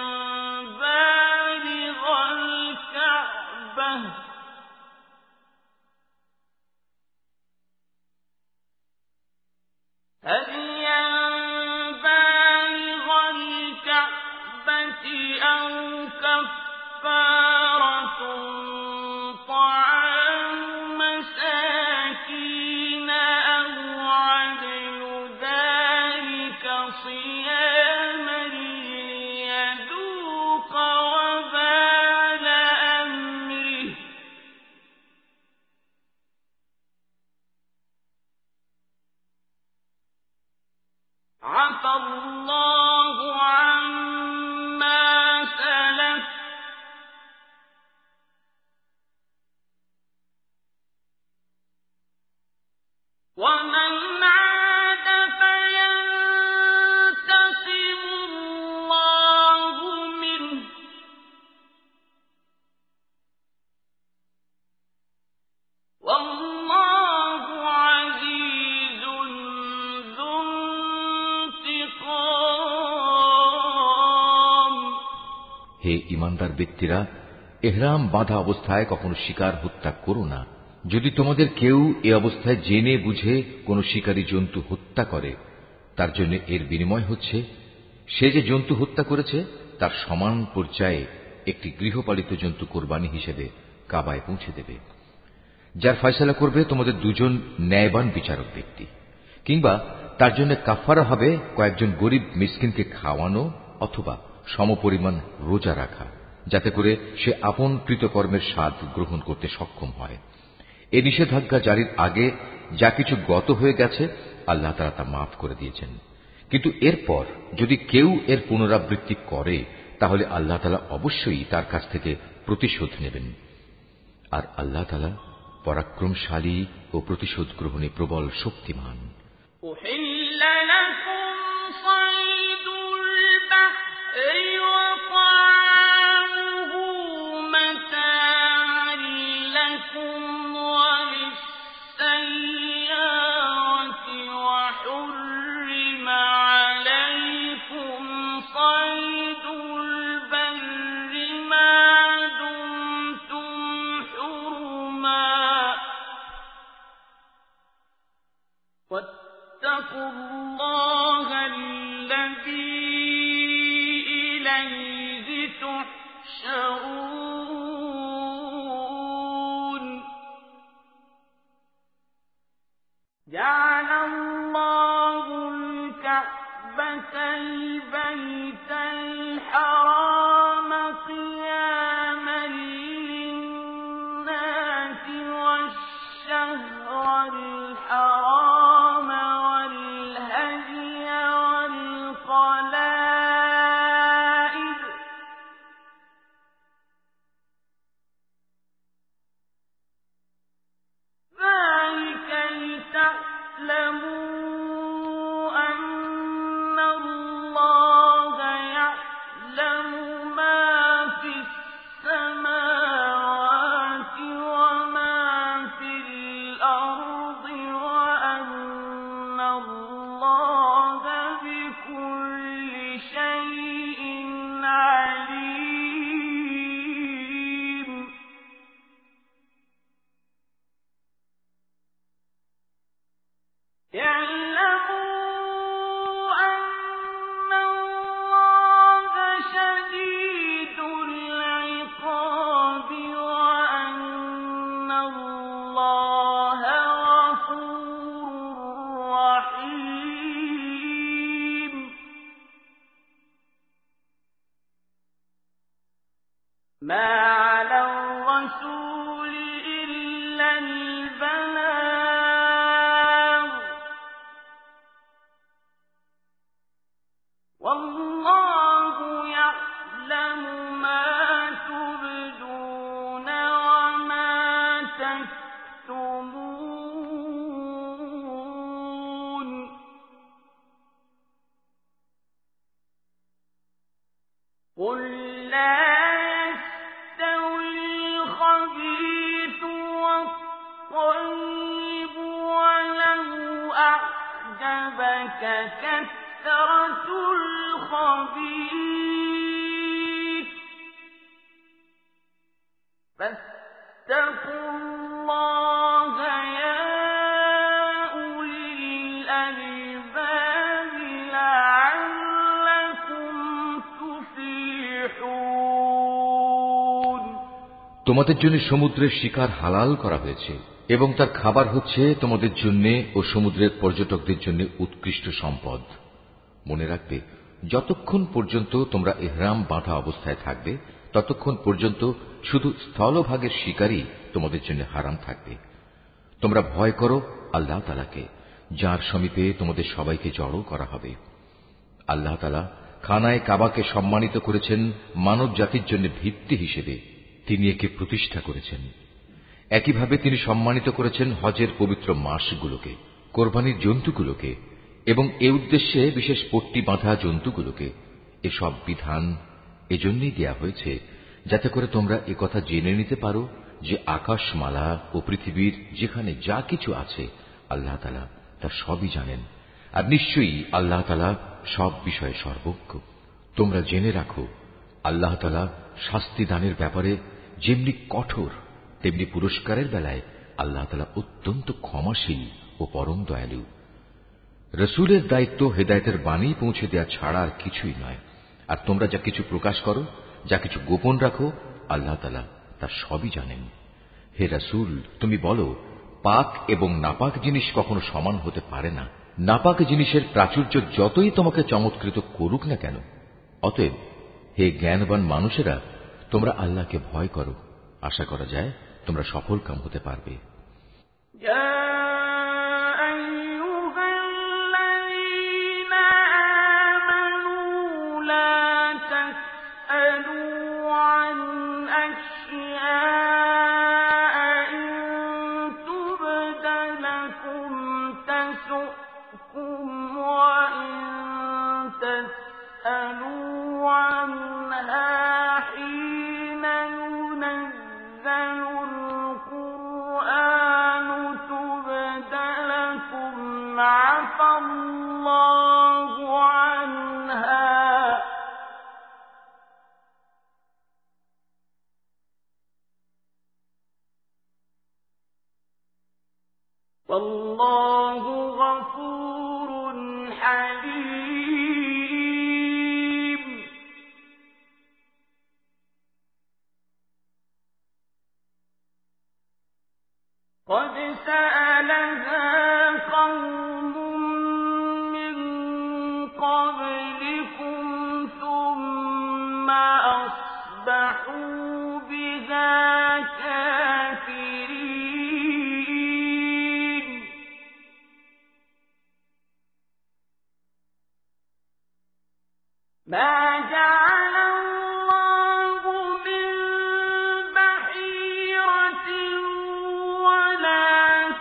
هديا بالغ الكعبة أو كفارة طعام مساكين أو عدل ذلك صياما ليذوق وبال أمره عفى الله عما سلف ومن عاد فينتقم الله منه والله عزيز ذو انتقام হে ঈমানদার ব্যক্তিরা, ইহরাম বাঁধা অবস্থায় কখনো শিকার হত্যা করো না। যদি তোমাদের কেউ এ অবস্থায় জেনে বুঝে কোনো শিকারী জন্তু হত্যা করে, তার জন্য এর বিনিময় হচ্ছে সে যে জন্তু হত্যা করেছে তার সমান পর্যায়ে একটি গৃহপালিত জন্তু কোরবানি হিসেবে কাবায় পৌঁছে দেবে। যার ফয়সালা করবে তোমাদের দুজন ন্যায়বান বিচারক ব্যক্তি, কিংবা তার জন্য কাফারা হবে কয়েকজন গরিব মিসকিনকে খাওয়ানো অথবা সমপরিমাণ রোজা রাখা, যাতে করে সে আপন কৃতকর্মের স্বাদ গ্রহণ করতে সক্ষম হয়। এই নিষেধাজ্ঞা জারির আগে যা কিছু গত হয়ে গেছে আল্লাহ তাআলা তা মাফ করে দিয়েছেন, কিন্তু এরপর যদি কেউ এর পুনরাবৃত্তি করে তাহলে আল্লাহ তাআলা অবশ্যই তার কাছ থেকে প্রতিশোধ নেবেন। আর আল্লাহ তাআলা পরাক্রমশালী ও প্রতিশোধ গ্রহণে প্রবল শক্তিমান। أحل لكم صيد البحر وطعامه متاعا لكم وللسيارة وحرم عليكم صيد البر ما دمتم حرما ما على الرسول إلا البلاغ والله يعلم ما تبدون وما تكتمون قل لا يستوي الخبيث والطيب ولو أعجبك كثرة الخبيث فاتقوا الله يا أولي الألباب لعلكم تفلحون তোমাদের জন্য সমুদ্রের শিকার হালাল করা হয়েছে এবং তার খাবার হচ্ছে তোমাদের জন্য ও সমুদ্রের পর্যটকদের জন্য উৎকৃষ্ট সম্পদ। মনে রাখবে, যতক্ষণ পর্যন্ত তোমরা ইহরাম বাঁধা অবস্থায় থাকবে ততক্ষণ পর্যন্ত শুধু স্থলভাগের শিকারই তোমাদের জন্য হারাম থাকবে। তোমরা ভয় করো আল্লাহ তাআলাকে, যার সমীপে তোমাদের সবাইকে জড়ো করা হবে। আল্লাহ তাআলা খানায়ে কাবাকে সম্মানিত করেছেন মানব জাতির জন্য ভিত্তি হিসেবে, তিনি একে প্রতিষ্ঠা করেছেন। একইভাবে তিনি সম্মানিত করেছেন হজের পবিত্র মাসগুলোকে, কোরবানির জন্তুগুলোকে এবং এ উদ্দেশ্যে বিশেষ পট্টি বাঁধা জন্তুগুলোকে। এসব বিধান এজন্যই দেয়া হয়েছে যাতে করে তোমরা একথা জেনে নিতে পারো যে আকাশমালা ও পৃথিবীর যেখানে যা কিছু আছে আল্লাহ তাআলা তা সবই জানেন, আর নিশ্চয়ই আল্লাহ তাআলা সব বিষয়ে সর্বজ্ঞ। তোমরা জেনে রাখো, আল্লাহ তাআলা শাস্তি দানের ব্যাপারে যেমনি কঠোর, তেমনি পুরস্কারের বেলায় আল্লাহ তাআলা অত্যন্ত ক্ষমাশীল ও পরম দয়ালু। রসুলের দায়িত্ব হেদায়েতের বাণী পৌঁছে দেওয়া ছাড়া আর কিছুই নয়। আর তোমরা যা কিছু প্রকাশ করো, যা কিছু গোপন রাখো, আল্লাহ তাআলা তা সবই জানেন। হে রসুল, তুমি বলো, পাক এবং নাপাক জিনিস কখনো সমান হতে পারে না। নাপাক জিনিসের প্রাচুর্য যতই তোমাকে চমৎকৃত করুক না কেন। অতএব হে জ্ঞানবান মানুষেরা, তোমরা আল্লাহকে ভয় করো। আশা করা যায় তোমরা সফলকাম হতে পারবে। والله غفور حليم قد سألها قوم من قبلكم ثم أصبحوا بها كافرين ما جعل الله من بحيرة ولا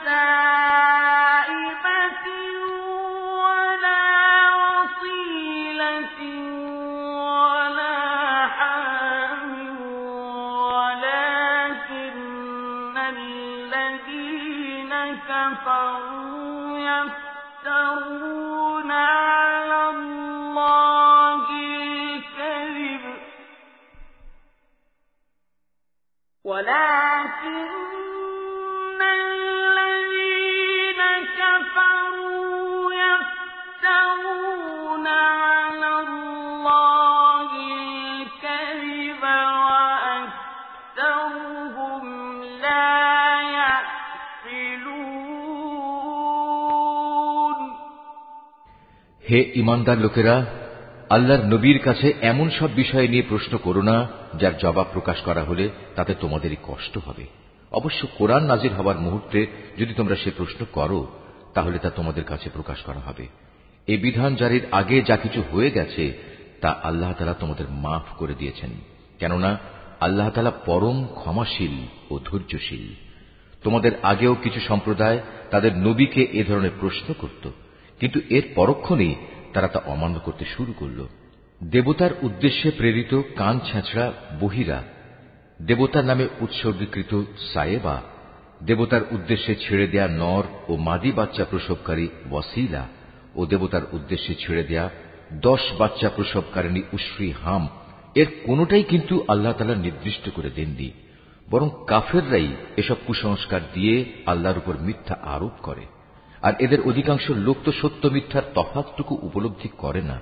سائبة ولا وصيلة ولا حام ولكن الذين كفروا يفترون على الله الكذب ولكن الذين كفروا يفترون على الله الكذب وأكثرهم لا يعقلون হে ঈমানদার লোকেরা, আল্লাহর নবীর কাছে এমন সব বিষয় নিয়ে প্রশ্ন করো না যার জবাব প্রকাশ করা হলে তাতে তোমাদেরই কষ্ট হবে। অবশ্য কোরআন নাজির হবার মুহূর্তে যদি তোমরা সে প্রশ্ন করো তাহলে তা তোমাদের কাছে প্রকাশ করা হবে। এই বিধান জারির আগে যা কিছু হয়ে গেছে তা আল্লাহ তাআলা তোমাদের মাফ করে দিয়েছেন, কেননা আল্লাহ তাআলা পরম ক্ষমাশীল ও ধৈর্যশীল। তোমাদের আগেও কিছু সম্প্রদায় তাদের নবীকে এ ধরনের প্রশ্ন করত, কিন্তু এর পরক্ষণেই তারা তা অমান্য করতে শুরু করল। দেবতার উদ্দেশ্যে প্রেরিত কান ছেঁচড়া বহিরা, দেবতার নামে উৎসর্গীকৃত সায়েবা, দেবতার উদ্দেশ্যে ছেড়ে দেয়া নর ও মাদি বাচ্চা প্রসবকারী ওয়াসিলা ও দেবতার উদ্দেশ্যে ছেড়ে দেয়া দশ বাচ্চা প্রসবকারিণী উশ্রী হাম, এর কোনটাই কিন্তু আল্লাহ তাআলা নির্দিষ্ট করে দেননি, বরং কাফেররাই এসব কুসংস্কার দিয়ে আল্লাহর উপর মিথ্যা আরোপ করে। আর এদের অধিকাংশ লোক তো সত্য মিথ্যার তফাৎটুকু উপলব্ধি করে না।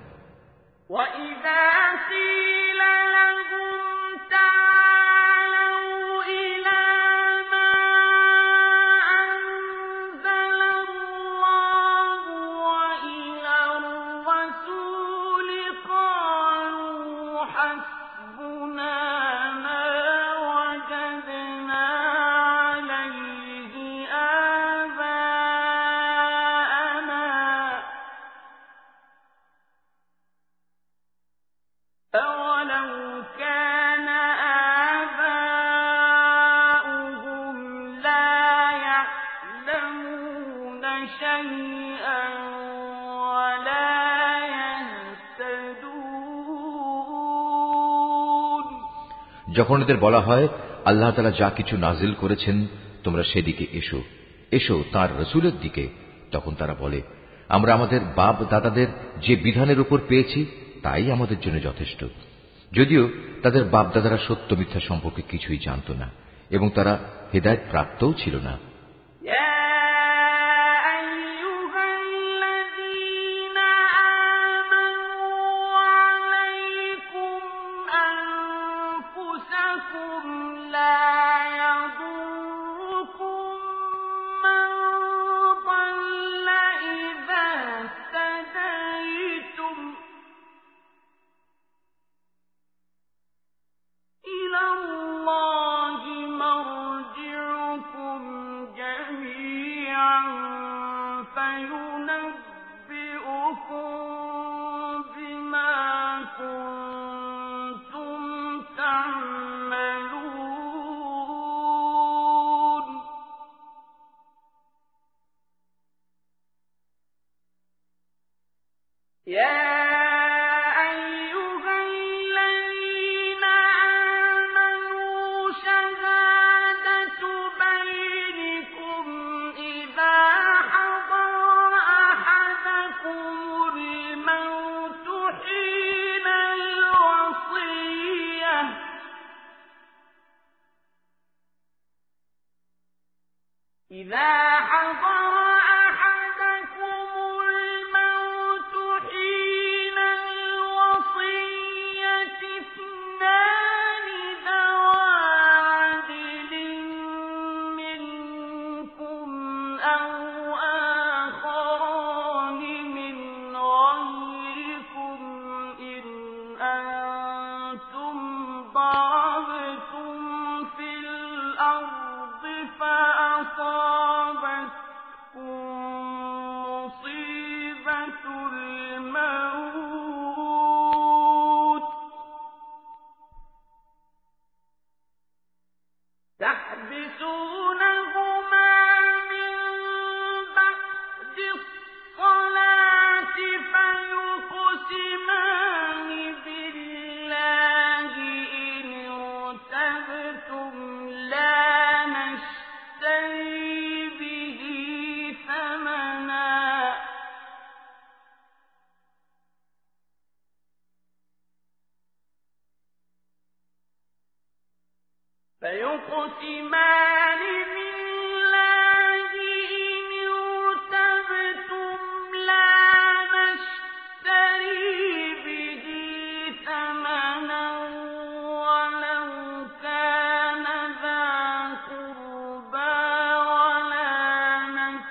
যখন এদের বলা হয় আল্লাহ তাআলা যা কিছু নাজিল করেছেন তোমরা সেদিকে এসো, এসো তাঁর রাসূলের দিকে, তখন তারা বলে আমরা আমাদের বাপ দাদাদের যে বিধানের উপর পেয়েছি তাই আমাদের জন্য যথেষ্ট। যদিও তাদের বাপ দাদারা সত্য মিথ্যা সম্পর্কে কিছুই জানত না এবং তারা হেদায়েত প্রাপ্তও ছিল না।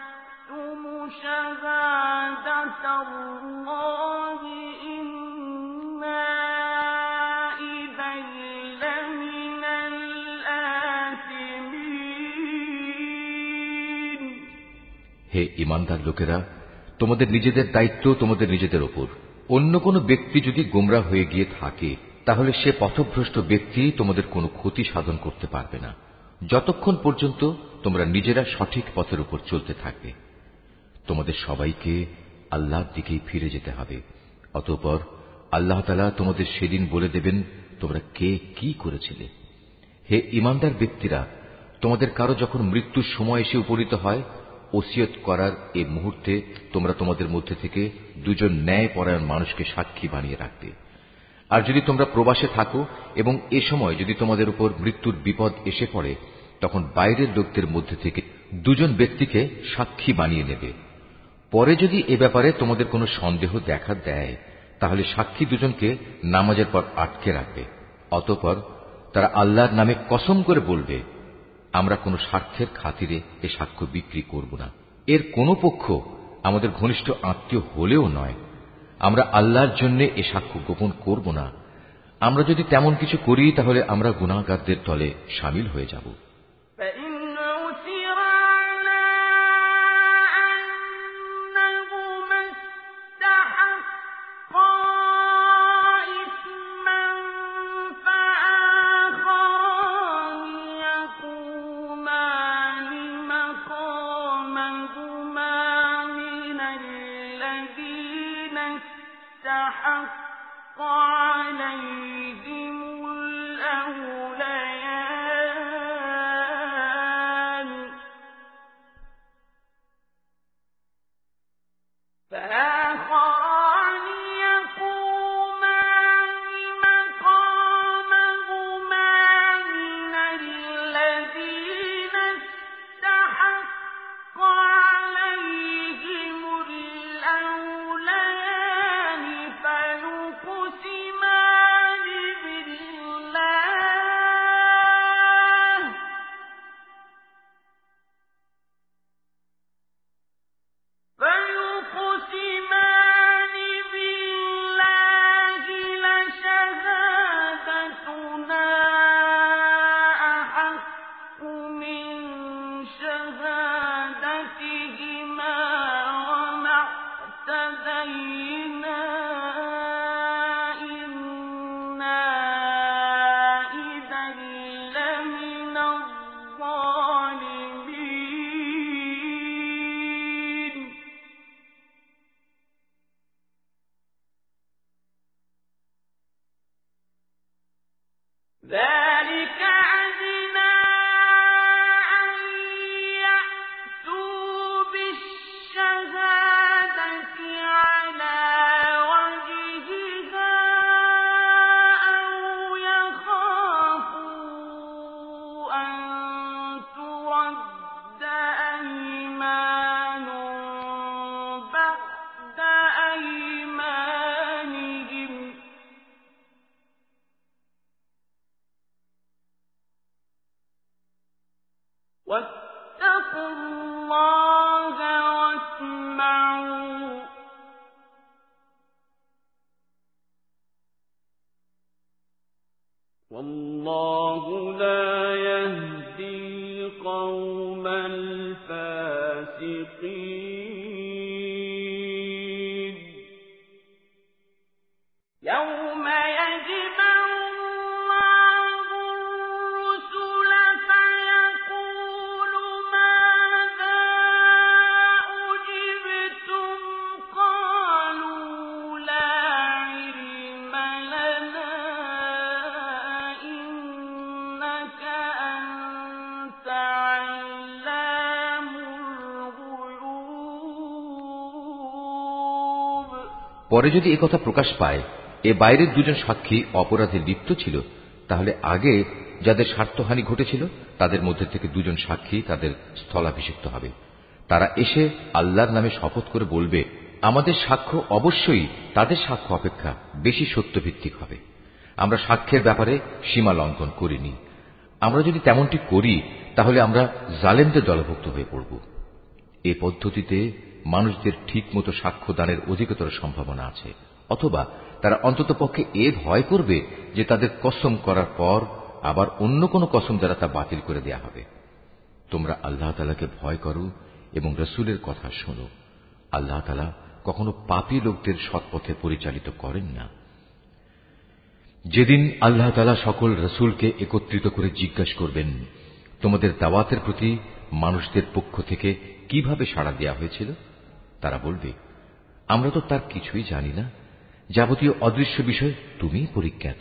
شهادة الله إن হে ঈমানদার লোকেরা, তোমাদের নিজেদের দায়িত্ব তোমাদের নিজেদের ওপর। অন্য কোনো ব্যক্তি যদি গোমরা হয়ে গিয়ে থাকে, তাহলে সে পথভ্রষ্ট ব্যক্তি তোমাদের কোনো ক্ষতি সাধন করতে পারবে না, যতক্ষণ পর্যন্ত তোমরা নিজেরা সঠিক পথের উপর চলতে থাকবে। তোমাদের সবাইকে আল্লাহর দিকেই ফিরে যেতে হবে। অতঃপর আল্লাহ তাআলা তোমাদের সেদিন বলে দেবেন তোমরা কে কি করেছিলে। হে ঈমানদার ব্যক্তিরা, তোমাদের কারো যখন মৃত্যুর সময় এসে উপনীত হয়, ওসিয়ত করার এ মুহূর্তে তোমরা তোমাদের মধ্যে থেকে দুজন ন্যায় পরায়ণ মানুষকে সাক্ষী বানিয়ে রাখবে। আর যদি তোমরা প্রবাসে থাকো এবং এ সময় যদি তোমাদের উপর মৃত্যুর বিপদ এসে পড়ে, তখন বাইরের লোকদের মধ্যে থেকে দুজন ব্যক্তিকে সাক্ষী বানিয়ে নেবে। পরে যদি এ ব্যাপারে তোমাদের কোনো সন্দেহ দেখা দেয়, তাহলে সাক্ষী দুজনকে নামাজের পর আটকে রাখবে। অতঃপর তারা আল্লাহর নামে কসম করে বলবে, আমরা কোনো স্বার্থের খাতিরে এ সাক্ষ্য বিক্রি করব না। এর কোন পক্ষ আমাদের ঘনিষ্ঠ আত্মীয় হলেও নয়। আমরা আল্লাহর জন্য এ সাক্ষ্য গোপন করব না। আমরা যদি তেমন কিছু করি, তাহলে আমরা গুনাহগারদের দলে শামিল হয়ে যাব। পরে যদি একথা প্রকাশ পায় এ বাইরের দুজন সাক্ষী অপরাধে লিপ্ত ছিল, তাহলে আগে যাদের স্বার্থহানি ঘটেছিল তাদের মধ্যে থেকে দুজন সাক্ষী তাদের স্থলাভিষিক্ত হবে। তারা এসে আল্লাহর নামে শপথ করে বলবে, আমাদের সাক্ষ্য অবশ্যই তাদের সাক্ষ্য অপেক্ষা বেশি সত্যভিত্তিক হবে। আমরা সাক্ষ্যের ব্যাপারে সীমা লঙ্ঘন করিনি। আমরা যদি তেমনটি করি, তাহলে আমরা জালেমদের দলভুক্ত হয়ে পড়ব। এ পদ্ধতিতে মানুষদের ঠিক মতো সাক্ষ্য দানের অধিকতর সম্ভাবনা আছে, অথবা তারা অন্ততপক্ষে এ ভয় করবে যে তাদের কসম করার পর আবার অন্য কোনো কসম দ্বারা তা বাতিল করে দেয়া হবে। তোমরা আল্লাহ তাআলাকে ভয় করো এবং রসুলের কথা শোনো। আল্লাহ তাআলা কখনো পাপী লোকদের সৎপথে পরিচালিত করেন না। যেদিন আল্লাহ তাআলা সকল রসুলকে একত্রিত করে জিজ্ঞাসা করবেন, তোমাদের দাওয়াতের প্রতি মানুষদের পক্ষ থেকে কিভাবে সাড়া দেওয়া হয়েছিল, তারা বলবে, আমরা তো তার কিছুই জানি না, যাবতীয় অদৃশ্য বিষয় তুমিই পরিজ্ঞাত।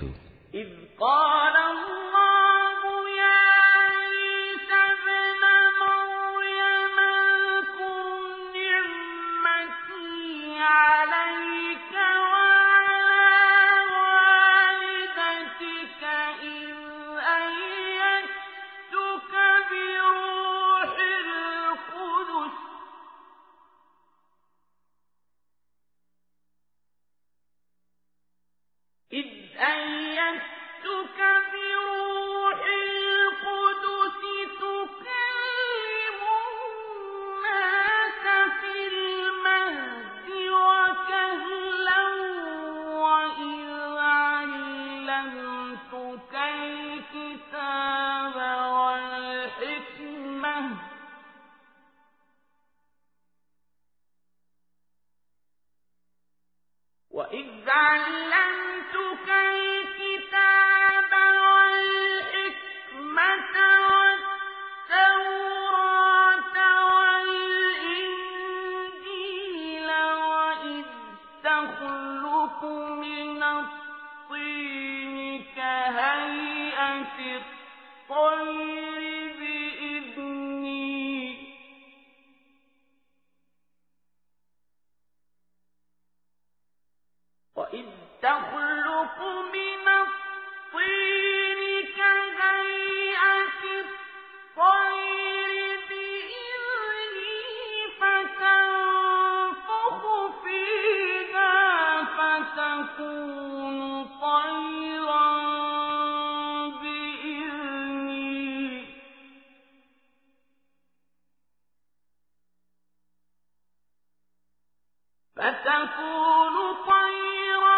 إذ أيدتك بروح القدس تكلم الناس في المهد وكهلا وإذ علمتك الكتاب والحكمة وإذ علمتك الكتاب والحكمة والتوراة والإنجيل وإذ تخلق من الطين كهيئة الطير بإذني وإذ تخلق من الطين كهيئة الطير بإذني فتنفخ فيها فتكون طيرا بإذني فتكون طيرا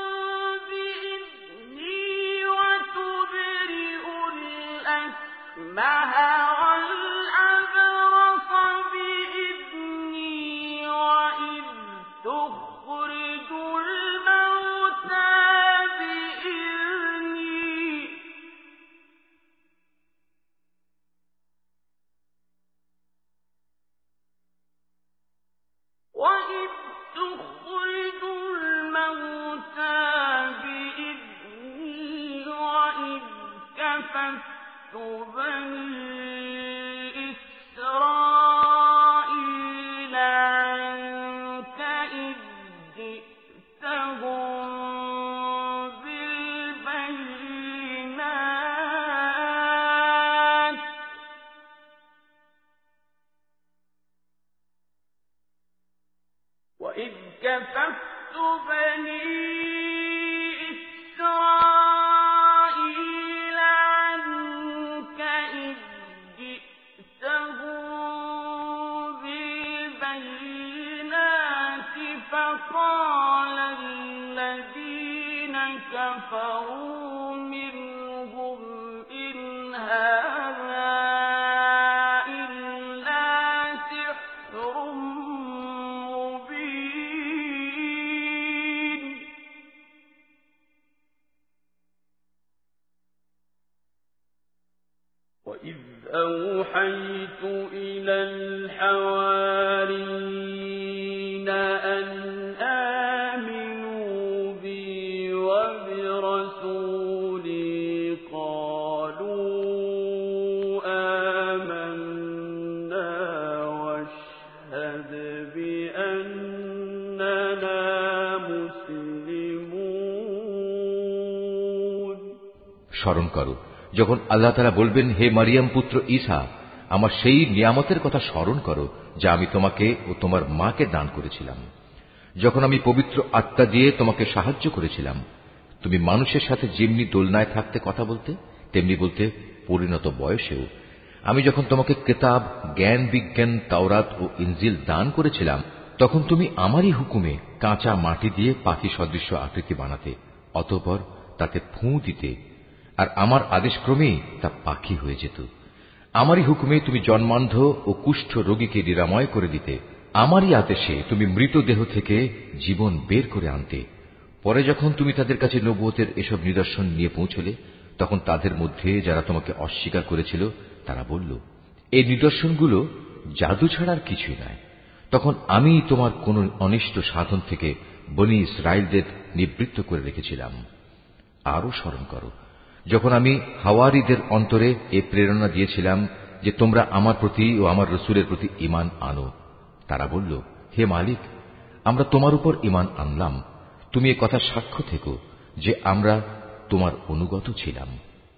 الأكمه والأبرص بإذني وإذ تخرج الموتى بإذني وإذ تخرج الموتى بإذني وإذ كففت بني إسرائيل عنك إذ جئتهم بالبينات وإذ كففت بني إسرائيل عنك إذ جئتهم بالبينات فقال الذين كفروا منهم إن هذا إلا سحر مبين وإذ أوحيت إلى الحواريين أن آمنوا بي وبرسولي قالوا آمنا واشهد بأننا مسلمون স্মরণ করো যখন আল্লাহ তাআলা বলবেন, হে মারিয়াম পুত্র ঈসা, আমার সেই নিয়ামতের কথা স্মরণ করো যা আমি তোমাকে ও তোমার মাকে দান করেছিলাম। যখন আমি পবিত্র আত্মা দিয়ে তোমাকে সাহায্য করেছিলাম, তুমি মানুষের সাথে যেমনি দোলনায় থাকতে কথা বলতে, তেমনি বলতে পরিণত বয়সেও। আমি যখন তোমাকে কিতাব, জ্ঞান বিজ্ঞান, তাওরাত ও ইনজিল দান করেছিলাম, তখন তুমি আমারই হুকুমে কাঁচা মাটি দিয়ে পাখি সদৃশ্য আকৃতি বানাতে, অতঃপর তাতে ফুঁ দিতে, আর আমার আদেশক্রমেই তা পাখি হয়ে যেত। আমারই হুকুমে তুমি জন্মান্ধ ও কুষ্ঠ রোগীকে নিরাময় করে দিতে, আমারই আদেশে তুমি মৃতদেহ থেকে জীবন বের করে আনতে। পরে যখন তুমি তাদের কাছে নবুয়তের এসব নিদর্শন নিয়ে পৌঁছলে, তখন তাদের মধ্যে যারা তোমাকে অস্বীকার করেছিল তারা বলল, এই নিদর্শনগুলো জাদু ছাড়া আর কিছুই নয়। তখন আমি তোমার কোন অনিষ্ট সাধন থেকে বনি ইসরায়েলদের নিবৃত্ত করে রেখেছিলাম। আরো স্মরণ করো, যখন আমি হাওয়ারীদের অন্তরে এ প্রেরণা দিয়েছিলাম যে তোমরা আমার প্রতি ও আমার রসুলের প্রতি ঈমান আনো। তারা বলল, হে মালিক, আমরা তোমার উপর ঈমান আনলাম। তুমি এ কথা সাক্ষ্য থেকো যে আমরা তোমার অনুগত ছিলাম।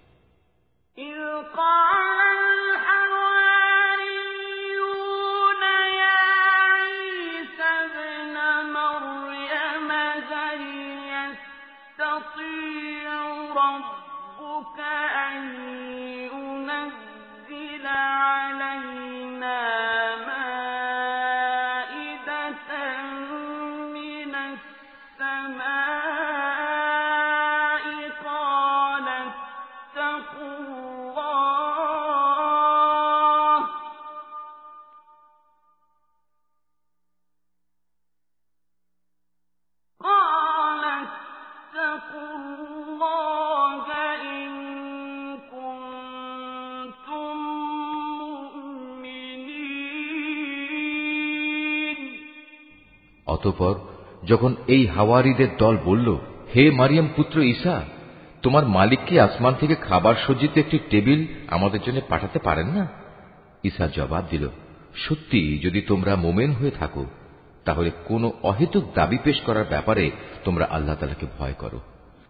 অতঃপর যখন এই হাওয়ারীদের দল বলল, হে মারিয়াম পুত্র ঈসা, তোমার মালিক কি আসমান থেকে খাবার সজ্জিত একটি টেবিল আমাদের জন্য পাঠাতে পারেন না? ঈসা জবাব দিল, সত্যি যদি তোমরা মোমেন হয়ে থাকো তাহলে কোনো অহেতুক দাবি পেশ করার ব্যাপারে তোমরা আল্লাহ তাআলাকে ভয় করো।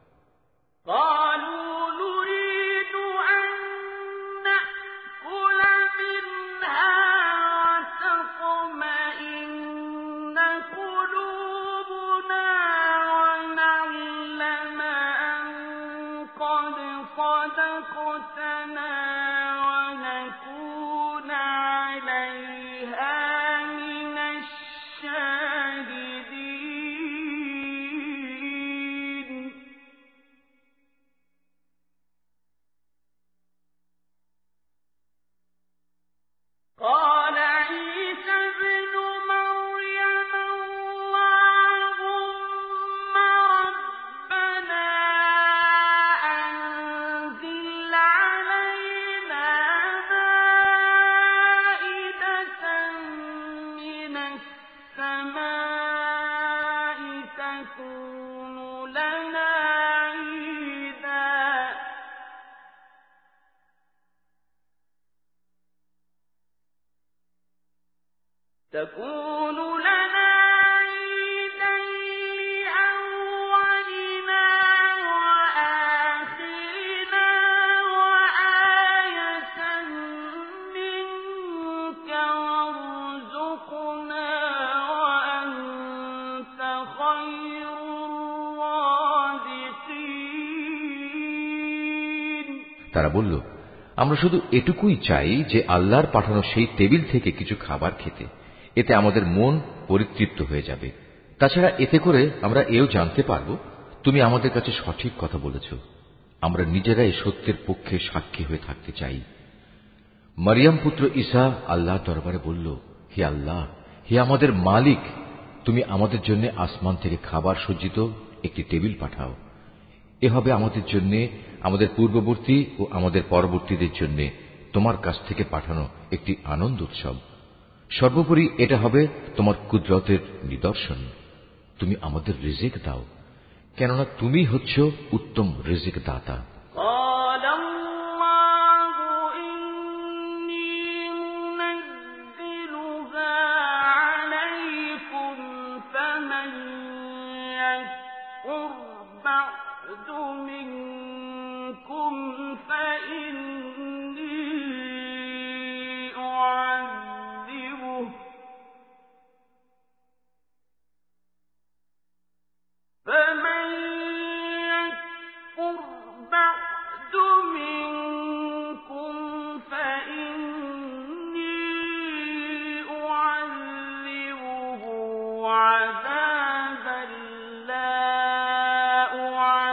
তারা বলল, আমরা শুধু এটুকুই চাই যে আল্লাহর পাঠানো সেই টেবিল থেকে কিছু খাবার খেতে, এতে আমাদের মন পরিতৃপ্ত হয়ে যাবে। তাছাড়া এতে করে আমরা এও জানতে পারব তুমি আমাদের কাছে সঠিক কথা বলেছ। আমরা নিজেরাই সত্যের পক্ষে সাক্ষী হয়ে থাকতে চাই। মারিয়াম পুত্র ঈসা আল্লাহর দরবারে বলল, হে আল্লাহ, হে আমাদের মালিক, তুমি আমাদের জন্য আসমান থেকে খাবার সজ্জিত একটি টেবিল পাঠাও। এ হবে আমাদের জন্য, আমাদের পূর্ববর্তী ও আমাদের পরবর্তীদের জন্য তোমার কাছ থেকে পাঠানো একটি আনন্দ উৎসব। সর্বোপরি এটা হবে তোমার কুদরতের নিদর্শন। তুমি আমাদের রিজিক দাও, কেননা তুমি হচ্ছ উত্তম রিজিক দাতা।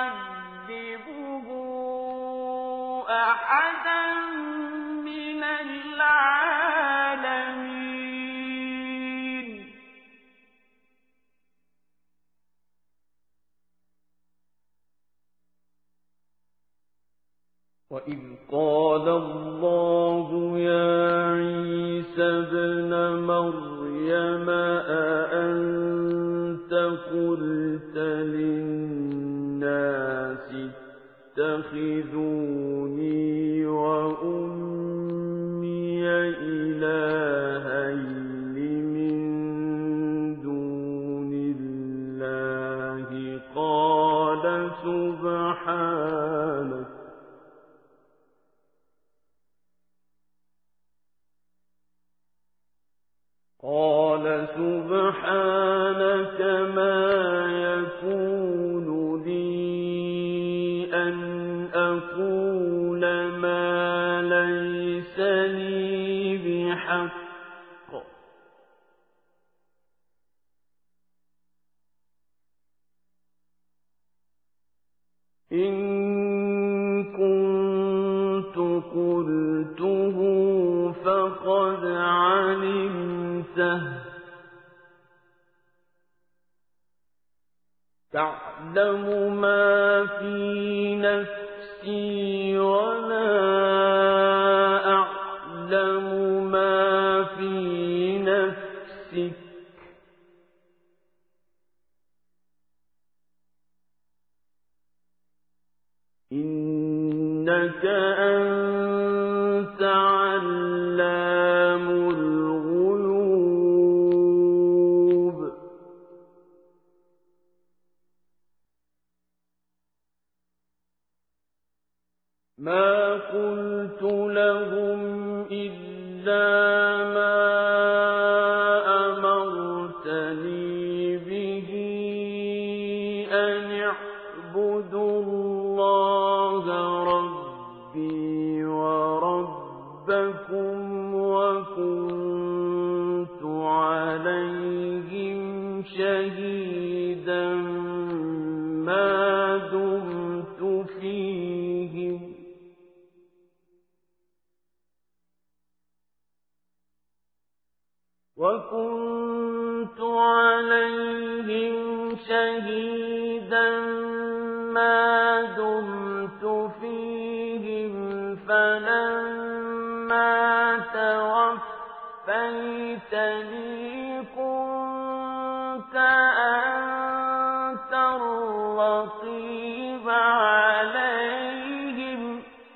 أحدا من وَإِذْ قَالَ اللَّهُ يَا عِيسَى ابْنَ مَرْيَمَ أَأَنْتَ قُلْتَ لِلنَّاسِ اتَّخِذُونِي وَأُمِّيَ إِلَٰهَيْنِ مِن دُونِ اللَّهِ قَالَ سُبْحَانَكَ قال سبحانك ما يكون لي أن أقول ما ليس لي بحق إن كنت قلته فقد علمته تعلم ما في نفسي ولا أعلم ما في نفسك إنك أنت علام الغيوب ما قلت لهم إلا ما أمرتني به أن اعبدوا الله ربي وربكم وكنت عليهم شهيدا ما دمت فيهم وكنت عليهم شهيدا ما دمت فيهم فلما توفيتني كنت أنت الرقيب عليهم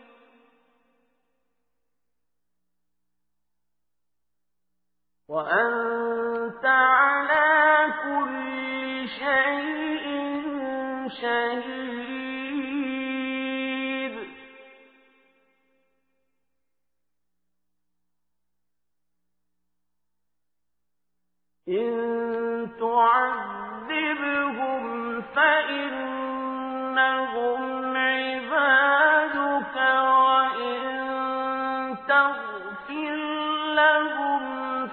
وأنت على كل شيء شهيد إن تعذبهم فإنهم عبادك وإن تغفر لهم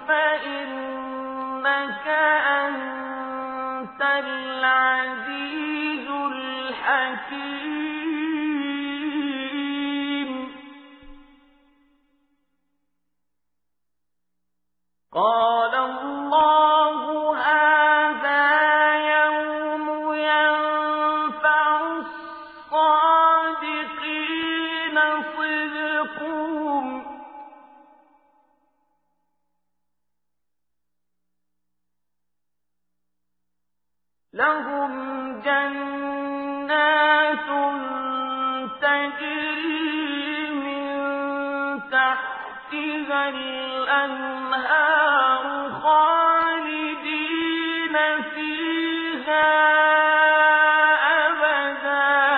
فإنك أنت العزيز الحكيم قال الله هذا يوم ينفع الصادقين صدقهم لهم جنات تجري من تحتها الأنهار خالدين فيها أبدا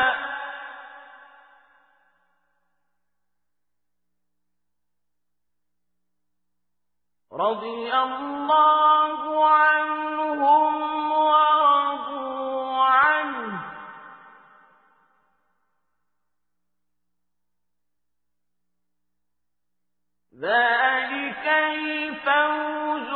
رضي الله عنهم ورضوا عنه ذلك الفوز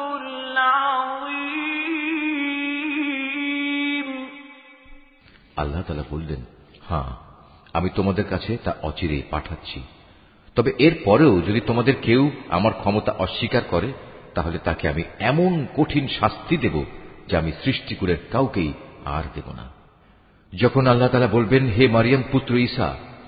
العظيم আল্লাহ তাআলা বললেন, হ্যাঁ, আমি তোমাদের কাছে তা অচিরেই পাঠাচ্ছি। তবে এর পরেও যদি তোমাদের কেউ আমার ক্ষমতা অস্বীকার করে তাহলে তাকে আমি এমন কঠিন শাস্তি দেব যা আমি সৃষ্টিকুলের কাউকেই আর দেব না। যখন আল্লাহ তাআলা বলবেন, হে মারিয়াম পুত্র ঈসা,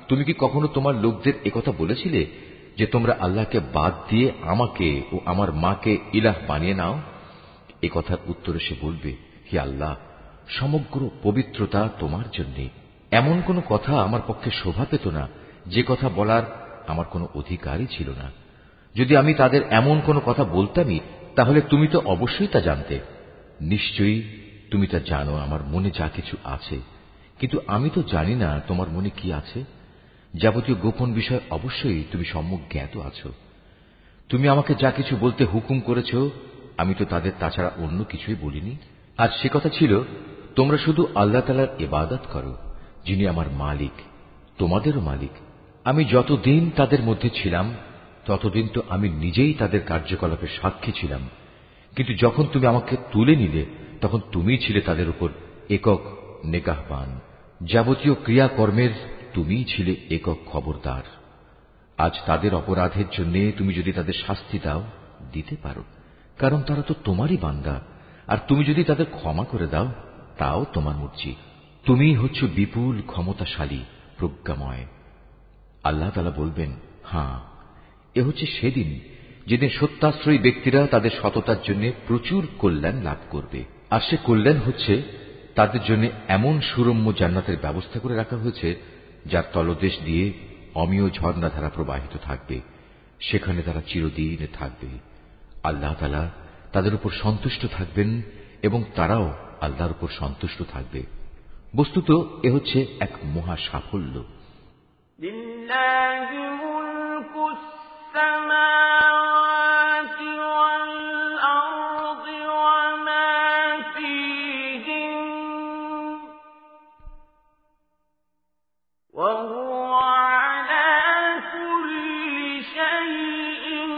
তুমি কি কখনো তোমার লোকদের একথা বলেছিলে যে তোমরা আল্লাহকে বাদ দিয়ে আমাকে ও আমার মাকে ইলাহ বানিয়ে নাও? এ কথার উত্তরে সে বলবে, হে আল্লাহ, সমগ্র পবিত্রতা তোমার জন্য। এমন কোন কথা আমার পক্ষে শোভা পেত না যে কথা বলার আমার কোনো অধিকারই ছিল না। যদি আমি তাদের এমন কোন কথা বলতামই, তাহলে তুমি তো অবশ্যই তা জানতে। নিশ্চয়ই তুমি তা জানো আমার মনে যা কিছু আছে, কিন্তু আমি তো জানি না তোমার মনে কি আছে। যাবতীয় গোপন বিষয় অবশ্যই তুমি সম্যক জ্ঞাত আছো। তুমি আমাকে যা কিছু বলতে হুকুম করেছ, আমি তো তাদের তাছাড়া অন্য কিছুই বলিনি। আর সে কথা ছিল, তোমরা শুধু আল্লাহ তাআলার ইবাদত করো, যিনি আমার মালিক, তোমাদেরও মালিক। আমি যতদিন তাদের মধ্যে ছিলাম ততদিন তো আমি নিজেই তাদের কার্যকলাপের সাক্ষী ছিলাম, কিন্তু যখন তুমি আমাকে তুলে নিলে তখন তুমিই ছিলে তাদের উপর একক নিগাহবান। যাবতীয় ক্রিয়াকর্মের তুমিই ছিলে একক খবরদার। আজ তাদের অপরাধের জন্য তুমি যদি তাদের শাস্তি দাও, দিতে পারো, কারণ তারা তো তোমারই বান্দা। আর তুমি যদি তাদের ক্ষমা করে দাও, তাও তোমার মর্জি। তুমিই হচ্ছ বিপুল ক্ষমতাশালী, প্রজ্ঞাময়। আল্লাহ তাআলা বলবেন, হ্যাঁ, এ হচ্ছে সেদিন যেদিন সত্যাশ্রয়ী ব্যক্তিরা তাদের সততার জন্য প্রচুর কল্যাণ লাভ করবে। আর সে কল্যাণ হচ্ছে তাদের জন্য এমন সুরম্য জান্নাতের ব্যবস্থা করে রাখা হয়েছে, যার তলদেশ দিয়ে অমিয় ঝর্ণাধারা প্রবাহিত থাকবে। সেখানে তারা চিরদিন থাকবে। আল্লাহ তাআলা তাদের উপর সন্তুষ্ট থাকবেন এবং তারাও আল্লাহর উপর সন্তুষ্ট থাকবে। বস্তুত এ হচ্ছে এক মহা সাফল্য। লিল্লাহি মুলকুস সামাওয়াতি ওয়াল আরদি ওয়া মা ফীহিন ওয়া হুয়া আলা কুল্লি শাইইন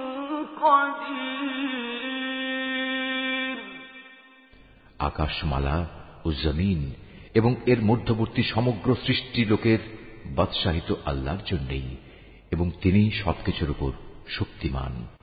কাদির। আকাশমালা ও জমিন এবং এর মধ্যবর্তী সমগ্র সৃষ্টি লোকের বাদশাহিত আল্লাহর জন্যই, এবং তিনি সবকিছুর উপর শক্তিমান।